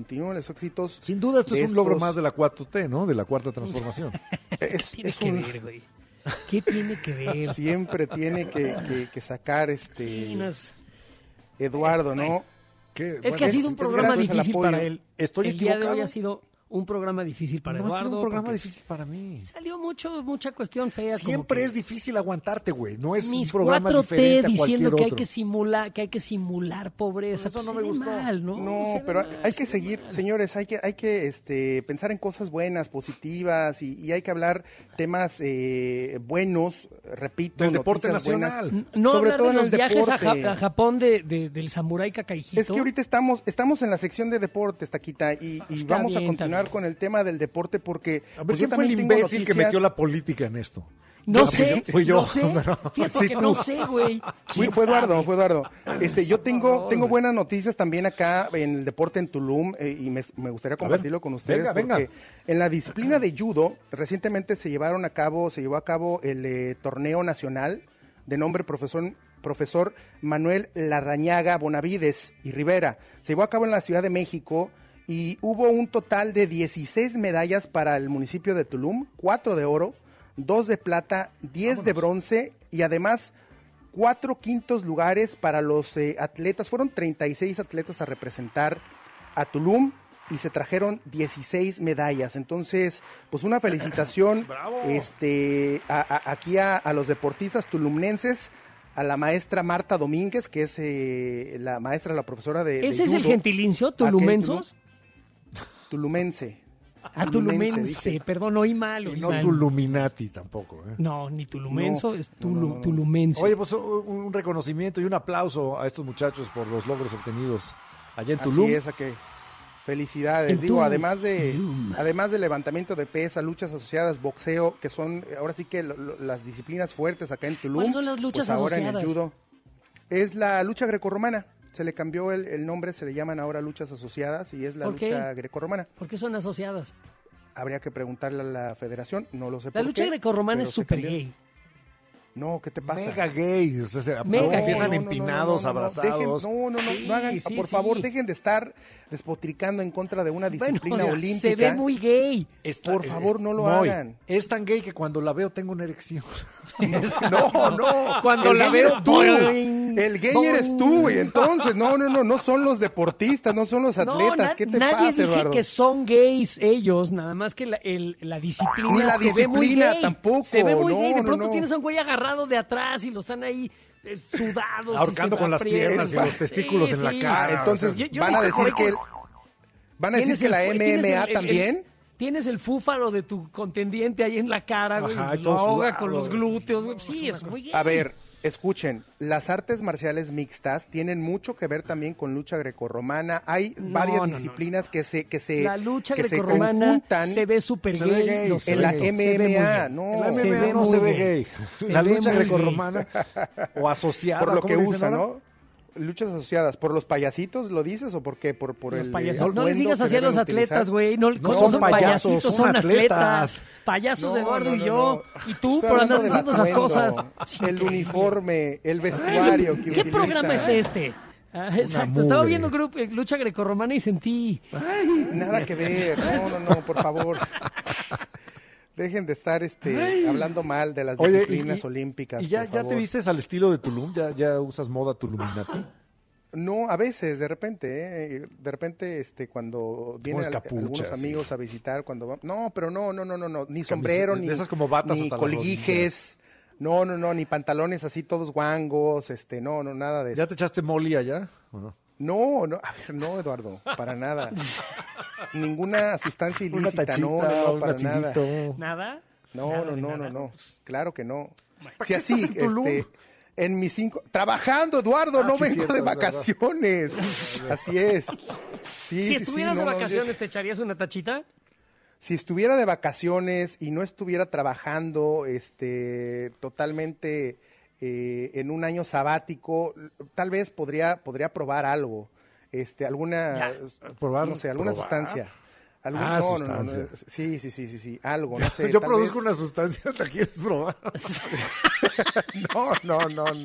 Speaker 2: Sin duda esto
Speaker 18: de
Speaker 2: es un logro
Speaker 18: estos-
Speaker 2: más de la 4T, ¿no? De la Cuarta Transformación.
Speaker 1: Tiene que ver, güey. ¿Qué tiene que ver?
Speaker 18: Siempre tiene que sacar
Speaker 1: Sí, no es-
Speaker 18: Eduardo, ¿no?
Speaker 1: Es que ha sido un programa
Speaker 18: gracias al
Speaker 1: difícil
Speaker 18: apoyo.
Speaker 1: para él.
Speaker 2: ¿Estoy
Speaker 1: el día de hoy
Speaker 2: equivocado?
Speaker 1: ha sido un programa difícil para
Speaker 2: No ha
Speaker 1: Eduardo.
Speaker 2: sido un programa
Speaker 1: porque
Speaker 2: difícil para mí.
Speaker 1: Salió mucha cuestión fea.
Speaker 2: Siempre es difícil aguantarte, güey. No es
Speaker 1: Mis
Speaker 2: un programa
Speaker 1: 4T
Speaker 2: diferente a
Speaker 1: diciendo
Speaker 2: cualquier
Speaker 1: que hay
Speaker 2: otro.
Speaker 1: que simular pobreza.
Speaker 2: Eso
Speaker 1: Pues
Speaker 2: no
Speaker 1: se
Speaker 2: me
Speaker 1: ve
Speaker 2: gustó.
Speaker 1: mal, ¿no?
Speaker 18: No,
Speaker 1: Se ve
Speaker 18: pero
Speaker 1: mal,
Speaker 18: hay
Speaker 1: se
Speaker 18: que
Speaker 1: ve
Speaker 18: seguir,
Speaker 1: mal.
Speaker 18: señores, hay que pensar en cosas buenas, positivas y hay que hablar temas buenos, repito,
Speaker 2: Del deporte
Speaker 18: noticias buenas,
Speaker 2: nacional.
Speaker 1: No
Speaker 18: sobre
Speaker 1: hablar
Speaker 18: todo
Speaker 1: de
Speaker 18: en
Speaker 1: los
Speaker 18: el
Speaker 1: viajes
Speaker 18: deporte.
Speaker 1: a Japón del samurái Kakaijito.
Speaker 18: Es que ahorita estamos en la sección de deportes, Taquita, y
Speaker 1: Está
Speaker 18: vamos a
Speaker 1: bien,
Speaker 18: continuar
Speaker 1: está
Speaker 18: con el tema del deporte porque
Speaker 2: A ver,
Speaker 18: pues, yo
Speaker 2: ¿quién fue el
Speaker 18: también tengo
Speaker 2: imbécil que
Speaker 18: noticias.
Speaker 2: metió la política en esto?
Speaker 1: No
Speaker 2: Fui
Speaker 1: sé,
Speaker 2: yo, fui yo,
Speaker 1: no sé.
Speaker 2: pero-
Speaker 1: Fíjate
Speaker 2: Sí,
Speaker 1: que
Speaker 2: tú.
Speaker 1: no sé, güey. ¿Quién
Speaker 18: Fue Eduardo,
Speaker 1: sabe?
Speaker 18: Yo tengo buenas noticias también acá en el deporte en Tulum y me gustaría compartirlo con ustedes
Speaker 2: venga.
Speaker 18: porque en la disciplina de judo recientemente se llevó a cabo el torneo nacional de nombre profesor Manuel Larrañaga Bonavides y Rivera. Se llevó a cabo en la Ciudad de México y hubo un total de 16 medallas para el municipio de Tulum, 4 de oro, 2 de plata, 10 de bronce y además 4 quintos lugares para los atletas. Fueron 36 atletas a representar a Tulum y se trajeron 16 medallas. Entonces, pues una felicitación aquí a los deportistas tulumnenses. a la maestra Marta Domínguez, que es la profesora de
Speaker 1: ¿Ese es
Speaker 18: judo,
Speaker 1: el gentilicio? ¿Tulumensos?
Speaker 18: Tulumense.
Speaker 1: Tulumense, perdón, oí mal.
Speaker 2: Y no Tuluminati tampoco.
Speaker 1: No, ni tulumenso, es tulumense.
Speaker 2: Oye, pues un reconocimiento y un aplauso a estos muchachos por los logros obtenidos allá en Tulum.
Speaker 18: Así es, felicidades. Digo, además de levantamiento de pesa, luchas asociadas, boxeo, que son ahora sí que las disciplinas fuertes acá en Tulum.
Speaker 1: ¿Cuáles son las luchas
Speaker 18: pues
Speaker 1: asociadas?
Speaker 18: Ahora en el judo es la lucha grecorromana. Se le cambió el nombre, se le llaman ahora luchas asociadas y es la lucha grecorromana.
Speaker 1: ¿Por qué son asociadas?
Speaker 18: Habría que preguntarle a la federación, no lo sé por qué.
Speaker 1: La lucha grecorromana es súper gay.
Speaker 18: No, ¿qué te pasa?
Speaker 2: Mega gay, o sea,
Speaker 1: Mega
Speaker 2: empiezan
Speaker 1: gay.
Speaker 2: empinados, abrazados.
Speaker 18: No hagan, por favor, dejen de estar despotricando en contra de una disciplina olímpica.
Speaker 1: Se ve muy gay.
Speaker 18: Por favor, no lo hagan.
Speaker 2: Es tan gay que cuando la veo tengo una erección.
Speaker 18: No.
Speaker 1: Cuando la veo
Speaker 18: eres tú. El gay eres tú, güey. Entonces, no son los deportistas, no son los atletas. ¿Qué te
Speaker 1: nadie
Speaker 18: pasa,
Speaker 1: dije
Speaker 18: Eduardo?
Speaker 1: que son gays ellos, nada más que la disciplina
Speaker 18: Ni la
Speaker 1: se ve muy
Speaker 18: disciplina
Speaker 1: gay.
Speaker 18: tampoco.
Speaker 1: Se ve muy gay. De
Speaker 18: No,
Speaker 1: pronto
Speaker 18: no.
Speaker 1: tienes a un güey agarrado de atrás y lo están ahí sudados.
Speaker 2: Ahorcando con las piernas y los testículos en la cara.
Speaker 18: Entonces,
Speaker 1: Yo
Speaker 18: van a
Speaker 1: he visto
Speaker 18: decir
Speaker 1: por ahí
Speaker 18: van a decir que la MMA también.
Speaker 1: Tienes el fúfaro de tu contendiente ahí en la cara, güey.
Speaker 2: Ajá,
Speaker 1: Y
Speaker 2: todo
Speaker 1: lo ahoga
Speaker 2: sudado,
Speaker 1: con los glúteos, güey. Sí, es muy gay.
Speaker 18: A ver, escuchen, las artes marciales mixtas tienen mucho que ver también con lucha grecorromana. Hay varias disciplinas que se
Speaker 1: la lucha
Speaker 18: que
Speaker 1: grecorromana
Speaker 18: se conjuntan.
Speaker 1: se ve súper gay.
Speaker 18: En la MMA, no.
Speaker 2: En la MMA no se ve gay. La lucha grecorromana o asociada.
Speaker 18: Por lo que
Speaker 2: dicen
Speaker 18: usan,
Speaker 2: ahora?
Speaker 18: ¿no? Luchas asociadas. ¿Por los payasitos lo dices o por qué? Por
Speaker 1: Los
Speaker 18: el
Speaker 1: payasitos. No les
Speaker 18: atuendo
Speaker 1: digas
Speaker 18: que
Speaker 1: así a
Speaker 18: deben
Speaker 1: los
Speaker 18: utilizar?
Speaker 1: atletas, güey. No son payasitos, son atletas. Payasos Eduardo y yo. Y tú por andar diciendo esas cosas.
Speaker 18: El uniforme, el vestuario que
Speaker 1: ¿Qué
Speaker 18: utilizan.
Speaker 1: programa es este? Exacto, estaba viendo lucha grecorromana y sentí...
Speaker 18: Nada que ver, no, por favor. Dejen de estar hablando mal de las disciplinas olímpicas.
Speaker 2: ¿Y ya te vistes al estilo de Tulum? ¿Ya usas moda tuluminati?
Speaker 18: No, a veces, de repente, cuando vienen algunos amigos a visitar, no, pero no, ni sombrero, ni
Speaker 2: esas como batas
Speaker 18: ni
Speaker 2: hasta las
Speaker 18: colguijes, no, ni pantalones así todos guangos, no, nada de eso.
Speaker 2: ¿Ya te echaste moli allá o no?
Speaker 18: No, a ver, no, Eduardo, para nada. Ninguna sustancia ilícita,
Speaker 2: tachita,
Speaker 18: no, para nada.
Speaker 1: ¿Nada?
Speaker 18: No, claro que no. Si
Speaker 2: estás en Tulum?
Speaker 18: En mis 5... Trabajando, Eduardo, no
Speaker 2: sí,
Speaker 18: vengo
Speaker 2: cierto,
Speaker 18: de
Speaker 2: es
Speaker 18: vacaciones. Así es.
Speaker 1: Si estuvieras de vacaciones, ¿te echarías una tachita?
Speaker 18: Si estuviera de vacaciones y no estuviera trabajando totalmente en un año sabático, tal vez podría probar algo. Alguna sustancia.
Speaker 2: Sustancia.
Speaker 18: Sí, algo, no sé.
Speaker 2: Yo produzco una sustancia, ¿la quieres probar?
Speaker 18: No.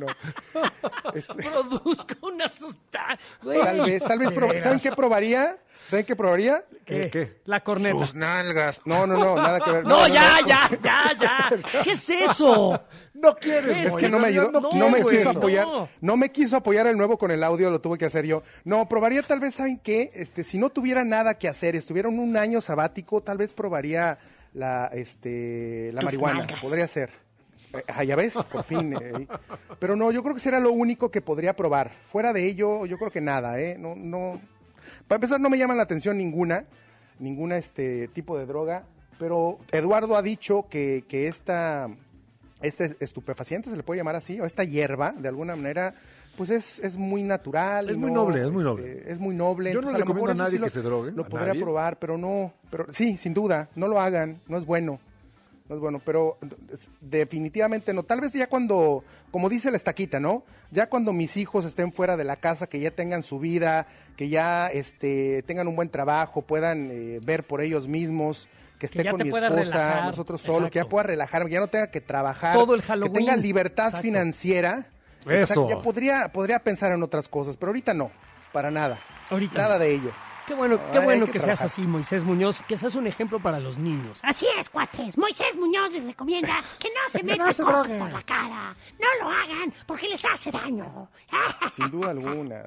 Speaker 1: Produzco una sustancia.
Speaker 18: Tal vez, ¿saben qué probaría?
Speaker 1: ¿Qué? La corneta.
Speaker 18: Sus nalgas. No, nada que ver.
Speaker 1: No, ya. ¿Qué es eso?
Speaker 2: No quieres.
Speaker 18: Es que no me ayudó, no me quiso apoyar. No me quiso apoyar el nuevo con el audio, lo tuve que hacer yo. No, probaría tal vez, ¿saben qué? Si no tuviera nada que hacer, estuviera en un año sabático, tal vez probaría la marihuana.
Speaker 1: nalgas.
Speaker 18: Podría ser. Ya ves, por fin. Pero no, yo creo que será lo único que podría probar. Fuera de ello, yo creo que nada, No. Para empezar, no me llama la atención ninguna tipo de droga. Pero Eduardo ha dicho que este estupefaciente, se le puede llamar así, o esta hierba, de alguna manera, pues es muy natural.
Speaker 2: Es muy noble.
Speaker 18: Es muy noble.
Speaker 2: Yo no le recomiendo a nadie que se drogue.
Speaker 18: Lo podría probar, pero sí, sin duda, no lo hagan, no es bueno. No es bueno, pero definitivamente no. Tal vez ya cuando, como dice la estaquita, ¿no? Ya cuando mis hijos estén fuera de la casa, que ya tengan su vida, que ya tengan un buen trabajo, puedan ver por ellos mismos, que esté con mi esposa, nosotros solos, que ya pueda relajarme, que ya no tenga que trabajar,
Speaker 1: todo el Halloween,
Speaker 18: que tenga libertad financiera.
Speaker 2: Eso.
Speaker 18: Ya podría pensar en otras cosas, pero ahorita no, para nada.
Speaker 1: Ahorita
Speaker 18: nada de ello.
Speaker 1: Qué bueno que seas así, Moisés Muñoz, que seas un ejemplo para los niños.
Speaker 3: Así es, cuates. Moisés Muñoz les recomienda que no se metan cosas por la cara. No lo hagan porque les hace daño.
Speaker 18: Sin duda alguna.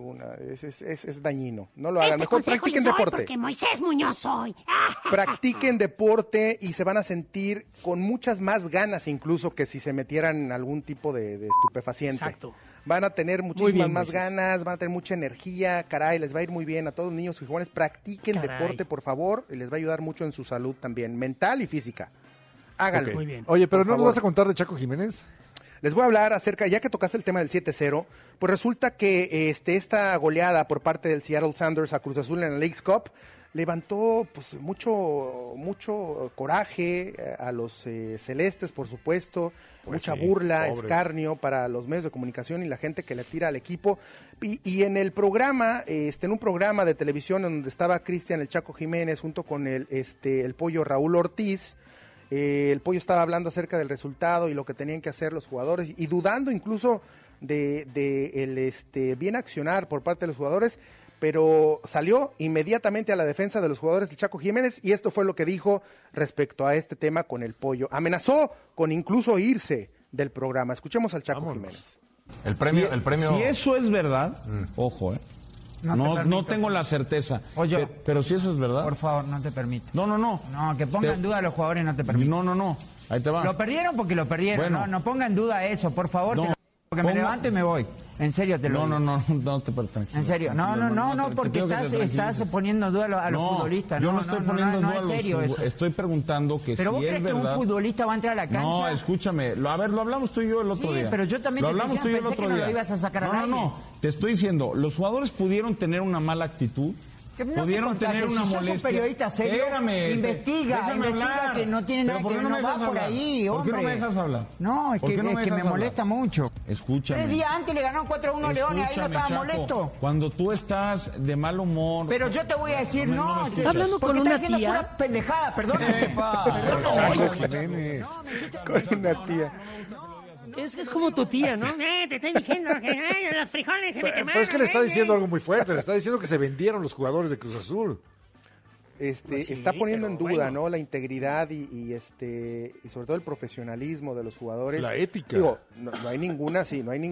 Speaker 18: Es dañino. No lo hagan. Mejor practiquen deporte.
Speaker 3: Porque Moisés Muñoz soy.
Speaker 18: Practiquen deporte y se van a sentir con muchas más ganas incluso que si se metieran algún tipo de estupefaciente.
Speaker 1: Exacto.
Speaker 18: Van a tener muchísimas más ganas, van a tener mucha energía, caray, les va a ir muy bien a todos los niños y jóvenes. Practiquen deporte, por favor, y les va a ayudar mucho en su salud también, mental y física. Háganlo.
Speaker 2: Okay. Muy bien. Oye, pero ¿no nos vas a contar de Chaco Jiménez?
Speaker 18: Les voy a hablar acerca, ya que tocaste el tema del 7-0, pues resulta que esta goleada por parte del Seattle Sounders a Cruz Azul en la Leagues Cup levantó pues mucho coraje a los celestes, por supuesto, pues mucha burla, escarnio para los medios de comunicación y la gente que le tira al equipo. Y en el programa, en un programa de televisión donde estaba Cristian el Chaco Jiménez junto con el pollo Raúl Ortiz, el pollo estaba hablando acerca del resultado y lo que tenían que hacer los jugadores y dudando incluso de el bien accionar por parte de los jugadores, pero salió inmediatamente a la defensa de los jugadores del Chaco Jiménez y esto fue lo que dijo respecto a este tema con el pollo. Amenazó con incluso irse del programa. Escuchemos al Chaco Jiménez.
Speaker 22: El premio. Si eso es verdad, ojo, no tengo la certeza. Oye, pero si eso es verdad.
Speaker 23: Por favor, no te permito.
Speaker 22: No,
Speaker 23: que ponga en duda a los jugadores, no te permito.
Speaker 22: No. Ahí te va.
Speaker 23: Lo perdieron porque lo perdieron. Bueno, no ponga en duda eso, por favor. Porque me levanto y me voy. En serio te lo digo. No te tranquilo. En serio. No, porque estás poniendo en duda a los futbolistas.
Speaker 22: Yo no estoy poniendo en duda a los. Estoy preguntando que
Speaker 23: pero
Speaker 22: si es verdad.
Speaker 23: ¿Pero vos crees que un futbolista va a entrar a la cancha?
Speaker 22: No, escúchame. A ver, lo hablamos tú y yo el otro día.
Speaker 23: Sí, pero yo también pensé que no lo ibas a sacar al aire.
Speaker 22: No. Te estoy diciendo, los jugadores pudieron tener una mala actitud. Pudieron tener una molestia.
Speaker 23: Si sos un periodista serio, investiga que no tiene nada que ver, no va por ahí, hombre.
Speaker 22: ¿Por qué no me dejas hablar?
Speaker 23: No, es que me molesta mucho.
Speaker 22: Escúchame.
Speaker 23: 3 días antes le ganó 4-1 a Leones, ahí no estaba molesto.
Speaker 22: Cuando tú estás de mal humor...
Speaker 23: Pero yo te voy a decir, no,
Speaker 1: ¿estás hablando con una tía?
Speaker 23: Porque estás diciendo pura pendejada, perdóname.
Speaker 2: Chaco Jiménez.
Speaker 18: Con una tía.
Speaker 1: Es como tu tía, ¿no?
Speaker 3: Te estoy diciendo que los frijoles se me quemaron.
Speaker 2: Pero es que le está diciendo algo muy fuerte. Le está diciendo que se vendieron los jugadores de Cruz Azul.
Speaker 18: Pues sí, está poniendo en duda, ¿no? La integridad y sobre todo el profesionalismo de los jugadores.
Speaker 2: La ética.
Speaker 18: Digo, no hay ninguna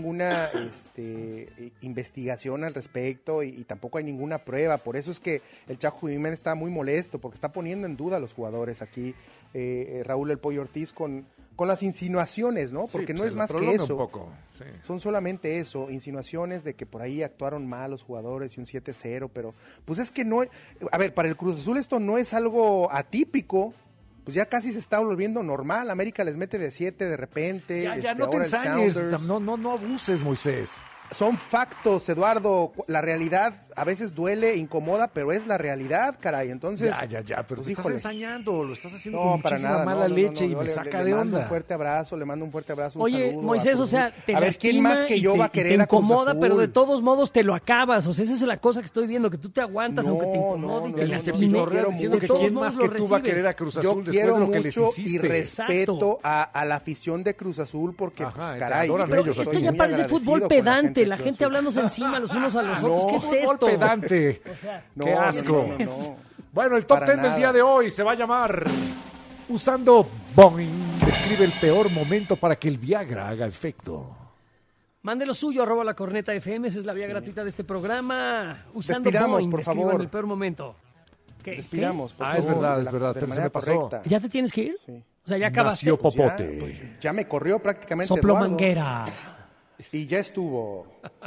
Speaker 18: investigación al respecto y tampoco hay ninguna prueba. Por eso es que el Chaco Jiménez está muy molesto porque está poniendo en duda a los jugadores aquí. Raúl el Pollo Ortiz con las insinuaciones, ¿no? Porque no es más que eso.
Speaker 2: Un poco. Sí.
Speaker 18: Son solamente eso, insinuaciones de que por ahí actuaron mal los jugadores y un 7-0, pero pues es que no... A ver, para el Cruz Azul esto no es algo atípico, pues ya casi se está volviendo normal. América les mete de 7 de repente.
Speaker 2: Ya no te ensañes, no abuses, Moisés.
Speaker 18: Son factos, Eduardo. La realidad a veces duele, incomoda, pero es la realidad, caray. Entonces,
Speaker 2: ya, pero
Speaker 18: pues,
Speaker 2: te estás ensañando, lo estás haciendo
Speaker 18: no,
Speaker 2: con
Speaker 18: para
Speaker 2: muchísima
Speaker 18: nada,
Speaker 2: mala leche y me saca de onda.
Speaker 18: Le mando un fuerte abrazo, un saludo.
Speaker 1: Oye, Moisés, o sea, te
Speaker 18: a ver, ¿quién más que yo va a querer
Speaker 1: te
Speaker 18: a Cruz
Speaker 1: incomoda,
Speaker 18: Azul?
Speaker 1: pero de todos modos te lo acabas. O sea, esa es la cosa que estoy viendo, que tú te aguantas aunque te incomode y te lastime.
Speaker 2: Diciendo que quién más que tú va a querer a Cruz Azul después de lo que les hiciste.
Speaker 18: Y respeto a la afición de Cruz Azul porque, pues, caray.
Speaker 1: Pero esto ya parece fútbol pedante, la gente hablándose encima los unos a los otros. ¿Qué es esto?
Speaker 2: Pedante.
Speaker 1: O sea,
Speaker 2: ¡Qué asco!
Speaker 18: No.
Speaker 2: Bueno, el top 10 del día de hoy se va a llamar Usando Boing. Describe el peor momento para que el Viagra haga efecto.
Speaker 1: Mande lo suyo, @lacorneta.fm, esa es la vía gratuita de este programa. Usando
Speaker 18: Despidamos,
Speaker 1: Boing,
Speaker 18: por favor.
Speaker 1: en el peor momento.
Speaker 18: Despidamos, por
Speaker 2: favor. Es verdad,
Speaker 18: de
Speaker 2: pero se
Speaker 18: manera
Speaker 2: me pasó.
Speaker 18: correcta.
Speaker 1: ¿Ya te tienes que ir?
Speaker 18: Sí.
Speaker 1: O sea, ya acabaste.
Speaker 2: Nació Popote.
Speaker 18: Ya me corrió prácticamente
Speaker 1: Soplo
Speaker 18: Eduardo.
Speaker 1: manguera.
Speaker 18: Y ya estuvo.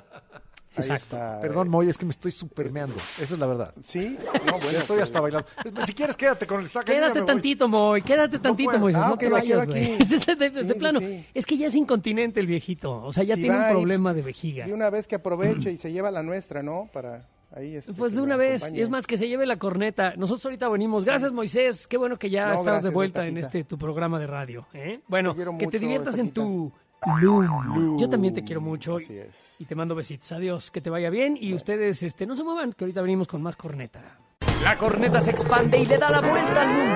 Speaker 18: Ahí
Speaker 1: Exacto.
Speaker 18: está.
Speaker 2: Perdón, Moy, es que me estoy supermeando. Esa es la verdad.
Speaker 18: ¿Sí? No, bueno.
Speaker 2: Ya estoy hasta bailando. Si quieres, quédate con el stack.
Speaker 1: Quédate tantito, Moy. Quédate tantito, Moisés. No te vayas, güey. De plano.
Speaker 18: Sí.
Speaker 1: Es que ya es incontinente el viejito. O sea, ya
Speaker 18: Si
Speaker 1: tiene un
Speaker 18: va
Speaker 1: problema de vejiga.
Speaker 18: Y una vez que aproveche y se lleva la nuestra, ¿no? Para ahí
Speaker 1: pues de una vez. Y es más, que se lleve la corneta. Nosotros ahorita venimos. Gracias, Moisés. Qué bueno que ya estás de vuelta en tu programa de radio. Bueno, que te diviertas en tu... Loom. Yo también te quiero mucho y te mando besitos. Adiós, que te vaya bien y ustedes no se muevan, que ahorita venimos con más corneta. La corneta se expande y le da la vuelta al mundo.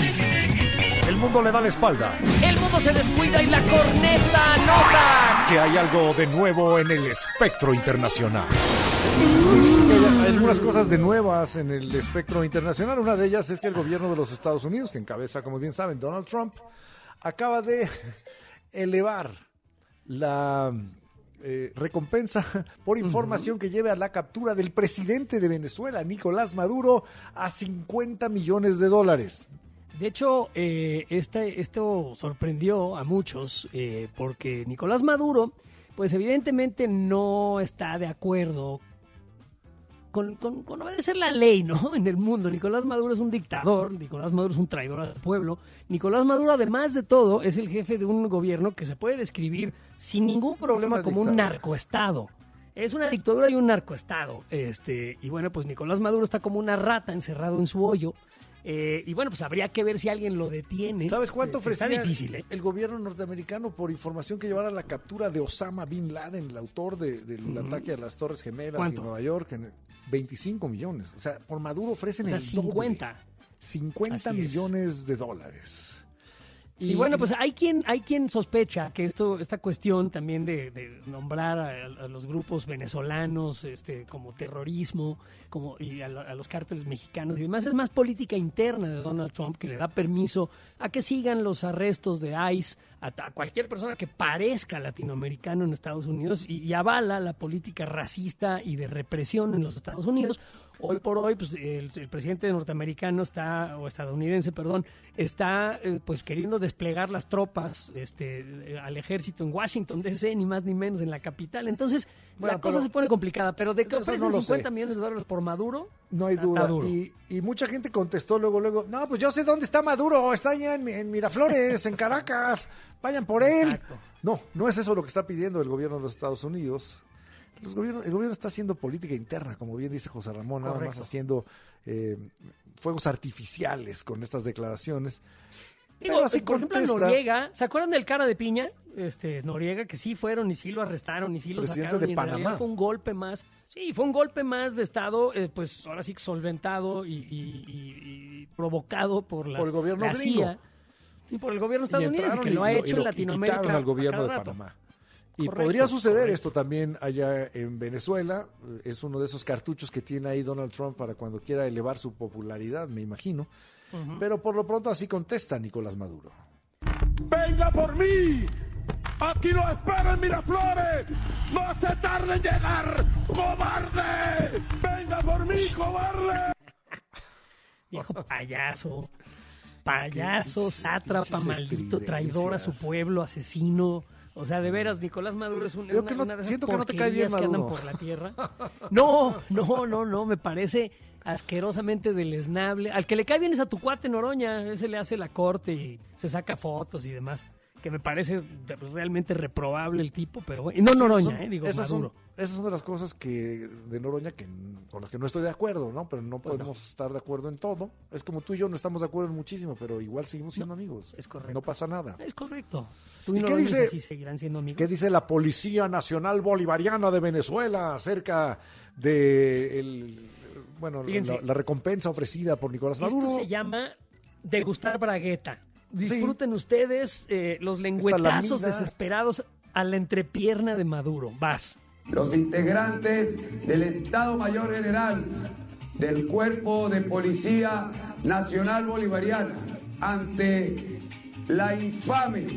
Speaker 2: El mundo le da la espalda.
Speaker 1: El mundo se descuida y la corneta nota
Speaker 2: Que hay algo de nuevo en el espectro internacional. El algunas cosas de nuevas en el espectro internacional. Una de ellas es que el gobierno de los Estados Unidos, que encabeza, como bien saben, Donald Trump, acaba de elevar la recompensa por información que lleve a la captura del presidente de Venezuela, Nicolás Maduro, a $50 millones.
Speaker 1: De hecho, esto sorprendió a muchos porque Nicolás Maduro, pues evidentemente no está de acuerdo con obedecer la ley, ¿no? En el mundo. Nicolás Maduro es un dictador, Nicolás Maduro es un traidor al pueblo. Nicolás Maduro, además de todo, es el jefe de un gobierno que se puede describir sin ningún problema como un narcoestado. Es una dictadura y un narcoestado. Y bueno, pues Nicolás Maduro está como una rata encerrado en su hoyo. Y bueno, pues habría que ver si alguien lo detiene.
Speaker 2: ¿Sabes cuánto ofrecía
Speaker 1: está difícil,
Speaker 2: el gobierno norteamericano por información que llevara a la captura de Osama Bin Laden, el autor del ataque a las Torres Gemelas en Nueva York? 25 millones. O sea, por Maduro ofrecen el
Speaker 1: 50.
Speaker 2: doble. 50 millones de dólares.
Speaker 1: Y bueno, pues hay quien sospecha que esta cuestión también de nombrar a los grupos venezolanos como terrorismo, y a los cárteles mexicanos y demás, es más política interna de Donald Trump, que le da permiso a que sigan los arrestos de ICE a cualquier persona que parezca latinoamericano en Estados Unidos y avala la política racista y de represión en los Estados Unidos. Hoy por hoy, pues el presidente norteamericano estadounidense, está pues queriendo desplegar las tropas al ejército en Washington D.C., ni más ni menos en la capital. Entonces, la cosa se pone complicada, pero de que ofrecen $50 millones por Maduro,
Speaker 2: no hay duda. Y mucha gente contestó luego, no, pues yo sé dónde está Maduro, está allá en Miraflores, en Caracas, vayan por él.
Speaker 1: Exacto.
Speaker 2: No es eso lo que está pidiendo el gobierno de los Estados Unidos. El gobierno está haciendo política interna, como bien dice José Ramón, nada más haciendo fuegos artificiales con estas declaraciones.
Speaker 1: Pero así por ejemplo, Noriega, ¿se acuerdan del cara de piña? Noriega, que sí fueron y sí lo arrestaron y sí lo sacaron.
Speaker 2: De Panamá.
Speaker 1: Fue un golpe más. Sí, fue un golpe más de Estado, pues ahora sí solventado y provocado por
Speaker 2: el gobierno gringo.
Speaker 1: CIA y por el gobierno estadounidense, que lo ha hecho en Latinoamérica.
Speaker 2: Quitaron al gobierno de Panamá. Y podría suceder esto también allá en Venezuela. Es uno de esos cartuchos que tiene ahí Donald Trump para cuando quiera elevar su popularidad, me imagino. Pero por lo pronto así contesta Nicolás Maduro.
Speaker 4: ¡Venga por mí! ¡Aquí lo espero en Miraflores! ¡No se tarde en llegar! ¡Cobarde! ¡Venga por mí, cobarde!
Speaker 1: Viejo payaso, sátrapa, maldito, traidor a su pueblo, asesino. O sea, de veras, Nicolás Maduro es una
Speaker 2: siento que no te cae bien Maduro.
Speaker 1: Que andan por la tierra. No, me parece asquerosamente deleznable. Al que le cae bien es a tu cuate Noroña, ese le hace la corte y se saca fotos y demás, que me parece realmente reprobable el tipo, pero bueno. Y no Noroña, Maduro.
Speaker 2: Esas son de las cosas de Noroña con las que no estoy de acuerdo, ¿no? Pero no podemos estar de acuerdo en todo. Es como tú y yo no estamos de acuerdo en muchísimo, pero igual seguimos siendo amigos.
Speaker 1: Es correcto.
Speaker 2: No pasa nada.
Speaker 1: Es correcto. Tú y Noroña sí seguirán siendo amigos.
Speaker 2: ¿Qué dice la Policía Nacional Bolivariana de Venezuela acerca de la recompensa ofrecida por Nicolás Maduro?
Speaker 1: Esto se llama degustar bragueta. Disfruten ustedes los lengüetazos desesperados a la entrepierna de Maduro. Vas.
Speaker 6: Los integrantes del Estado Mayor General del Cuerpo de Policía Nacional Bolivariana, ante la infame,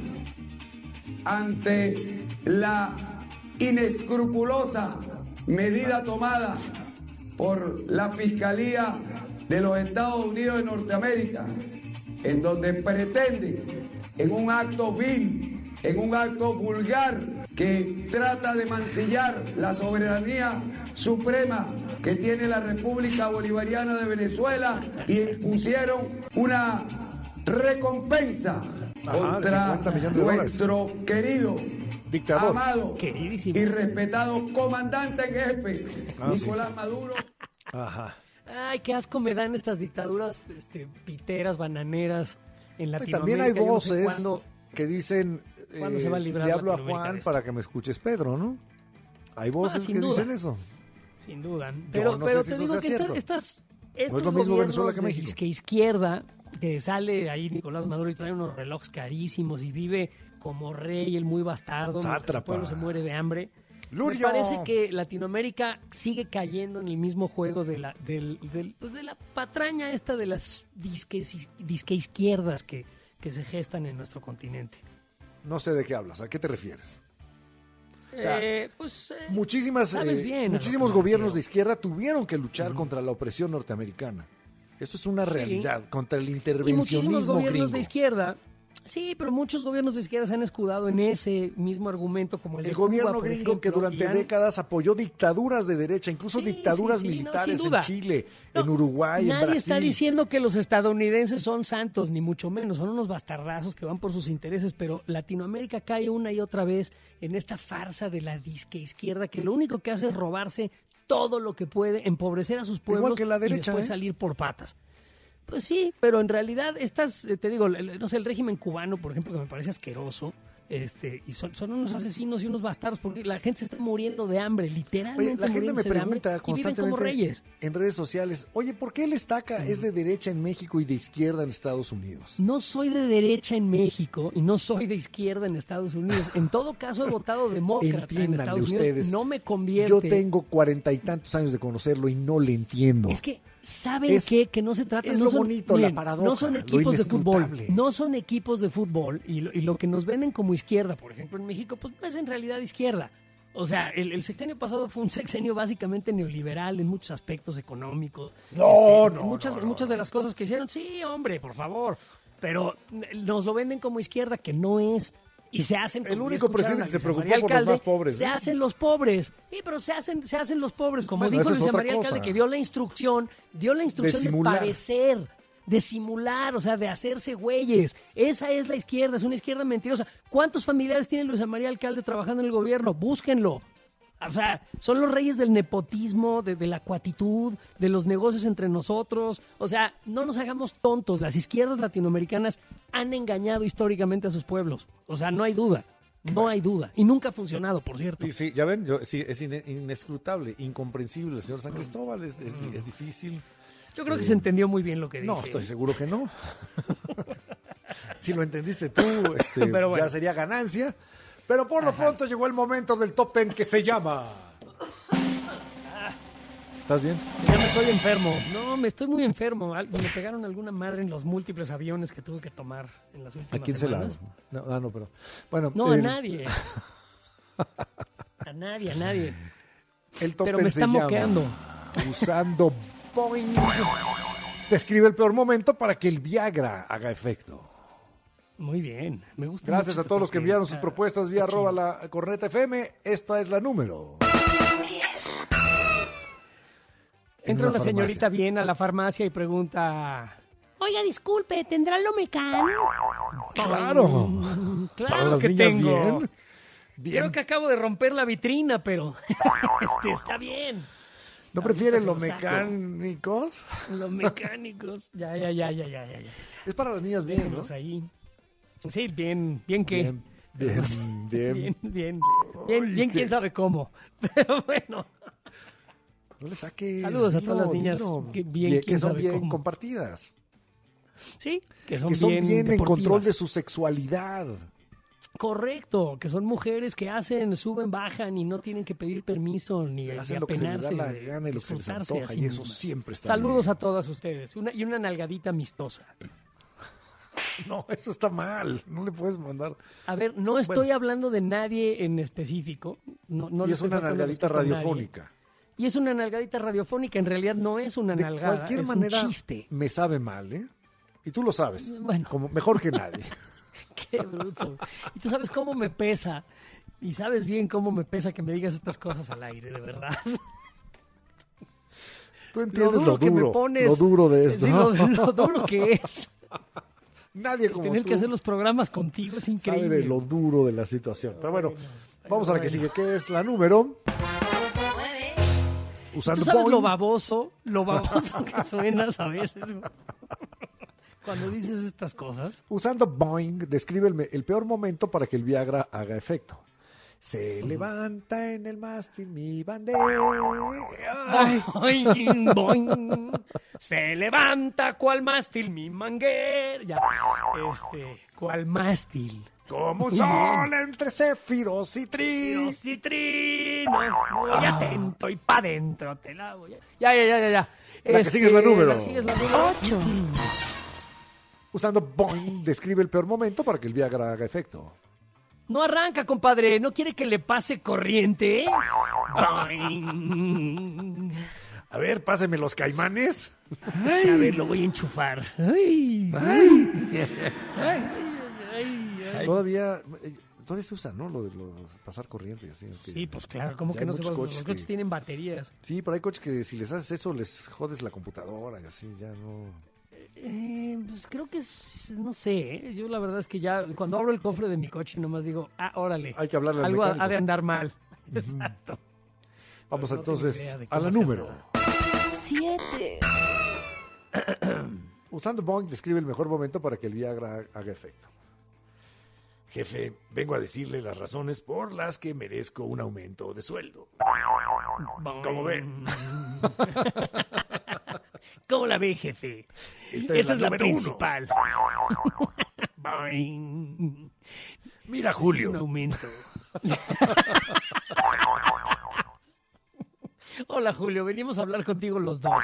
Speaker 6: ante la inescrupulosa medida tomada por la Fiscalía de los Estados Unidos de Norteamérica, en donde pretende, en un acto vil, en un acto vulgar, que trata de mancillar la soberanía suprema que tiene la República Bolivariana de Venezuela, y impusieron una recompensa contra nuestro querido,
Speaker 2: dictador,
Speaker 6: amado y respetado comandante en jefe, Nicolás Maduro.
Speaker 1: Ay, qué asco me dan estas dictaduras piteras, bananeras en Latinoamérica.
Speaker 2: También hay voces que dicen,
Speaker 1: ¿cuándo se va a librar
Speaker 2: le hablo a Juan para que me escuches, Pedro, ¿no? Hay voces que dicen eso.
Speaker 1: Sin duda. Pero te digo que estos
Speaker 2: no es lo mismo Venezuela que México.
Speaker 1: Que izquierda, que sale ahí Nicolás Maduro y trae unos relojes carísimos y vive como rey, el muy bastardo, el pueblo se muere de hambre.
Speaker 2: Lurio.
Speaker 1: Me parece que Latinoamérica sigue cayendo en el mismo juego de la patraña esta de las disque izquierdas que se gestan en nuestro continente.
Speaker 2: No sé de qué hablas, ¿a qué te refieres? O sea, muchísimos
Speaker 1: muchísimos
Speaker 2: gobiernos de izquierda tuvieron que luchar contra la opresión norteamericana. Eso es una realidad, contra el intervencionismo
Speaker 1: y muchísimos gobiernos
Speaker 2: gringo.
Speaker 1: de izquierda. Sí, pero muchos gobiernos de izquierda se han escudado en ese mismo argumento como el de
Speaker 2: gobierno
Speaker 1: Cuba, por
Speaker 2: gringo
Speaker 1: ejemplo,
Speaker 2: que durante décadas apoyó dictaduras de derecha, incluso dictaduras militares en Chile, en Uruguay, en Brasil.
Speaker 1: Nadie está diciendo que los estadounidenses son santos, ni mucho menos, son unos bastardazos que van por sus intereses, pero Latinoamérica cae una y otra vez en esta farsa de la disque izquierda que lo único que hace es robarse todo lo que puede, empobrecer a sus pueblos
Speaker 2: Igual que la derecha,
Speaker 1: y después salir por patas. Pues sí, pero en realidad te digo, no sé, el régimen cubano, por ejemplo, que me parece asqueroso, y son unos asesinos y unos bastardos porque la gente se está muriendo de hambre, literalmente.
Speaker 2: Oye, la gente me pregunta
Speaker 1: y viven como
Speaker 2: constantemente
Speaker 1: reyes.
Speaker 2: en redes sociales, oye, ¿por qué el estaca es de derecha en México y de izquierda en Estados Unidos?
Speaker 1: No soy de derecha en México y no soy de izquierda en Estados Unidos. En todo caso he votado demócrata en Estados Unidos.
Speaker 2: Ustedes,
Speaker 1: no me convierte.
Speaker 2: Yo tengo 40 y tantos años de conocerlo y no le entiendo.
Speaker 1: Es que ¿saben qué? Que no se trata...
Speaker 2: Es
Speaker 1: no
Speaker 2: lo
Speaker 1: son,
Speaker 2: bonito,
Speaker 1: miren,
Speaker 2: la paradoja,
Speaker 1: no son equipos de fútbol.
Speaker 2: inescrutable.
Speaker 1: No son equipos de fútbol y lo que nos venden como izquierda, por ejemplo, en México, pues no es en realidad izquierda. O sea, el sexenio pasado fue un sexenio básicamente neoliberal en muchos aspectos económicos. Muchas de las cosas que hicieron, sí, hombre, por favor. Pero nos lo venden como izquierda, que no es. Y se hacen como
Speaker 2: el único presidente que se preocupó por los más pobres.
Speaker 1: Se hacen los pobres. Sí, pero se hacen los pobres. Como dijo Luis María Alcalde, que dio la instrucción de parecer, de simular, o sea, de hacerse güeyes. Esa es la izquierda, es una izquierda mentirosa. ¿Cuántos familiares tiene Luis María Alcalde trabajando en el gobierno? Búsquenlo. O sea, son los reyes del nepotismo, de la cuatitud, de los negocios entre nosotros. O sea, no nos hagamos tontos. Las izquierdas latinoamericanas han engañado históricamente a sus pueblos. O sea, no hay duda. No hay duda. Y nunca ha funcionado, por cierto.
Speaker 2: Sí, ya ven, es inescrutable, incomprensible. El señor San Cristóbal es difícil.
Speaker 1: Yo creo que se entendió muy bien lo que dije.
Speaker 2: No, estoy seguro que no. Si lo entendiste tú, pero bueno, ya sería ganancia. Pero por lo pronto llegó el momento del Top 10 que se llama... ¿Estás bien?
Speaker 1: Ya me estoy enfermo. No, me estoy muy enfermo. Me pegaron alguna madre en los múltiples aviones que tuve que tomar en las últimas
Speaker 2: semanas. ¿A quién
Speaker 1: semanas.
Speaker 2: se la...? No, pero... Bueno,
Speaker 1: no, a nadie. A nadie.
Speaker 2: El Top 10
Speaker 1: pero me está moqueando.
Speaker 2: Usando Boing. Describe el peor momento para que el Viagra haga efecto.
Speaker 1: Muy bien, me gusta.
Speaker 2: Gracias
Speaker 1: mucho
Speaker 2: a todos los que enviaron sus propuestas vía @lacornetafm. Esta es la número
Speaker 1: 10. Entra una señorita bien a la farmacia y pregunta:
Speaker 3: oiga, disculpe, ¿tendrá Lomecan?
Speaker 2: Claro.
Speaker 1: Claro que tengo. Bien. Creo que acabo de romper la vitrina, pero está bien.
Speaker 2: ¿No prefieren los mecánicos?
Speaker 1: Los mecánicos. Ya.
Speaker 2: Es para las niñas bien, ¿no?
Speaker 1: Ahí. Sí, bien qué. Bien, quién sabe cómo. Pero bueno.
Speaker 2: No le saques.
Speaker 1: Saludos a todas las niñas
Speaker 2: que son bien compartidas.
Speaker 1: Sí,
Speaker 2: que son bien en control de su sexualidad.
Speaker 1: Correcto, que son mujeres que suben, bajan y no tienen que pedir permiso ni
Speaker 2: hacen
Speaker 1: apenarse.
Speaker 2: Lo que se les da la gana y lo que se les antoja, y eso siempre está
Speaker 1: Saludos
Speaker 2: bien.
Speaker 1: A todas ustedes. Y una nalgadita amistosa.
Speaker 2: No, eso está mal. No le puedes mandar.
Speaker 1: A ver, no estoy hablando de nadie en específico. No
Speaker 2: y es una nalgadita radiofónica.
Speaker 1: Y es una nalgadita radiofónica. En realidad no es una nalgada. De cualquier manera, un chiste.
Speaker 2: Me sabe mal, ¿eh? Y tú lo sabes.
Speaker 1: Bueno.
Speaker 2: Como mejor que nadie.
Speaker 1: Qué bruto. Y tú sabes cómo me pesa. Y sabes bien cómo me pesa que me digas estas cosas al aire, de verdad.
Speaker 2: Tú entiendes lo duro de esto.
Speaker 1: Sí, lo duro que es.
Speaker 2: Nadie como
Speaker 1: tener
Speaker 2: tú
Speaker 1: que hacer los programas contigo es increíble.
Speaker 2: Sabe de lo duro de la situación. Pero bueno, vamos a la que sigue, que es la número
Speaker 3: 9.
Speaker 2: Usando
Speaker 1: ¿Tú sabes lo baboso que suenas a veces cuando dices estas cosas?
Speaker 2: Usando Boing, describe el peor momento para que el Viagra haga efecto. Se levanta en el mástil mi bandera.
Speaker 1: Boing, boing. Se levanta cual mástil mi manguera. Ya, cual mástil.
Speaker 2: Como un sol entre céfiros y tris.
Speaker 1: menos. Muy atento y pa' dentro te la voy a... Ya.
Speaker 2: La que sigue es la número.
Speaker 1: 8.
Speaker 2: Usando boing, describe el peor momento para que el Viagra haga efecto.
Speaker 1: No arranca, compadre. ¿No quiere que le pase corriente?
Speaker 2: A ver, páseme los caimanes.
Speaker 1: A ver, lo voy a enchufar.
Speaker 2: Todavía se usa, ¿no? Lo de pasar corriente. Así,
Speaker 1: sí, pues claro. ¿Cómo que no se puede? Los coches tienen baterías.
Speaker 2: Sí, pero hay coches que si les haces eso les jodes la computadora y así, ya no...
Speaker 1: Pues creo que es, no sé, yo la verdad es que ya cuando abro el cofre de mi coche nomás digo, órale,
Speaker 2: hay que hablarle al
Speaker 1: algo
Speaker 2: mecánico.
Speaker 1: Ha de andar mal. Exacto.
Speaker 2: Vamos entonces a la número
Speaker 3: 7.
Speaker 2: Usando Boing describe el mejor momento para que el Viagra haga efecto. Jefe, vengo a decirle las razones por las que merezco un aumento de sueldo. ¿Cómo ven?
Speaker 1: ¿Cómo la ve, jefe? Esta es la principal.
Speaker 2: Mira, Julio.
Speaker 1: Un aumento. Hola, Julio. Venimos a hablar contigo los dos.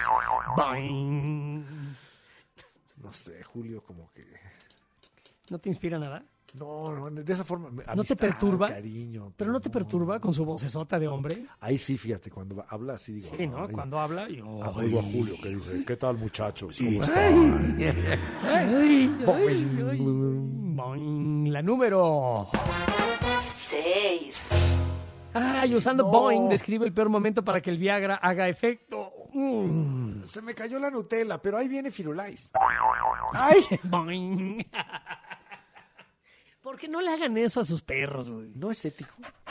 Speaker 2: No sé, Julio, como que...
Speaker 1: ¿No te inspira nada?
Speaker 2: No, de esa forma... Amistad,
Speaker 1: ¿No te perturba?
Speaker 2: Cariño.
Speaker 1: ¿Pero no te perturba con su vocesota de hombre?
Speaker 2: Ahí sí, fíjate, cuando habla así digo...
Speaker 1: Sí, ¿no? Cuando habla...
Speaker 2: Oigo a Julio que dice, ¿qué tal, muchachos? ¿Cómo
Speaker 1: están?
Speaker 2: Boing.
Speaker 1: La número
Speaker 3: 6.
Speaker 1: Ay, usando Boing describe el peor momento para que el Viagra haga efecto.
Speaker 2: Se me cayó la Nutella, pero ahí viene Firulais.
Speaker 1: ¡Ay! Boing. ¿Por qué no le hagan eso a sus perros, güey?
Speaker 2: ¿No es ético?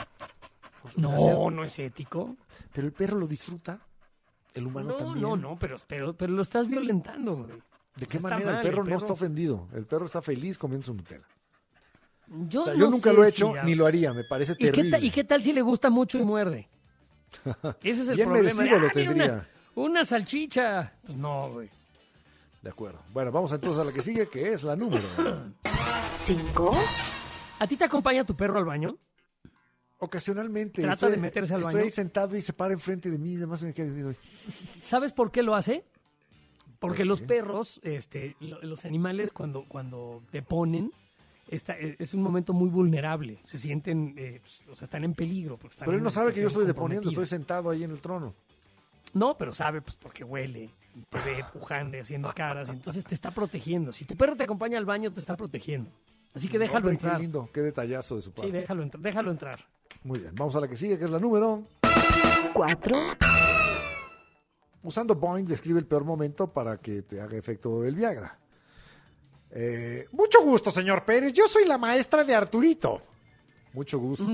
Speaker 1: No es ético.
Speaker 2: Pero el perro lo disfruta. El humano también.
Speaker 1: No, pero lo estás violentando, güey.
Speaker 2: ¿De qué manera? El perro no está ofendido. El perro está feliz comiendo su Nutella.
Speaker 1: Yo
Speaker 2: nunca lo he hecho ni lo haría. Me parece terrible.
Speaker 1: ¿Y qué tal si le gusta mucho y muerde? Ese es el
Speaker 2: bien
Speaker 1: problema.
Speaker 2: Merecido lo tendría.
Speaker 1: Una salchicha. Pues no, güey.
Speaker 2: De acuerdo. Bueno, vamos entonces a la que sigue, que es la número
Speaker 3: 5.
Speaker 1: ¿A ti te acompaña tu perro al baño?
Speaker 2: Ocasionalmente.
Speaker 1: Trata de meterse al baño.
Speaker 2: Estoy ahí sentado y se para enfrente de mí y además me queda viendo.
Speaker 1: ¿Sabes por qué lo hace? Porque los perros, los animales cuando te ponen, es un momento muy vulnerable. Se sienten, están en peligro.
Speaker 2: Pero él no sabe que yo estoy deponiendo, estoy sentado ahí en el trono.
Speaker 1: No, pero sabe, pues porque huele, y te ve pujando y haciendo caras, entonces te está protegiendo. Si tu perro te acompaña al baño, te está protegiendo. Así que déjalo entrar.
Speaker 2: Qué lindo, qué detallazo de su parte.
Speaker 1: Sí, déjalo entrar.
Speaker 2: Muy bien, vamos a la que sigue, que es la número
Speaker 3: 4.
Speaker 2: Usando Boing describe el peor momento para que te haga efecto el Viagra. Mucho gusto, señor Pérez. Yo soy la maestra de Arturito. Mucho gusto.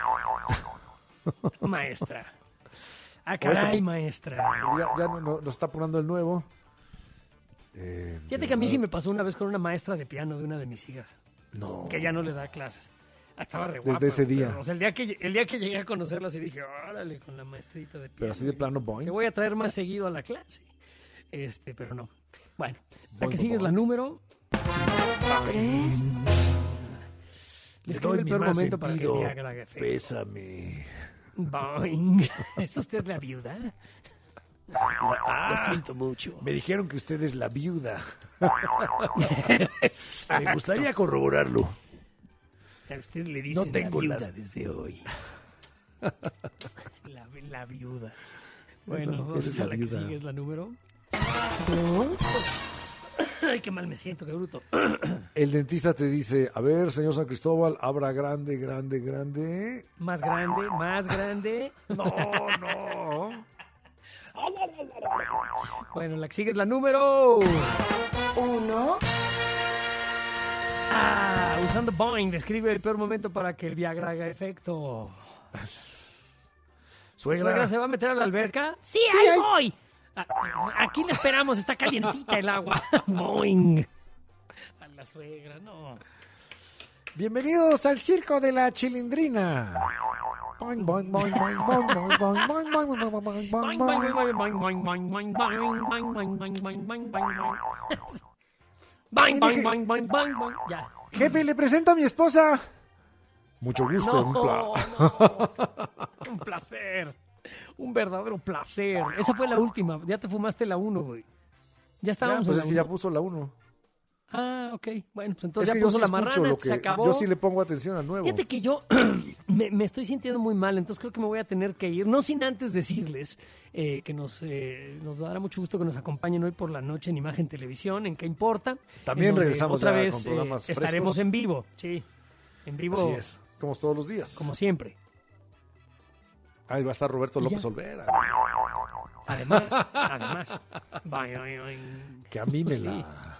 Speaker 1: Maestra. Ah, caray, maestra.
Speaker 2: Ya nos está poniendo el nuevo.
Speaker 1: Fíjate que a mí sí me pasó una vez con una maestra de piano de una de mis hijas.
Speaker 2: No.
Speaker 1: Que ya no le da clases. Estaba re guapa.
Speaker 2: Desde ese día.
Speaker 1: Pero, o sea, el día que llegué a conocerla, sí dije, órale, con la maestrita de piano.
Speaker 2: Pero así de plano, Boing.
Speaker 1: Te voy a traer más seguido a la clase. Pero no. Bueno, la que sigue es la número
Speaker 3: 3.
Speaker 1: Le escribe el peor momento para que me haga efecto.
Speaker 2: Pésame.
Speaker 1: Boing. ¿Es usted la viuda? Lo siento mucho.
Speaker 2: Me dijeron que usted es la viuda. Me gustaría corroborarlo.
Speaker 1: A usted le dicen
Speaker 2: no tengo
Speaker 1: la viuda desde hoy. La viuda. Bueno, vamos a la que sigue, es la número
Speaker 3: 2.
Speaker 1: Ay, qué mal me siento, qué bruto.
Speaker 2: El dentista te dice, a ver, señor San Cristóbal, abra grande, grande, grande.
Speaker 1: Más grande, más grande.
Speaker 2: No.
Speaker 1: Bueno, la que sigue es la número
Speaker 3: 1.
Speaker 1: Usando Boing describe el peor momento para que el Viagra haga efecto.
Speaker 2: Suegra,
Speaker 1: ¿se va a meter a la alberca?
Speaker 3: Sí, ahí voy.
Speaker 1: Aquí le esperamos, está calientita el agua. Boing. A la suegra, no.
Speaker 2: Bienvenidos al circo de la Chilindrina. Boing, boing, boing, boing, boing, boing, boing, boing, boing, boing, boing, boing. Ya. Jefe, le presento a mi esposa. Mucho gusto.
Speaker 1: No. Un placer. Un verdadero placer. Esa fue la última. Ya te fumaste la 1, güey. Ya estábamos
Speaker 2: pues
Speaker 1: en
Speaker 2: es
Speaker 1: la
Speaker 2: que ya
Speaker 1: 1.
Speaker 2: puso la 1.
Speaker 1: Ah, ok. Bueno, pues entonces
Speaker 2: Es que
Speaker 1: ya puso
Speaker 2: yo sí
Speaker 1: la
Speaker 2: escucho
Speaker 1: marrana,
Speaker 2: lo que,
Speaker 1: se acabó.
Speaker 2: yo sí le pongo atención al nuevo.
Speaker 1: Fíjate que yo me estoy sintiendo muy mal, entonces creo que me voy a tener que ir. No sin antes decirles que nos dará mucho gusto que nos acompañen hoy por la noche en Imagen Televisión, en ¿Qué importa?
Speaker 2: También regresamos
Speaker 1: otra
Speaker 2: ya
Speaker 1: vez
Speaker 2: con programas
Speaker 1: estaremos
Speaker 2: frescos.
Speaker 1: en vivo, sí. En vivo.
Speaker 2: Así es, como todos los días.
Speaker 1: Como siempre.
Speaker 2: Ahí va a estar Roberto
Speaker 1: Y
Speaker 2: López
Speaker 1: ya.
Speaker 2: Olvera.
Speaker 1: Además.
Speaker 2: Que a mí me
Speaker 1: Sí.
Speaker 2: la...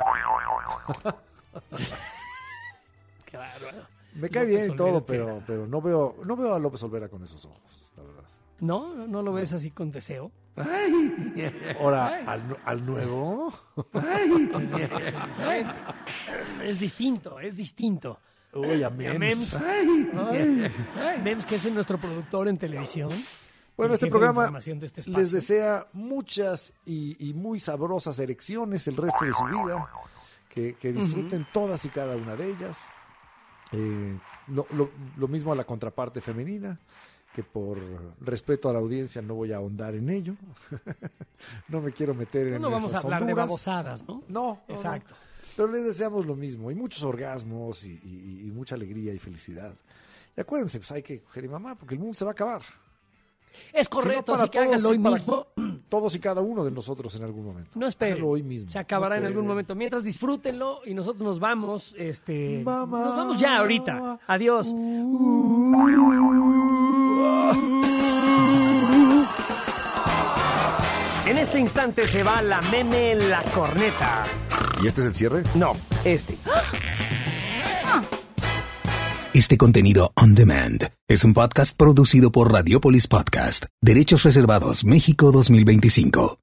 Speaker 1: Qué bárbaro.
Speaker 2: Me cae
Speaker 1: López
Speaker 2: bien y todo,
Speaker 1: Olvera,
Speaker 2: pero no veo a López Olvera con esos ojos, la verdad.
Speaker 1: No lo ves así con deseo.
Speaker 2: Ahora, al nuevo...
Speaker 1: Es distinto.
Speaker 2: Uy, a
Speaker 1: Mems. Mems, que es nuestro productor en televisión.
Speaker 2: Bueno,
Speaker 1: el
Speaker 2: este
Speaker 1: jefe de
Speaker 2: programa
Speaker 1: información de este espacio.
Speaker 2: les desea muchas y muy sabrosas erecciones el resto de su vida, que disfruten todas y cada una de ellas. Lo mismo a la contraparte femenina, que por respeto a la audiencia no voy a ahondar en ello. No me quiero meter en
Speaker 1: No vamos a
Speaker 2: esas
Speaker 1: hablar de
Speaker 2: honduras.
Speaker 1: babosadas, ¿no?
Speaker 2: No.
Speaker 1: Exacto.
Speaker 2: Pero les deseamos lo mismo, y muchos orgasmos, y mucha alegría y felicidad. Y acuérdense, pues hay que coger y mamá, porque el mundo se va a acabar.
Speaker 1: Es correcto,
Speaker 2: Si no,
Speaker 1: así que háganlo hoy
Speaker 2: para
Speaker 1: mismo.
Speaker 2: Todos y cada uno de nosotros en algún momento.
Speaker 1: No esperen.
Speaker 2: Háganlo hoy mismo.
Speaker 1: Se acabará
Speaker 2: No
Speaker 1: en algún
Speaker 2: esperen.
Speaker 1: momento. Mientras disfrútenlo y nosotros nos vamos.
Speaker 2: Mamá.
Speaker 1: Nos vamos ya ahorita. Adiós. En este instante se va la meme la corneta.
Speaker 2: ¿Y este es el cierre?
Speaker 1: No, este.
Speaker 7: Este contenido on demand es un podcast producido por Radiopolis Podcast, Derechos Reservados México 2025.